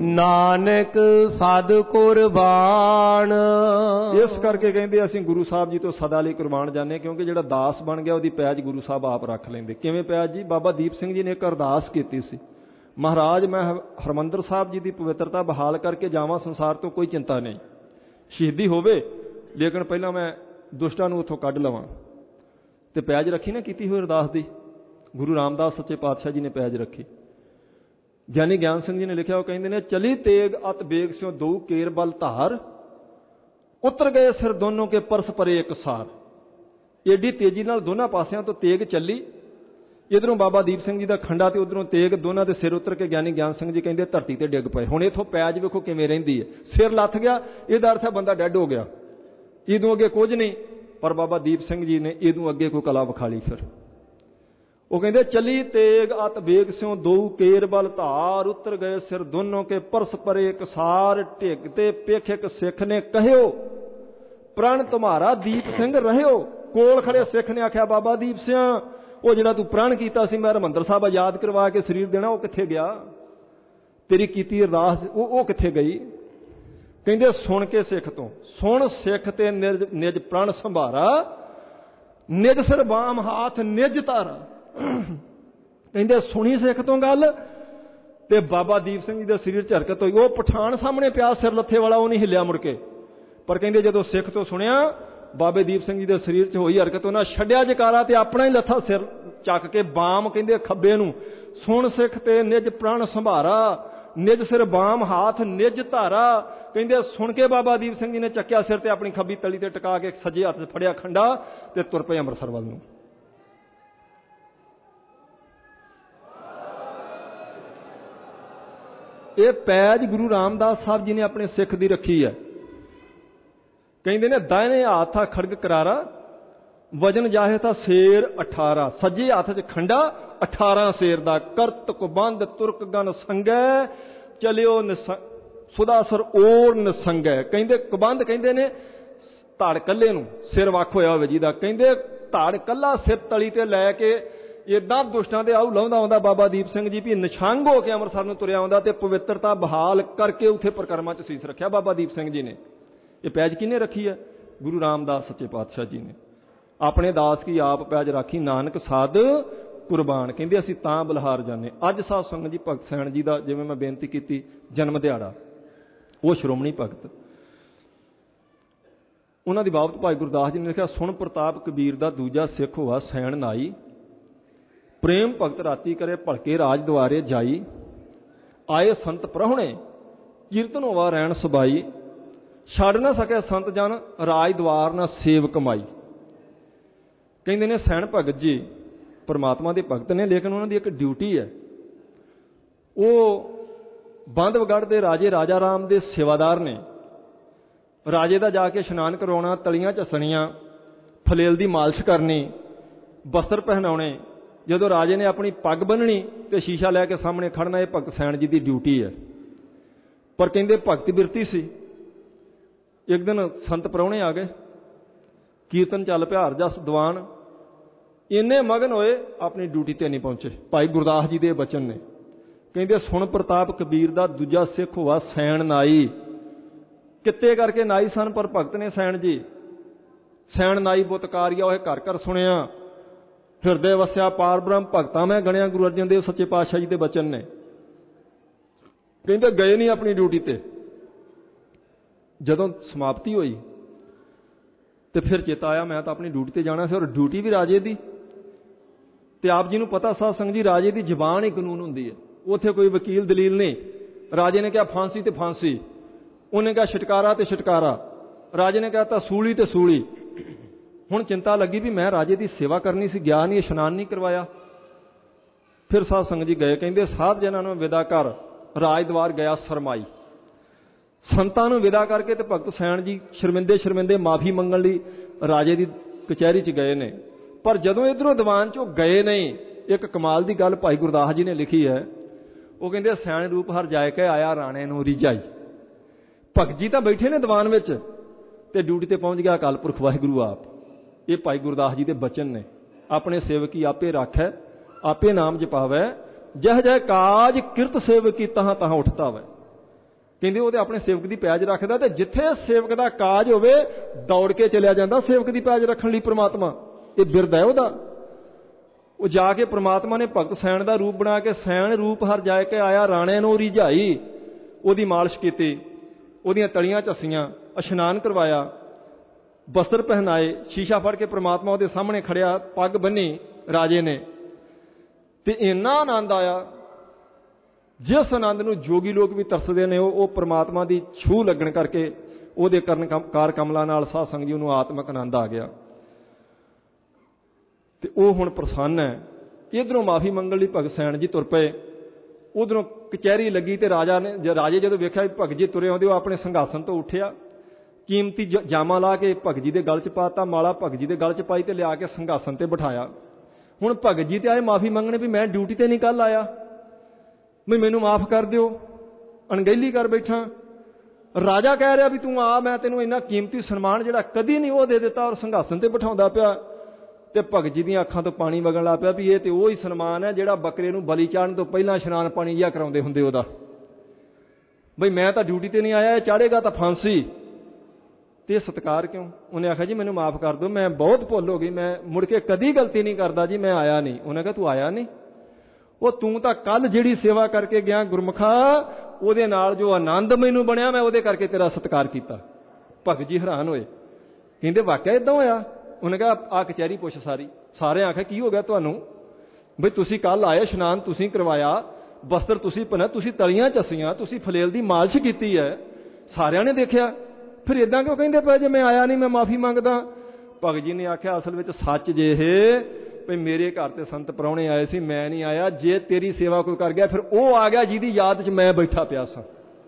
ਨਾਨਕ ਸਦ ਕੁਰਬਾਨ। ਇਸ ਕਰਕੇ ਕਹਿੰਦੇ ਅਸੀਂ ਗੁਰੂ ਸਾਹਿਬ ਜੀ ਤੋਂ ਸਦਾ ਲਈ ਕੁਰਬਾਨ ਜਾਂਦੇ, ਕਿਉਂਕਿ ਜਿਹੜਾ ਦਾਸ ਬਣ ਗਿਆ ਉਹਦੀ ਪੈਜ ਗੁਰੂ ਸਾਹਿਬ ਆਪ ਰੱਖ ਲੈਂਦੇ। ਕਿਵੇਂ ਪੈਜ ਜੀ? ਬਾਬਾ ਦੀਪ ਸਿੰਘ ਜੀ ਨੇ ਇੱਕ ਅਰਦਾਸ ਕੀਤੀ ਸੀ, ਮਹਾਰਾਜ ਮੈਂ ਹਰਿਮੰਦਰ ਸਾਹਿਬ ਜੀ ਦੀ ਪਵਿੱਤਰਤਾ ਬਹਾਲ ਕਰਕੇ ਜਾਵਾਂ, ਸੰਸਾਰ ਤੋਂ ਕੋਈ ਚਿੰਤਾ ਨਹੀਂ, ਸ਼ਹੀਦੀ ਹੋਵੇ, ਲੇਕਿਨ ਪਹਿਲਾਂ ਮੈਂ ਦੁਸ਼ਟਾਂ ਨੂੰ ਉੱਥੋਂ ਕੱਢ ਲਵਾਂ। ਤੇ ਪੈਜ ਰੱਖੀ ਨਾ ਕੀਤੀ ਹੋਈ ਅਰਦਾਸ ਦੀ, ਗੁਰੂ ਰਾਮਦਾਸ ਸੱਚੇ ਪਾਤਸ਼ਾਹ ਜੀ ਨੇ ਪੈਜ ਰੱਖੀ। ਗਿਆਨੀ ਗਿਆਨ ਸਿੰਘ ਜੀ ਨੇ ਲਿਖਿਆ, ਉਹ ਕਹਿੰਦੇ ਨੇ ਚਲੀ ਤੇਗ ਅਤ ਬੇਗ ਸਿਓ ਦੋ ਕੇਰ ਬਲ ਧਾਰ, ਉਤਰ ਗਏ ਸਿਰ ਦੋਨੋਂ ਕੇ ਪਰਸ ਪਰੇ ਇੱਕ ਸਾਰ। ਏਡੀ ਤੇਜ਼ੀ ਨਾਲ ਦੋਨਾਂ ਪਾਸਿਆਂ ਤੋਂ ਤੇਗ ਚੱਲੀ, ਇਧਰੋਂ ਬਾਬਾ ਦੀਪ ਸਿੰਘ ਜੀ ਦਾ ਖੰਡਾ ਤੇ ਉਧਰੋਂ ਤੇਗ, ਦੋਨਾਂ ਦੇ ਸਿਰ ਉਤਰ ਕੇ ਗਿਆਨੀ ਗਿਆਨ ਸਿੰਘ ਜੀ ਕਹਿੰਦੇ ਧਰਤੀ ਤੇ ਡਿੱਗ ਪਏ। ਹੁਣ ਇਥੋਂ ਪੈਜ ਵੇਖੋ ਕਿਵੇਂ ਰਹਿੰਦੀ ਹੈ, ਸਿਰ ਲੱਥ ਗਿਆ, ਇਹਦਾ ਅਰਥ ਹੈ ਬੰਦਾ ਡੈਡ ਹੋ ਗਿਆ, ਇਹਦੋਂ ਅੱਗੇ ਕੁਝ ਨਹੀਂ। ਪਰ ਬਾਬਾ ਦੀਪ ਸਿੰਘ ਜੀ ਨੇ ਇਹਦੋਂ ਅੱਗੇ ਕੋਈ ਕਲਾ ਵਿਖਾਲੀ। ਫਿਰ ਉਹ ਕਹਿੰਦੇ ਚਲੀ ਤੇਗ ਅਤ ਬੇਗ ਸਿਓ ਦੋ ਕੇਰ ਬਲ ਧਾਰ, ਉਤਰ ਗਏ ਸਿਰ ਦੋਨੋਂ ਕੇ ਪਰਸ ਪਰੇ ਇੱਕ ਸਾਰ। ਢਿੱਗ ਤੇ ਪੇਖ ਇੱਕ ਸਿੱਖ ਨੇ ਕਹਿਓ, ਪ੍ਰਣ ਤੁਮਾਰਾ ਦੀਪ ਸਿੰਘ ਰਹਿਓ। ਕੋਲ ਖੜੇ ਸਿੱਖ ਨੇ ਆਖਿਆ, ਬਾਬਾ ਦੀਪ ਸਿਆ, ਉਹ ਜਿਹੜਾ ਤੂੰ ਪ੍ਰਣ ਕੀਤਾ ਸੀ ਮੈਂ ਹਰਿਮੰਦਰ ਸਾਹਿਬ ਆਜ਼ਾਦ ਕਰਵਾ ਕੇ ਸਰੀਰ ਦੇਣਾ, ਉਹ ਕਿੱਥੇ ਗਿਆ? ਤੇਰੀ ਕੀਤੀ ਅਰਦਾਸ ਉਹ ਉਹ ਕਿੱਥੇ ਗਈ? ਕਹਿੰਦੇ ਸੁਣ ਕੇ ਸਿੱਖ ਤੋਂ, ਸੁਣ ਸਿੱਖ ਤੇ ਨਿਜ ਨਿਜ ਪ੍ਰਣ ਸੰਭਾਰਾ, ਨਿਜ ਸਿਰ ਬਾਮ ਹਾਥ ਨਿਜ ਧਾਰਾ। ਕਹਿੰਦੇ ਸੁਣੀ ਸਿੱਖ ਤੋਂ ਗੱਲ, ਤੇ ਬਾਬਾ ਦੀਪ ਸਿੰਘ ਜੀ ਦੇ ਸਰੀਰ ਝਰਕਤ ਹੋਈ। ਉਹ ਪਠਾਨ ਸਾਹਮਣੇ ਪਿਆ ਸਿਰ ਲੱਥੇ ਵਾਲਾ, ਉਹ ਨਹੀਂ ਹਿੱਲਿਆ ਮੁੜ ਕੇ। ਪਰ ਕਹਿੰਦੇ ਜਦੋਂ ਸਿੱਖ ਤੋਂ ਸੁਣਿਆ, ਬਾਬੇ ਦੀਪ ਸਿੰਘ ਜੀ ਦੇ ਸਰੀਰ 'ਚ ਹੋਈ ਹਰਕਤ, ਉਹਨਾਂ ਛੱਡਿਆ ਜਕਾਰਾ ਤੇ ਆਪਣਾ ਹੀ ਲੱਥਾ ਸਿਰ ਚੱਕ ਕੇ ਬਾਮ, ਕਹਿੰਦੇ ਖੱਬੇ ਨੂੰ, ਸੁਣ ਸਿੱਖ ਤੇ ਨਿਜ ਪ੍ਰਣ ਸੰਭਾਰਾ, ਨਿਜ ਸਿਰ ਬਾਮ ਹਾਥ ਨਿਜ ਧਾਰਾ। ਕਹਿੰਦੇ ਸੁਣ ਕੇ ਬਾਬਾ ਦੀਪ ਸਿੰਘ ਜੀ ਨੇ ਚੱਕਿਆ ਸਿਰ ਤੇ ਆਪਣੀ ਖੱਬੀ ਤਲੀ ਤੇ ਟਿਕਾ ਕੇ ਸੱਜੇ ਹੱਥ 'ਚ ਫੜਿਆ ਖੰਡਾ ਤੇ ਤੁਰ ਪਏ ਅੰਮ੍ਰਿਤਸਰ ਵੱਲ ਨੂੰ। ਇਹ ਪੈਜ ਗੁਰੂ ਰਾਮਦਾਸ ਸਾਹਿਬ ਜੀ ਨੇ ਆਪਣੇ ਸਿੱਖ ਦੀ ਰੱਖੀ ਹੈ। ਕਹਿੰਦੇ ਨੇ ਦਾਹਿਨੇ ਹੱਥ ਆ ਖੜਗ ਕਰਾਰਾ, ਵਜਨ ਜਾਹੇ ਤਾਂ ਸ਼ੇਰ ਅਠਾਰਾਂ। ਸੱਜੇ ਹੱਥ 'ਚ ਖੰਡਾ ਅਠਾਰਾਂ ਸ਼ੇਰ ਦਾ, ਕਰਤ ਕੁਬੰਧ ਤੁਰਕ ਗਨ ਸੰਗੈ, ਚਲਿਓ ਸੁਦਾਸਰ ਓਰ ਨਸੰਗੈ। ਕਹਿੰਦੇ ਕੁਬੰਧ ਕਹਿੰਦੇ ਨੇ ਧੜ ਕੱਲੇ ਨੂੰ, ਸਿਰ ਵੱਖ ਹੋਇਆ ਹੋਵੇ ਜਿਹਦਾ। ਕਹਿੰਦੇ ਧੜ ਕੱਲਾ ਸਿਰ ਤਲੀ ਤੇ ਲੈ ਕੇ ਏਦਾਂ ਦੁਸ਼ਟਾਂ ਦੇ ਆਉ ਲਾਉਂਦਾ ਆਉਂਦਾ ਬਾਬਾ ਦੀਪ ਸਿੰਘ ਜੀ, ਵੀ ਨਿਸ਼ੰਗ ਹੋ ਕੇ ਅੰਮ੍ਰਿਤਸਰ ਨੂੰ ਤੁਰਿਆ ਆਉਂਦਾ, ਤੇ ਪਵਿੱਤਰਤਾ ਬਹਾਲ ਕਰਕੇ ਉੱਥੇ ਪਰਿਕਰਮਾ 'ਚ ਸੀਸ ਰੱਖਿਆ ਬਾਬਾ ਦੀਪ ਸਿੰਘ ਜੀ ਨੇ। ਇਹ ਪੈਜ ਕਿਹਨੇ ਰੱਖੀ ਹੈ? ਗੁਰੂ ਰਾਮਦਾਸ ਸੱਚੇ ਪਾਤਸ਼ਾਹ ਜੀ ਨੇ। ਆਪਣੇ ਦਾਸ ਕੀ ਆਪ ਪੈਜ ਰਾਖੀ, ਨਾਨਕ ਸਾਧ ਕੁਰਬਾਨ। ਕਹਿੰਦੇ ਅਸੀਂ ਤਾਂ ਬਲਿਹਾਰ ਜਾਂਦੇ। ਅੱਜ ਸਾਧ ਸੰਗਤ ਜੀ ਭਗਤ ਸੈਣ ਜੀ ਦਾ, ਜਿਵੇਂ ਮੈਂ ਬੇਨਤੀ ਕੀਤੀ, ਜਨਮ ਦਿਹਾੜਾ, ਉਹ ਸ਼੍ਰੋਮਣੀ ਭਗਤ, ਉਹਨਾਂ ਦੀ ਬਾਬਤ ਭਾਈ ਗੁਰਦਾਸ ਜੀ ਨੇ ਲਿਖਿਆ, ਸੁਣ ਪ੍ਰਤਾਪ ਕਬੀਰ ਦਾ ਦੂਜਾ ਸਿੱਖ ਹੋਆ ਸੈਣ ਨਾਈ, ਪ੍ਰੇਮ ਭਗਤ ਰਾਤੀ ਕਰੇ ਭਲਕੇ ਰਾਜ ਦੁਆਰੇ ਜਾਈ, ਆਏ ਸੰਤ ਪ੍ਰਾਹੁਣੇ ਕੀਰਤਨ ਹੋਵਾ ਰਹਿਣ ਸਬਾਈ, ਛੱਡ ਨਾ ਸਕਿਆ ਸੰਤ ਜਨ ਰਾਜ ਦੁਆਰ ਨਾ ਸੇਵ ਕਮਾਈ। ਕਹਿੰਦੇ ਨੇ ਸੈਣ ਭਗਤ ਜੀ ਪਰਮਾਤਮਾ ਦੇ ਭਗਤ ਨੇ, ਲੇਕਿਨ ਉਹਨਾਂ ਦੀ ਇੱਕ ਡਿਊਟੀ ਹੈ, ਉਹ ਬੰਧਵਗੜ੍ਹ ਦੇ ਰਾਜੇ ਰਾਜਾ ਰਾਮ ਦੇ ਸੇਵਾਦਾਰ ਨੇ। ਰਾਜੇ ਦਾ ਜਾ ਕੇ ਇਸ਼ਨਾਨ ਕਰਵਾਉਣਾ, ਤਲੀਆਂ ਝੱਸਣੀਆਂ, ਫਲੇਲ ਦੀ ਮਾਲਿਸ਼ ਕਰਨੀ, ਬਸਤਰ ਪਹਿਨਾਉਣੇ। ਜਦੋਂ ਰਾਜੇ ਨੇ ਆਪਣੀ ਪੱਗ ਬੰਨਣੀ ਤੇ ਸ਼ੀਸ਼ਾ ਲੈ ਕੇ ਸਾਹਮਣੇ ਖੜਨਾ, ਇਹ ਭਗਤ ਸੈਣ ਜੀ ਦੀ ਡਿਊਟੀ ਹੈ। ਪਰ ਕਹਿੰਦੇ ਭਗਤੀ ਬਿਰਤੀ ਸੀ। ਇੱਕ ਦਿਨ ਸੰਤ ਪ੍ਰਾਹੁਣੇ ਆ ਗਏ, ਕੀਰਤਨ ਚੱਲ ਪਿਆ, ਹਰ ਜਸ ਦੀਵਾਨ, ਇੰਨੇ ਮਗਨ ਹੋਏ ਆਪਣੀ ਡਿਊਟੀ ਤੇ ਨਹੀਂ ਪਹੁੰਚੇ। ਭਾਈ ਗੁਰਦਾਸ ਜੀ ਦੇ ਬਚਨ ਨੇ, ਕਹਿੰਦੇ ਸੁਣ ਪ੍ਰਤਾਪ ਕਬੀਰ ਦਾ ਦੂਜਾ ਸਿੱਖ ਹੋਆ ਸੈਣ ਨਾਈ। ਕਿੱਤੇ ਕਰਕੇ ਨਾਈ ਸਨ, ਪਰ ਭਗਤ ਨੇ ਸੈਣ ਜੀ। ਸੈਣ ਨਾਈ ਬੁਤਕਾਰੀਆ ਉਹ ਘਰ ਘਰ ਸੁਣਿਆ, ਹਿਰਦੇ ਵਸਿਆ ਪਾਰ ਬ੍ਰਹਮ ਭਗਤਾਂ ਮੈਂ ਗਣਿਆ। ਗੁਰੂ ਅਰਜਨ ਦੇਵ ਸੱਚੇ ਪਾਤਸ਼ਾਹ ਜੀ ਦੇ ਬਚਨ ਨੇ। ਕਹਿੰਦੇ ਗਏ ਨਹੀਂ ਆਪਣੀ ਡਿਊਟੀ ਤੇ। ਜਦੋਂ ਸਮਾਪਤੀ ਹੋਈ ਤੇ ਫਿਰ ਚੇਤਾ ਆਇਆ, ਮੈਂ ਤਾਂ ਆਪਣੀ ਡਿਊਟੀ ਤੇ ਜਾਣਾ ਸੀ, ਔਰ ਡਿਊਟੀ ਵੀ ਰਾਜੇ ਦੀ। ਤੇ ਆਪ ਜੀ ਨੂੰ ਪਤਾ ਸਾਧ ਸੰਗਤ ਜੀ, ਰਾਜੇ ਦੀ ਜ਼ਬਾਨ ਹੀ ਕਾਨੂੰਨ ਹੁੰਦੀ ਹੈ, ਉੱਥੇ ਕੋਈ ਵਕੀਲ ਦਲੀਲ ਨਹੀਂ। ਰਾਜੇ ਨੇ ਕਿਹਾ ਫਾਂਸੀ ਤੇ ਫਾਂਸੀ, ਉਹਨੇ ਕਿਹਾ ਛੁਟਕਾਰਾ ਤੇ ਛੁਟਕਾਰਾ, ਰਾਜੇ ਨੇ ਕਹਿਤਾ ਸੂਲੀ ਤੇ ਸੂਲੀ। ਹੁਣ ਚਿੰਤਾ ਲੱਗੀ ਵੀ ਮੈਂ ਰਾਜੇ ਦੀ ਸੇਵਾ ਕਰਨੀ ਸੀ, ਗਿਆ ਨਹੀਂ, ਇਸ਼ਨਾਨ ਨਹੀਂ ਕਰਵਾਇਆ। ਫਿਰ ਸਾਧ ਸੰਗਤ ਜੀ ਗਏ। ਕਹਿੰਦੇ ਸਾਧ ਜਨਾਂ ਨੂੰ ਵਿਦਾ ਕਰ ਰਾਜ ਦਵਾਰ ਗਿਆ ਸਰਮਾਈ। ਸੰਤਾਂ ਨੂੰ ਵਿਦਾ ਕਰਕੇ ਤੇ ਭਗਤ ਸੈਣ ਜੀ ਸ਼ਰਮਿੰਦੇ ਸ਼ਰਮਿੰਦੇ ਮਾਫੀ ਮੰਗਣ ਲਈ ਰਾਜੇ ਦੀ ਕਚਹਿਰੀ 'ਚ ਗਏ ਨੇ। ਪਰ ਜਦੋਂ ਇੱਧਰੋਂ ਦੀਵਾਨ 'ਚੋਂ ਗਏ ਨਹੀਂ, ਇੱਕ ਕਮਾਲ ਦੀ ਗੱਲ ਭਾਈ ਗੁਰਦਾਸ ਜੀ ਨੇ ਲਿਖੀ ਹੈ। ਉਹ ਕਹਿੰਦੇ ਸੈਣ ਰੂਪ ਹਰ ਜਾਇ ਕੇ ਆਇਆ ਰਾਣੇ ਨੂੰ ਰਿਝਾਈ। ਭਗਤ ਜੀ ਤਾਂ ਬੈਠੇ ਨੇ ਦੀਵਾਨ ਵਿੱਚ ਤੇ ਡਿਊਟੀ ਤੇ ਪਹੁੰਚ ਗਿਆ ਅਕਾਲ ਪੁਰਖ ਵਾਹਿਗੁਰੂ ਆਪ। ਇਹ ਭਾਈ ਗੁਰਦਾਸ ਜੀ ਦੇ ਬਚਨ ਨੇ। ਆਪਣੇ ਸੇਵਕੀ ਆਪੇ ਰਾਖੈ, ਆਪੇ ਨਾਮ ਜਪਾਵੈ, ਜਹ ਜਹ ਕਾਜ ਕਿਰਤ ਸੇਵਕੀ ਤਹਾਂ ਤਹਾਂ ਉੱਠਤਾ ਵੈ। ਕਹਿੰਦੇ ਉਹ ਤੇ ਆਪਣੇ ਸੇਵਕ ਦੀ ਪੈਜ ਰੱਖਦਾ, ਤੇ ਜਿੱਥੇ ਸੇਵਕ ਦਾ ਕਾਜ ਹੋਵੇ ਦੌੜ ਕੇ ਚਲਿਆ ਜਾਂਦਾ ਸੇਵਕ ਦੀ ਪੈਜ ਰੱਖਣ ਲਈ ਪ੍ਰਮਾਤਮਾ। ਇਹ ਬਿਰਦ ਹੈ ਉਹਦਾ। ਉਹ ਜਾ ਕੇ ਪ੍ਰਮਾਤਮਾ ਨੇ ਭਗਤ ਸੈਣ ਦਾ ਰੂਪ ਬਣਾ ਕੇ ਸੈਣ ਰੂਪ ਹਰ ਜਾਇ ਕੇ ਆਇਆ ਰਾਣੇ ਨੂੰ ਰਿਝਾਈ। ਉਹਦੀ ਮਾਲਿਸ਼ ਕੀਤੀ, ਉਹਦੀਆਂ ਤਲੀਆਂ ਝੱਸੀਆਂ, ਇਸ਼ਨਾਨ ਕਰਵਾਇਆ, ਬਸਤਰ ਪਹਿਨਾਏ, ਸ਼ੀਸ਼ਾ ਫੜ ਕੇ ਪ੍ਰਮਾਤਮਾ ਉਹਦੇ ਸਾਹਮਣੇ ਖੜਿਆ, ਪੱਗ ਬੰਨੀ ਰਾਜੇ ਨੇ। ਤੇ ਇੰਨਾ ਆਨੰਦ ਆਇਆ, ਜਿਸ ਆਨੰਦ ਨੂੰ ਜੋਗੀ ਲੋਕ ਵੀ ਤਰਸਦੇ ਨੇ, ਉਹ ਉਹ ਪ੍ਰਮਾਤਮਾ ਦੀ ਛੂਹ ਲੱਗਣ ਕਰਕੇ ਉਹਦੇ ਕਰਨ ਕਾਰ ਕਮਲਾਂ ਨਾਲ ਸਾਧ ਸੰਗਤ ਜੀ ਨੂੰ ਆਤਮਿਕ ਆਨੰਦ ਆ ਗਿਆ। ਤੇ ਉਹ ਹੁਣ ਪ੍ਰਸੰਨ ਹੈ। ਇਧਰੋਂ ਮਾਫੀ ਮੰਗਣ ਲਈ ਭਗਤ ਸੈਣ ਜੀ ਤੁਰ ਪਏ, ਉਧਰੋਂ ਕਚਹਿਰੀ ਲੱਗੀ। ਤੇ ਰਾਜਾ ਨੇ ਰਾਜੇ ਜਦੋਂ ਵੇਖਿਆ ਵੀ ਭਗਤ ਜੀ ਤੁਰੇ ਆਉਂਦੇ, ਉਹ ਆਪਣੇ ਸਿੰਘਾਸਨ ਤੋਂ ਉੱਠਿਆ, ਕੀਮਤੀ ਜਾਮਾ ਲਾ ਕੇ ਭਗਤ ਜੀ ਦੇ ਗਲ 'ਚ ਪਾਤਾ, ਮਾਲਾ ਭਗਤ ਜੀ ਦੇ ਗਲ 'ਚ ਪਾਈ ਤੇ ਲਿਆ ਕੇ ਸਿੰਘਾਸਨ ਤੇ ਬਿਠਾਇਆ। ਹੁਣ ਭਗਤ ਜੀ ਤੇ ਆਏ ਮਾਫੀ ਮੰਗਣੇ ਵੀ ਮੈਂ ਡਿਊਟੀ ਤੇ ਨਹੀਂ ਕੱਲ ਆਇਆ, ਵੀ ਮੈਨੂੰ ਮਾਫ ਕਰ ਦਿਓ, ਅਣਗਹਿਲੀ ਕਰ ਬੈਠਾ। ਰਾਜਾ ਕਹਿ ਰਿਹਾ ਵੀ ਤੂੰ ਆ, ਮੈਂ ਤੈਨੂੰ ਇੰਨਾ ਕੀਮਤੀ ਸਨਮਾਨ ਜਿਹੜਾ ਕਦੀ ਨਹੀਂ ਉਹ ਦੇ ਦਿੱਤਾ, ਔਰ ਸਿੰਘਾਸਨ ਤੇ ਬਿਠਾਉਂਦਾ ਪਿਆ। ਤੇ ਭਗਤ ਜੀ ਦੀਆਂ ਅੱਖਾਂ ਤੋਂ ਪਾਣੀ ਵਗਣ ਲੱਗ ਪਿਆ ਵੀ ਇਹ ਤੇ ਉਹ ਹੀ ਸਨਮਾਨ ਹੈ ਜਿਹੜਾ ਬੱਕਰੇ ਨੂੰ ਬਲੀ ਚਾੜਨ ਤੋਂ ਪਹਿਲਾਂ ਇਸ਼ਨਾਨ ਪਾਣੀ ਜਿਹਾ ਕਰਾਉਂਦੇ ਹੁੰਦੇ ਉਹਦਾ। ਬਈ ਮੈਂ ਤਾਂ ਡਿਊਟੀ ਤੇ ਨਹੀਂ ਆਇਆ, ਇਹ ਚਾੜੇਗਾ ਤਾਂ ਫਾਂਸੀ। ਤੇ ਸਤਿਕਾਰ ਕਿਉਂ? ਉਹਨੇ ਆਖਿਆ ਜੀ ਮੈਨੂੰ ਮਾਫ ਕਰ ਦਿਓ, ਮੈਂ ਬਹੁਤ ਭੁੱਲ ਹੋ ਗਈ, ਮੈਂ ਮੁੜ ਕੇ ਕਦੀ ਗਲਤੀ ਨਹੀਂ ਕਰਦਾ ਜੀ, ਮੈਂ ਆਇਆ ਨਹੀਂ। ਉਹਨੇ ਕਿਹਾ ਤੂੰ ਆਇਆ ਨਹੀਂ? ਉਹ ਤੂੰ ਤਾਂ ਕੱਲ ਜਿਹੜੀ ਸੇਵਾ ਕਰਕੇ ਗਿਆ ਗੁਰਮੁਖਾ, ਉਹਦੇ ਨਾਲ ਜੋ ਆਨੰਦ ਮੈਨੂੰ ਬਣਿਆ, ਮੈਂ ਉਹਦੇ ਕਰਕੇ ਤੇਰਾ ਸਤਿਕਾਰ ਕੀਤਾ। ਭਗਤ ਜੀ ਹੈਰਾਨ ਹੋਏ, ਕਹਿੰਦੇ ਵਾਕਿਆ ਇਦਾਂ ਹੋਇਆ? ਉਹਨੇ ਕਿਹਾ ਆ ਕਚਹਿਰੀ ਪੁੱਛ ਸਾਰੀ। ਸਾਰਿਆਂ ਆਖਿਆ ਕੀ ਹੋ ਗਿਆ ਤੁਹਾਨੂੰ? ਬਈ ਤੁਸੀਂ ਕੱਲ ਆਏ, ਇਸ਼ਨਾਨ ਤੁਸੀਂ ਕਰਵਾਇਆ, ਬਸਤਰ ਤੁਸੀਂ ਪਹਿਨਾ, ਤੁਸੀਂ ਤਲੀਆਂ ਝੱਸੀਆਂ, ਤੁਸੀਂ ਫਲੇਲ ਦੀ ਮਾਲਿਸ਼ ਕੀਤੀ ਹੈ, ਸਾਰਿਆਂ ਨੇ ਦੇਖਿਆ, ਫਿਰ ਇਦਾਂ ਕਿਉਂ ਕਹਿੰਦੇ ਪਏ ਜੇ ਮੈਂ ਆਇਆ ਨਹੀਂ, ਮੈਂ ਮਾਫੀ ਮੰਗਦਾ? ਭਗਤ ਜੀ ਨੇ ਆਖਿਆ ਅਸਲ ਵਿੱਚ ਸੱਚ ਜੇ ਇਹ ਵੀ ਮੇਰੇ ਘਰ ਤੇ ਸੰਤ ਪ੍ਰਾਹੁਣੇ ਆਏ ਸੀ, ਮੈਂ ਨਹੀਂ ਆਇਆ। ਜੇ ਤੇਰੀ ਸੇਵਾ ਕੋਈ ਕਰ ਗਿਆ, ਫਿਰ ਉਹ ਆ ਗਿਆ ਜਿਹਦੀ ਯਾਦ 'ਚ ਮੈਂ ਬੈਠਾ ਪਿਆ ਸਾਂ,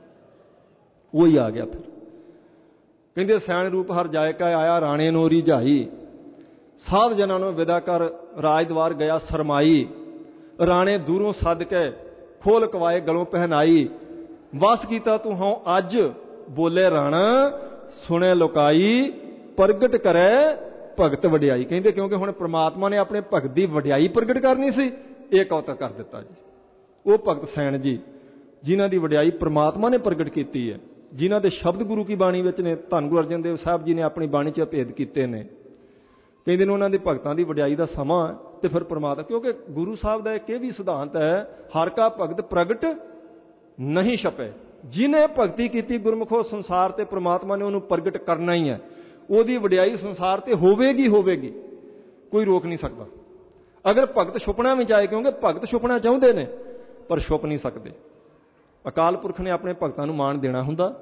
ਉਹ ਹੀ ਆ ਗਿਆ। ਫਿਰ ਕਹਿੰਦੇ ਸੈਣ ਰੂਪ ਹਰ ਜਾਇਕਾ ਆਇਆ ਰਾਣੇ ਨੂੰ ਰਿਝਾਈ। ਸਾਧ ਜਨਾਂ ਨੂੰ ਵਿਦਾ ਕਰ ਰਾਜ ਦਵਾਰ ਗਿਆ ਸਰਮਾਈ। ਰਾਣੇ ਦੂਰੋਂ ਸੱਦ ਕੇ ਖੋਲ ਕਵਾਏ ਗਲੋਂ ਪਹਿਨਾਈ। ਵਸ ਕੀਤਾ ਤੂੰ ਹਉ ਅੱਜ ਬੋਲੇ ਰਾਣਾ, ਸੁਣੇ ਲੋਕਾਈ ਪ੍ਰਗਟ ਕਰੇ ਭਗਤ ਵਡਿਆਈ। ਕਹਿੰਦੇ ਕਿਉਂਕਿ ਹੁਣ ਪ੍ਰਮਾਤਮਾ ਨੇ ਆਪਣੇ ਭਗਤ ਦੀ ਵਡਿਆਈ ਪ੍ਰਗਟ ਕਰਨੀ ਸੀ, ਇਹ ਕੌਤਕ ਕਰ ਦਿੱਤਾ ਜੀ। ਉਹ ਭਗਤ ਸੈਣ ਜੀ ਜਿਨ੍ਹਾਂ ਦੀ ਵਡਿਆਈ ਪ੍ਰਮਾਤਮਾ ਨੇ ਪ੍ਰਗਟ ਕੀਤੀ ਹੈ, ਜਿਨ੍ਹਾਂ ਦੇ ਸ਼ਬਦ ਗੁਰੂ ਕੀ ਬਾਣੀ ਵਿੱਚ ਨੇ, ਧੰਨ ਗੁਰੂ ਅਰਜਨ ਦੇਵ ਸਾਹਿਬ ਜੀ ਨੇ ਆਪਣੀ ਬਾਣੀ 'ਚ ਭੇਦ ਕੀਤੇ ਨੇ। ਕਹਿੰਦੇ ਨੇ ਉਹਨਾਂ ਦੇ ਭਗਤਾਂ ਦੀ ਵਡਿਆਈ ਦਾ ਸਮਾਂ ਤੇ ਫਿਰ ਪ੍ਰਮਾਤਮਾ, ਕਿਉਂਕਿ ਗੁਰੂ ਸਾਹਿਬ ਦਾ ਇੱਕ ਇਹ ਵੀ ਸਿਧਾਂਤ ਹੈ, ਹਰ ਕਾ ਭਗਤ ਪ੍ਰਗਟ ਨਹੀਂ ਛਪੇ। ਜਿਹਨੇ ਭਗਤੀ ਕੀਤੀ ਗੁਰਮੁਖੋ ਸੰਸਾਰ ਤੇ ਪ੍ਰਮਾਤਮਾ ਨੇ ਉਹਨੂੰ ਪ੍ਰਗਟ ਕਰਨਾ ਹੀ ਹੈ। ਉਹਦੀ ਵਡਿਆਈ ਸੰਸਾਰ ਤੇ ਹੋਵੇਗੀ ਹੋਵੇਗੀ, ਕੋਈ ਰੋਕ ਨਹੀਂ ਸਕਦਾ। ਅਗਰ ਭਗਤ ਛੁਪਣਾ ਵੀ ਚਾਹੇ, ਕਿਉਂਕਿ ਭਗਤ ਛੁਪਣਾ ਚਾਹੁੰਦੇ ਨੇ ਪਰ ਛੁਪ ਨਹੀਂ ਸਕਦੇ। ਅਕਾਲ ਪੁਰਖ ਨੇ ਆਪਣੇ ਭਗਤਾਂ ਨੂੰ ਮਾਣ ਦੇਣਾ ਹੁੰਦਾ।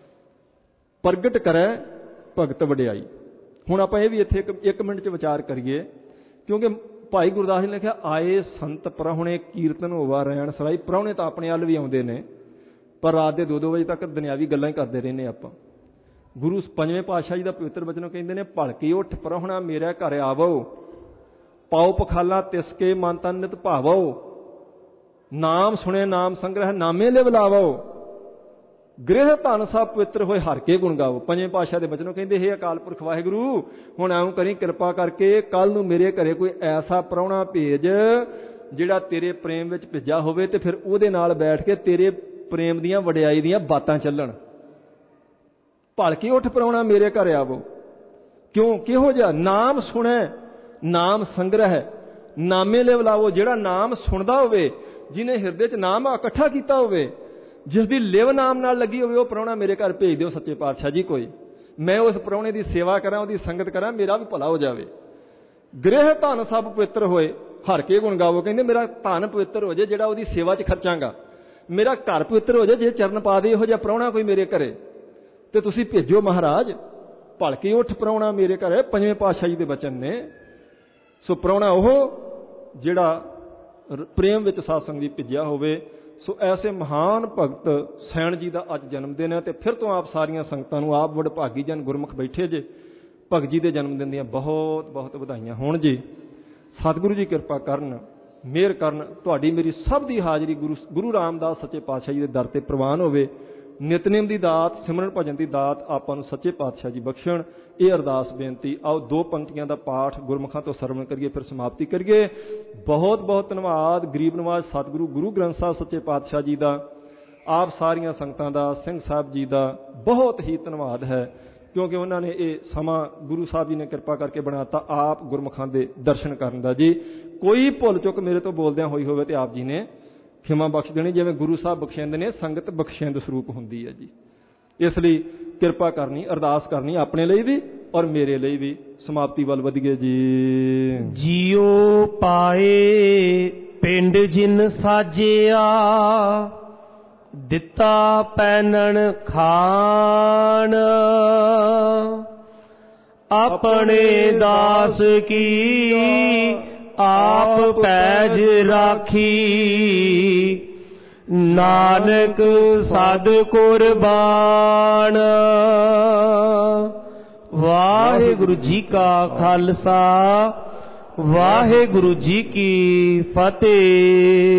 ਪ੍ਰਗਟ ਕਰੈ ਭਗਤ ਵਡਿਆਈ। ਹੁਣ ਆਪਾਂ ਇਹ ਵੀ ਇੱਥੇ ਇੱਕ, ਇੱਕ ਮਿੰਟ 'ਚ ਵਿਚਾਰ ਕਰੀਏ, ਕਿਉਂਕਿ ਭਾਈ ਗੁਰਦਾਸ ਜੀ ਨੇ ਲਿਖਿਆ, ਆਏ ਸੰਤ ਪ੍ਰਾਹੁਣੇ ਕੀਰਤਨ ਹੋਵਾ ਰਹਿਣ ਸਰਾਈ। ਪ੍ਰਾਹੁਣੇ ਤਾਂ ਆਪਣੇ ਵੱਲ ਵੀ ਆਉਂਦੇ ਨੇ, ਪਰ ਰਾਤ ਦੇ ਦੋ ਦੋ ਵਜੇ ਤੱਕ ਦੁਨਿਆਵੀ ਗੱਲਾਂ ਹੀ ਕਰਦੇ ਰਹਿੰਦੇ ਆਪਾਂ। ਗੁਰੂ ਪੰਜਵੇਂ ਪਾਤਸ਼ਾਹ ਜੀ ਦਾ ਪਵਿੱਤਰ ਬਚਨ ਕਹਿੰਦੇ ਨੇ, ਭਲਕੇ ਉੱਠ ਪ੍ਰਾਹੁਣਾ ਮੇਰੇ ਘਰ ਆਵੋ, ਪਾਓ ਪਖਾਲਾ ਤਿਸਕੇ ਮਨ ਤਨ ਨਿਤ ਭਾਵੋ, ਨਾਮ ਸੁਣੇ ਨਾਮ ਸੰਗ੍ਰਹਿ ਨਾਮੇ ਲਿਵ ਲਾਵੋ, ਗ੍ਰਹਿ ਧਨ ਸਭ ਪਵਿੱਤਰ ਹੋਏ ਹਰ ਕੇ ਗੁਣ ਗਾਵੋ। ਪੰਜਵੇਂ ਪਾਤਸ਼ਾਹ ਦੇ ਬਚਨੋਂ ਕਹਿੰਦੇ, ਹੇ ਅਕਾਲ ਪੁਰਖ ਵਾਹਿਗੁਰੂ, ਹੁਣ ਐਉਂ ਕਰੀ ਕਿਰਪਾ ਕਰਕੇ ਕੱਲ ਨੂੰ ਮੇਰੇ ਘਰੇ ਕੋਈ ਐਸਾ ਪ੍ਰਾਹੁਣਾ ਭੇਜ ਜਿਹੜਾ ਤੇਰੇ ਪ੍ਰੇਮ ਵਿੱਚ ਭਿੱਜਾ ਹੋਵੇ, ਤੇ ਫਿਰ ਉਹਦੇ ਨਾਲ ਬੈਠ ਕੇ ਤੇਰੇ ਪ੍ਰੇਮ ਦੀਆਂ ਵਡਿਆਈ ਦੀਆਂ ਬਾਤਾਂ ਚੱਲਣ। ਭਲਕੇ ਉੱਠ ਪ੍ਰਾਹੁਣਾ ਮੇਰੇ ਘਰ ਆਵੋ। ਕਿਉਂ? ਕਿਹੋ ਜਿਹਾ? ਨਾਮ ਸੁਣੈ ਨਾਮ ਸੰਗ੍ਰਹਿ ਨਾਮੇ ਲਿਵ ਲਾਵੋ। ਜਿਹੜਾ ਨਾਮ ਸੁਣਦਾ ਹੋਵੇ, ਜਿਹਨੇ ਹਿਰਦੇ 'ਚ ਨਾਮ ਇਕੱਠਾ ਕੀਤਾ ਹੋਵੇ, ਜਿਸ ਦੀ ਲਿਵ ਨਾਮ ਨਾਲ ਲੱਗੀ ਹੋਵੇ, ਉਹ ਪ੍ਰਾਹੁਣਾ ਮੇਰੇ ਘਰ ਭੇਜ ਦਿਓ ਸੱਚੇ ਪਾਤਸ਼ਾਹ ਜੀ। ਕੋਈ ਮੈਂ ਉਸ ਪ੍ਰਾਹੁਣੇ ਦੀ ਸੇਵਾ ਕਰਾਂ, ਉਹਦੀ ਸੰਗਤ ਕਰਾਂ, ਮੇਰਾ ਵੀ ਭਲਾ ਹੋ ਜਾਵੇ। ਗ੍ਰਹਿ ਧਨ ਸਭ ਪਵਿੱਤਰ ਹੋਏ ਹਰ ਕੇ ਗੁਣ ਗਾਵੋ। ਕਹਿੰਦੇ ਮੇਰਾ ਧਨ ਪਵਿੱਤਰ ਹੋ ਜਾਏ ਜਿਹੜਾ ਉਹਦੀ ਸੇਵਾ 'ਚ ਖਰਚਾਂਗਾ, ਮੇਰਾ ਘਰ ਪਵਿੱਤਰ ਹੋ ਜਾਏ ਜੇ ਚਰਨ ਪਾ ਦੇ ਇਹੋ ਜਿਹਾ ਪ੍ਰਾਹੁਣਾ ਕੋਈ ਮੇਰੇ ਘਰੇ, ਤੇ ਤੁਸੀਂ ਭੇਜੋ ਮਹਾਰਾਜ। ਭਲਕੇ ਉੱਠ ਪ੍ਰਾਹੁਣਾ ਮੇਰੇ ਘਰ, ਪੰਜਵੇਂ ਪਾਤਸ਼ਾਹ ਜੀ ਦੇ ਬਚਨ ਨੇ। ਸੋ ਪ੍ਰਾਹੁਣਾ ਉਹ ਜਿਹੜਾ ਪ੍ਰੇਮ ਵਿੱਚ ਸਾਧ ਸੰਗਤ ਦੀ ਭਿੱਜਿਆ ਹੋਵੇ। ਸੋ ਐਸੇ ਮਹਾਨ ਭਗਤ ਸੈਣ ਜੀ ਦਾ ਅੱਜ ਜਨਮ ਦਿਨ ਹੈ, ਤੇ ਫਿਰ ਤੋਂ ਆਪ ਸਾਰੀਆਂ ਸੰਗਤਾਂ ਨੂੰ, ਆਪ ਵਡਭਾਗੀ ਜਨ ਗੁਰਮੁਖ ਬੈਠੇ ਜੇ, ਭਗਤ ਜੀ ਦੇ ਜਨਮ ਦਿਨ ਦੀਆਂ ਬਹੁਤ ਬਹੁਤ ਵਧਾਈਆਂ ਹੋਣ ਜੀ। ਸਤਿਗੁਰੂ ਜੀ ਕਿਰਪਾ ਕਰਨ, ਮਿਹਰ ਕਰਨ, ਤੁਹਾਡੀ ਮੇਰੀ ਸਭ ਦੀ ਹਾਜ਼ਰੀ ਗੁਰੂ ਗੁਰੂ ਰਾਮਦਾਸ ਸੱਚੇ ਪਾਤਸ਼ਾਹ ਜੀ ਦੇ ਦਰ ਤੇ ਪ੍ਰਵਾਨ ਹੋਵੇ। ਨਿਤਨੇਮ ਦੀ ਦਾਤ, ਸਿਮਰਨ ਭਜਨ ਦੀ ਦਾਤ ਆਪਾਂ ਨੂੰ ਸੱਚੇ ਪਾਤਸ਼ਾਹ ਜੀ ਬਖਸ਼ਣ। ਇਹ ਅਰਦਾਸ ਬੇਨਤੀ। ਆਓ ਦੋ ਪੰਕਤੀਆਂ ਦਾ ਪਾਠ ਗੁਰਮੁਖਾਂ ਤੋਂ ਸਰਵਣ ਕਰੀਏ, ਫਿਰ ਸਮਾਪਤੀ ਕਰੀਏ। ਬਹੁਤ ਬਹੁਤ ਧੰਨਵਾਦ ਗਰੀਬ ਨਵਾਜ਼ ਸਤਿਗੁਰੂ ਗੁਰੂ ਗ੍ਰੰਥ ਸਾਹਿਬ ਸੱਚੇ ਪਾਤਸ਼ਾਹ ਜੀ ਦਾ, ਆਪ ਸਾਰੀਆਂ ਸੰਗਤਾਂ ਦਾ, ਸਿੰਘ ਸਾਹਿਬ ਜੀ ਦਾ ਬਹੁਤ ਹੀ ਧੰਨਵਾਦ ਹੈ, ਕਿਉਂਕਿ ਉਹਨਾਂ ਨੇ ਇਹ ਸਮਾਂ ਗੁਰੂ ਸਾਹਿਬ ਜੀ ਨੇ ਕਿਰਪਾ ਕਰਕੇ ਬਣਾਤਾ ਆਪ ਗੁਰਮੁਖਾਂ ਦੇ ਦਰਸ਼ਨ ਕਰਨ ਦਾ ਜੀ। ਕੋਈ ਭੁੱਲ ਚੁੱਕ ਮੇਰੇ ਤੋਂ ਬੋਲਦਿਆਂ ਹੋਈ ਹੋਵੇ ਤੇ ਆਪ ਜੀ ਨੇ ਖਿਮਾ ਬਖਸ਼ ਦੇਣੀ। ਜਿਵੇਂ ਗੁਰੂ ਸਾਹਿਬ ਬਖਸ਼ਿੰਦ ਨੇ, ਸੰਗਤ ਬਖਸ਼ਿੰਦ ਸਰੂਪ ਹੁੰਦੀ ਹੈ ਜੀ। ਇਸ ਲਈ ਕਿਰਪਾ ਕਰਨੀ, ਅਰਦਾਸ ਕਰਨੀ ਆਪਣੇ ਲਈ ਵੀ ਔਰ ਮੇਰੇ ਲਈ ਵੀ। ਸਮਾਪਤੀ ਵੱਲ ਵਧੀਏ ਜੀ। ਜੀਉ ਪਾਏ ਪਿੰਡ ਜਿਨ ਸਾਜਿਆ, ਦਿੱਤਾ ਪੈਨਣ ਖਾਣ, ਆਪਣੇ ਦਾਸ ਕੀ ਆਪ ਪੈਜ ਰਾਖੀ, ਨਾਨਕ ਸਦ ਕੁਰਬਾਨ। ਵਾਹਿਗੁਰੂ ਜੀ ਕਾ ਖਾਲਸਾ, ਵਾਹਿਗੁਰੂ ਜੀ ਕੀ ਫਤਿਹ।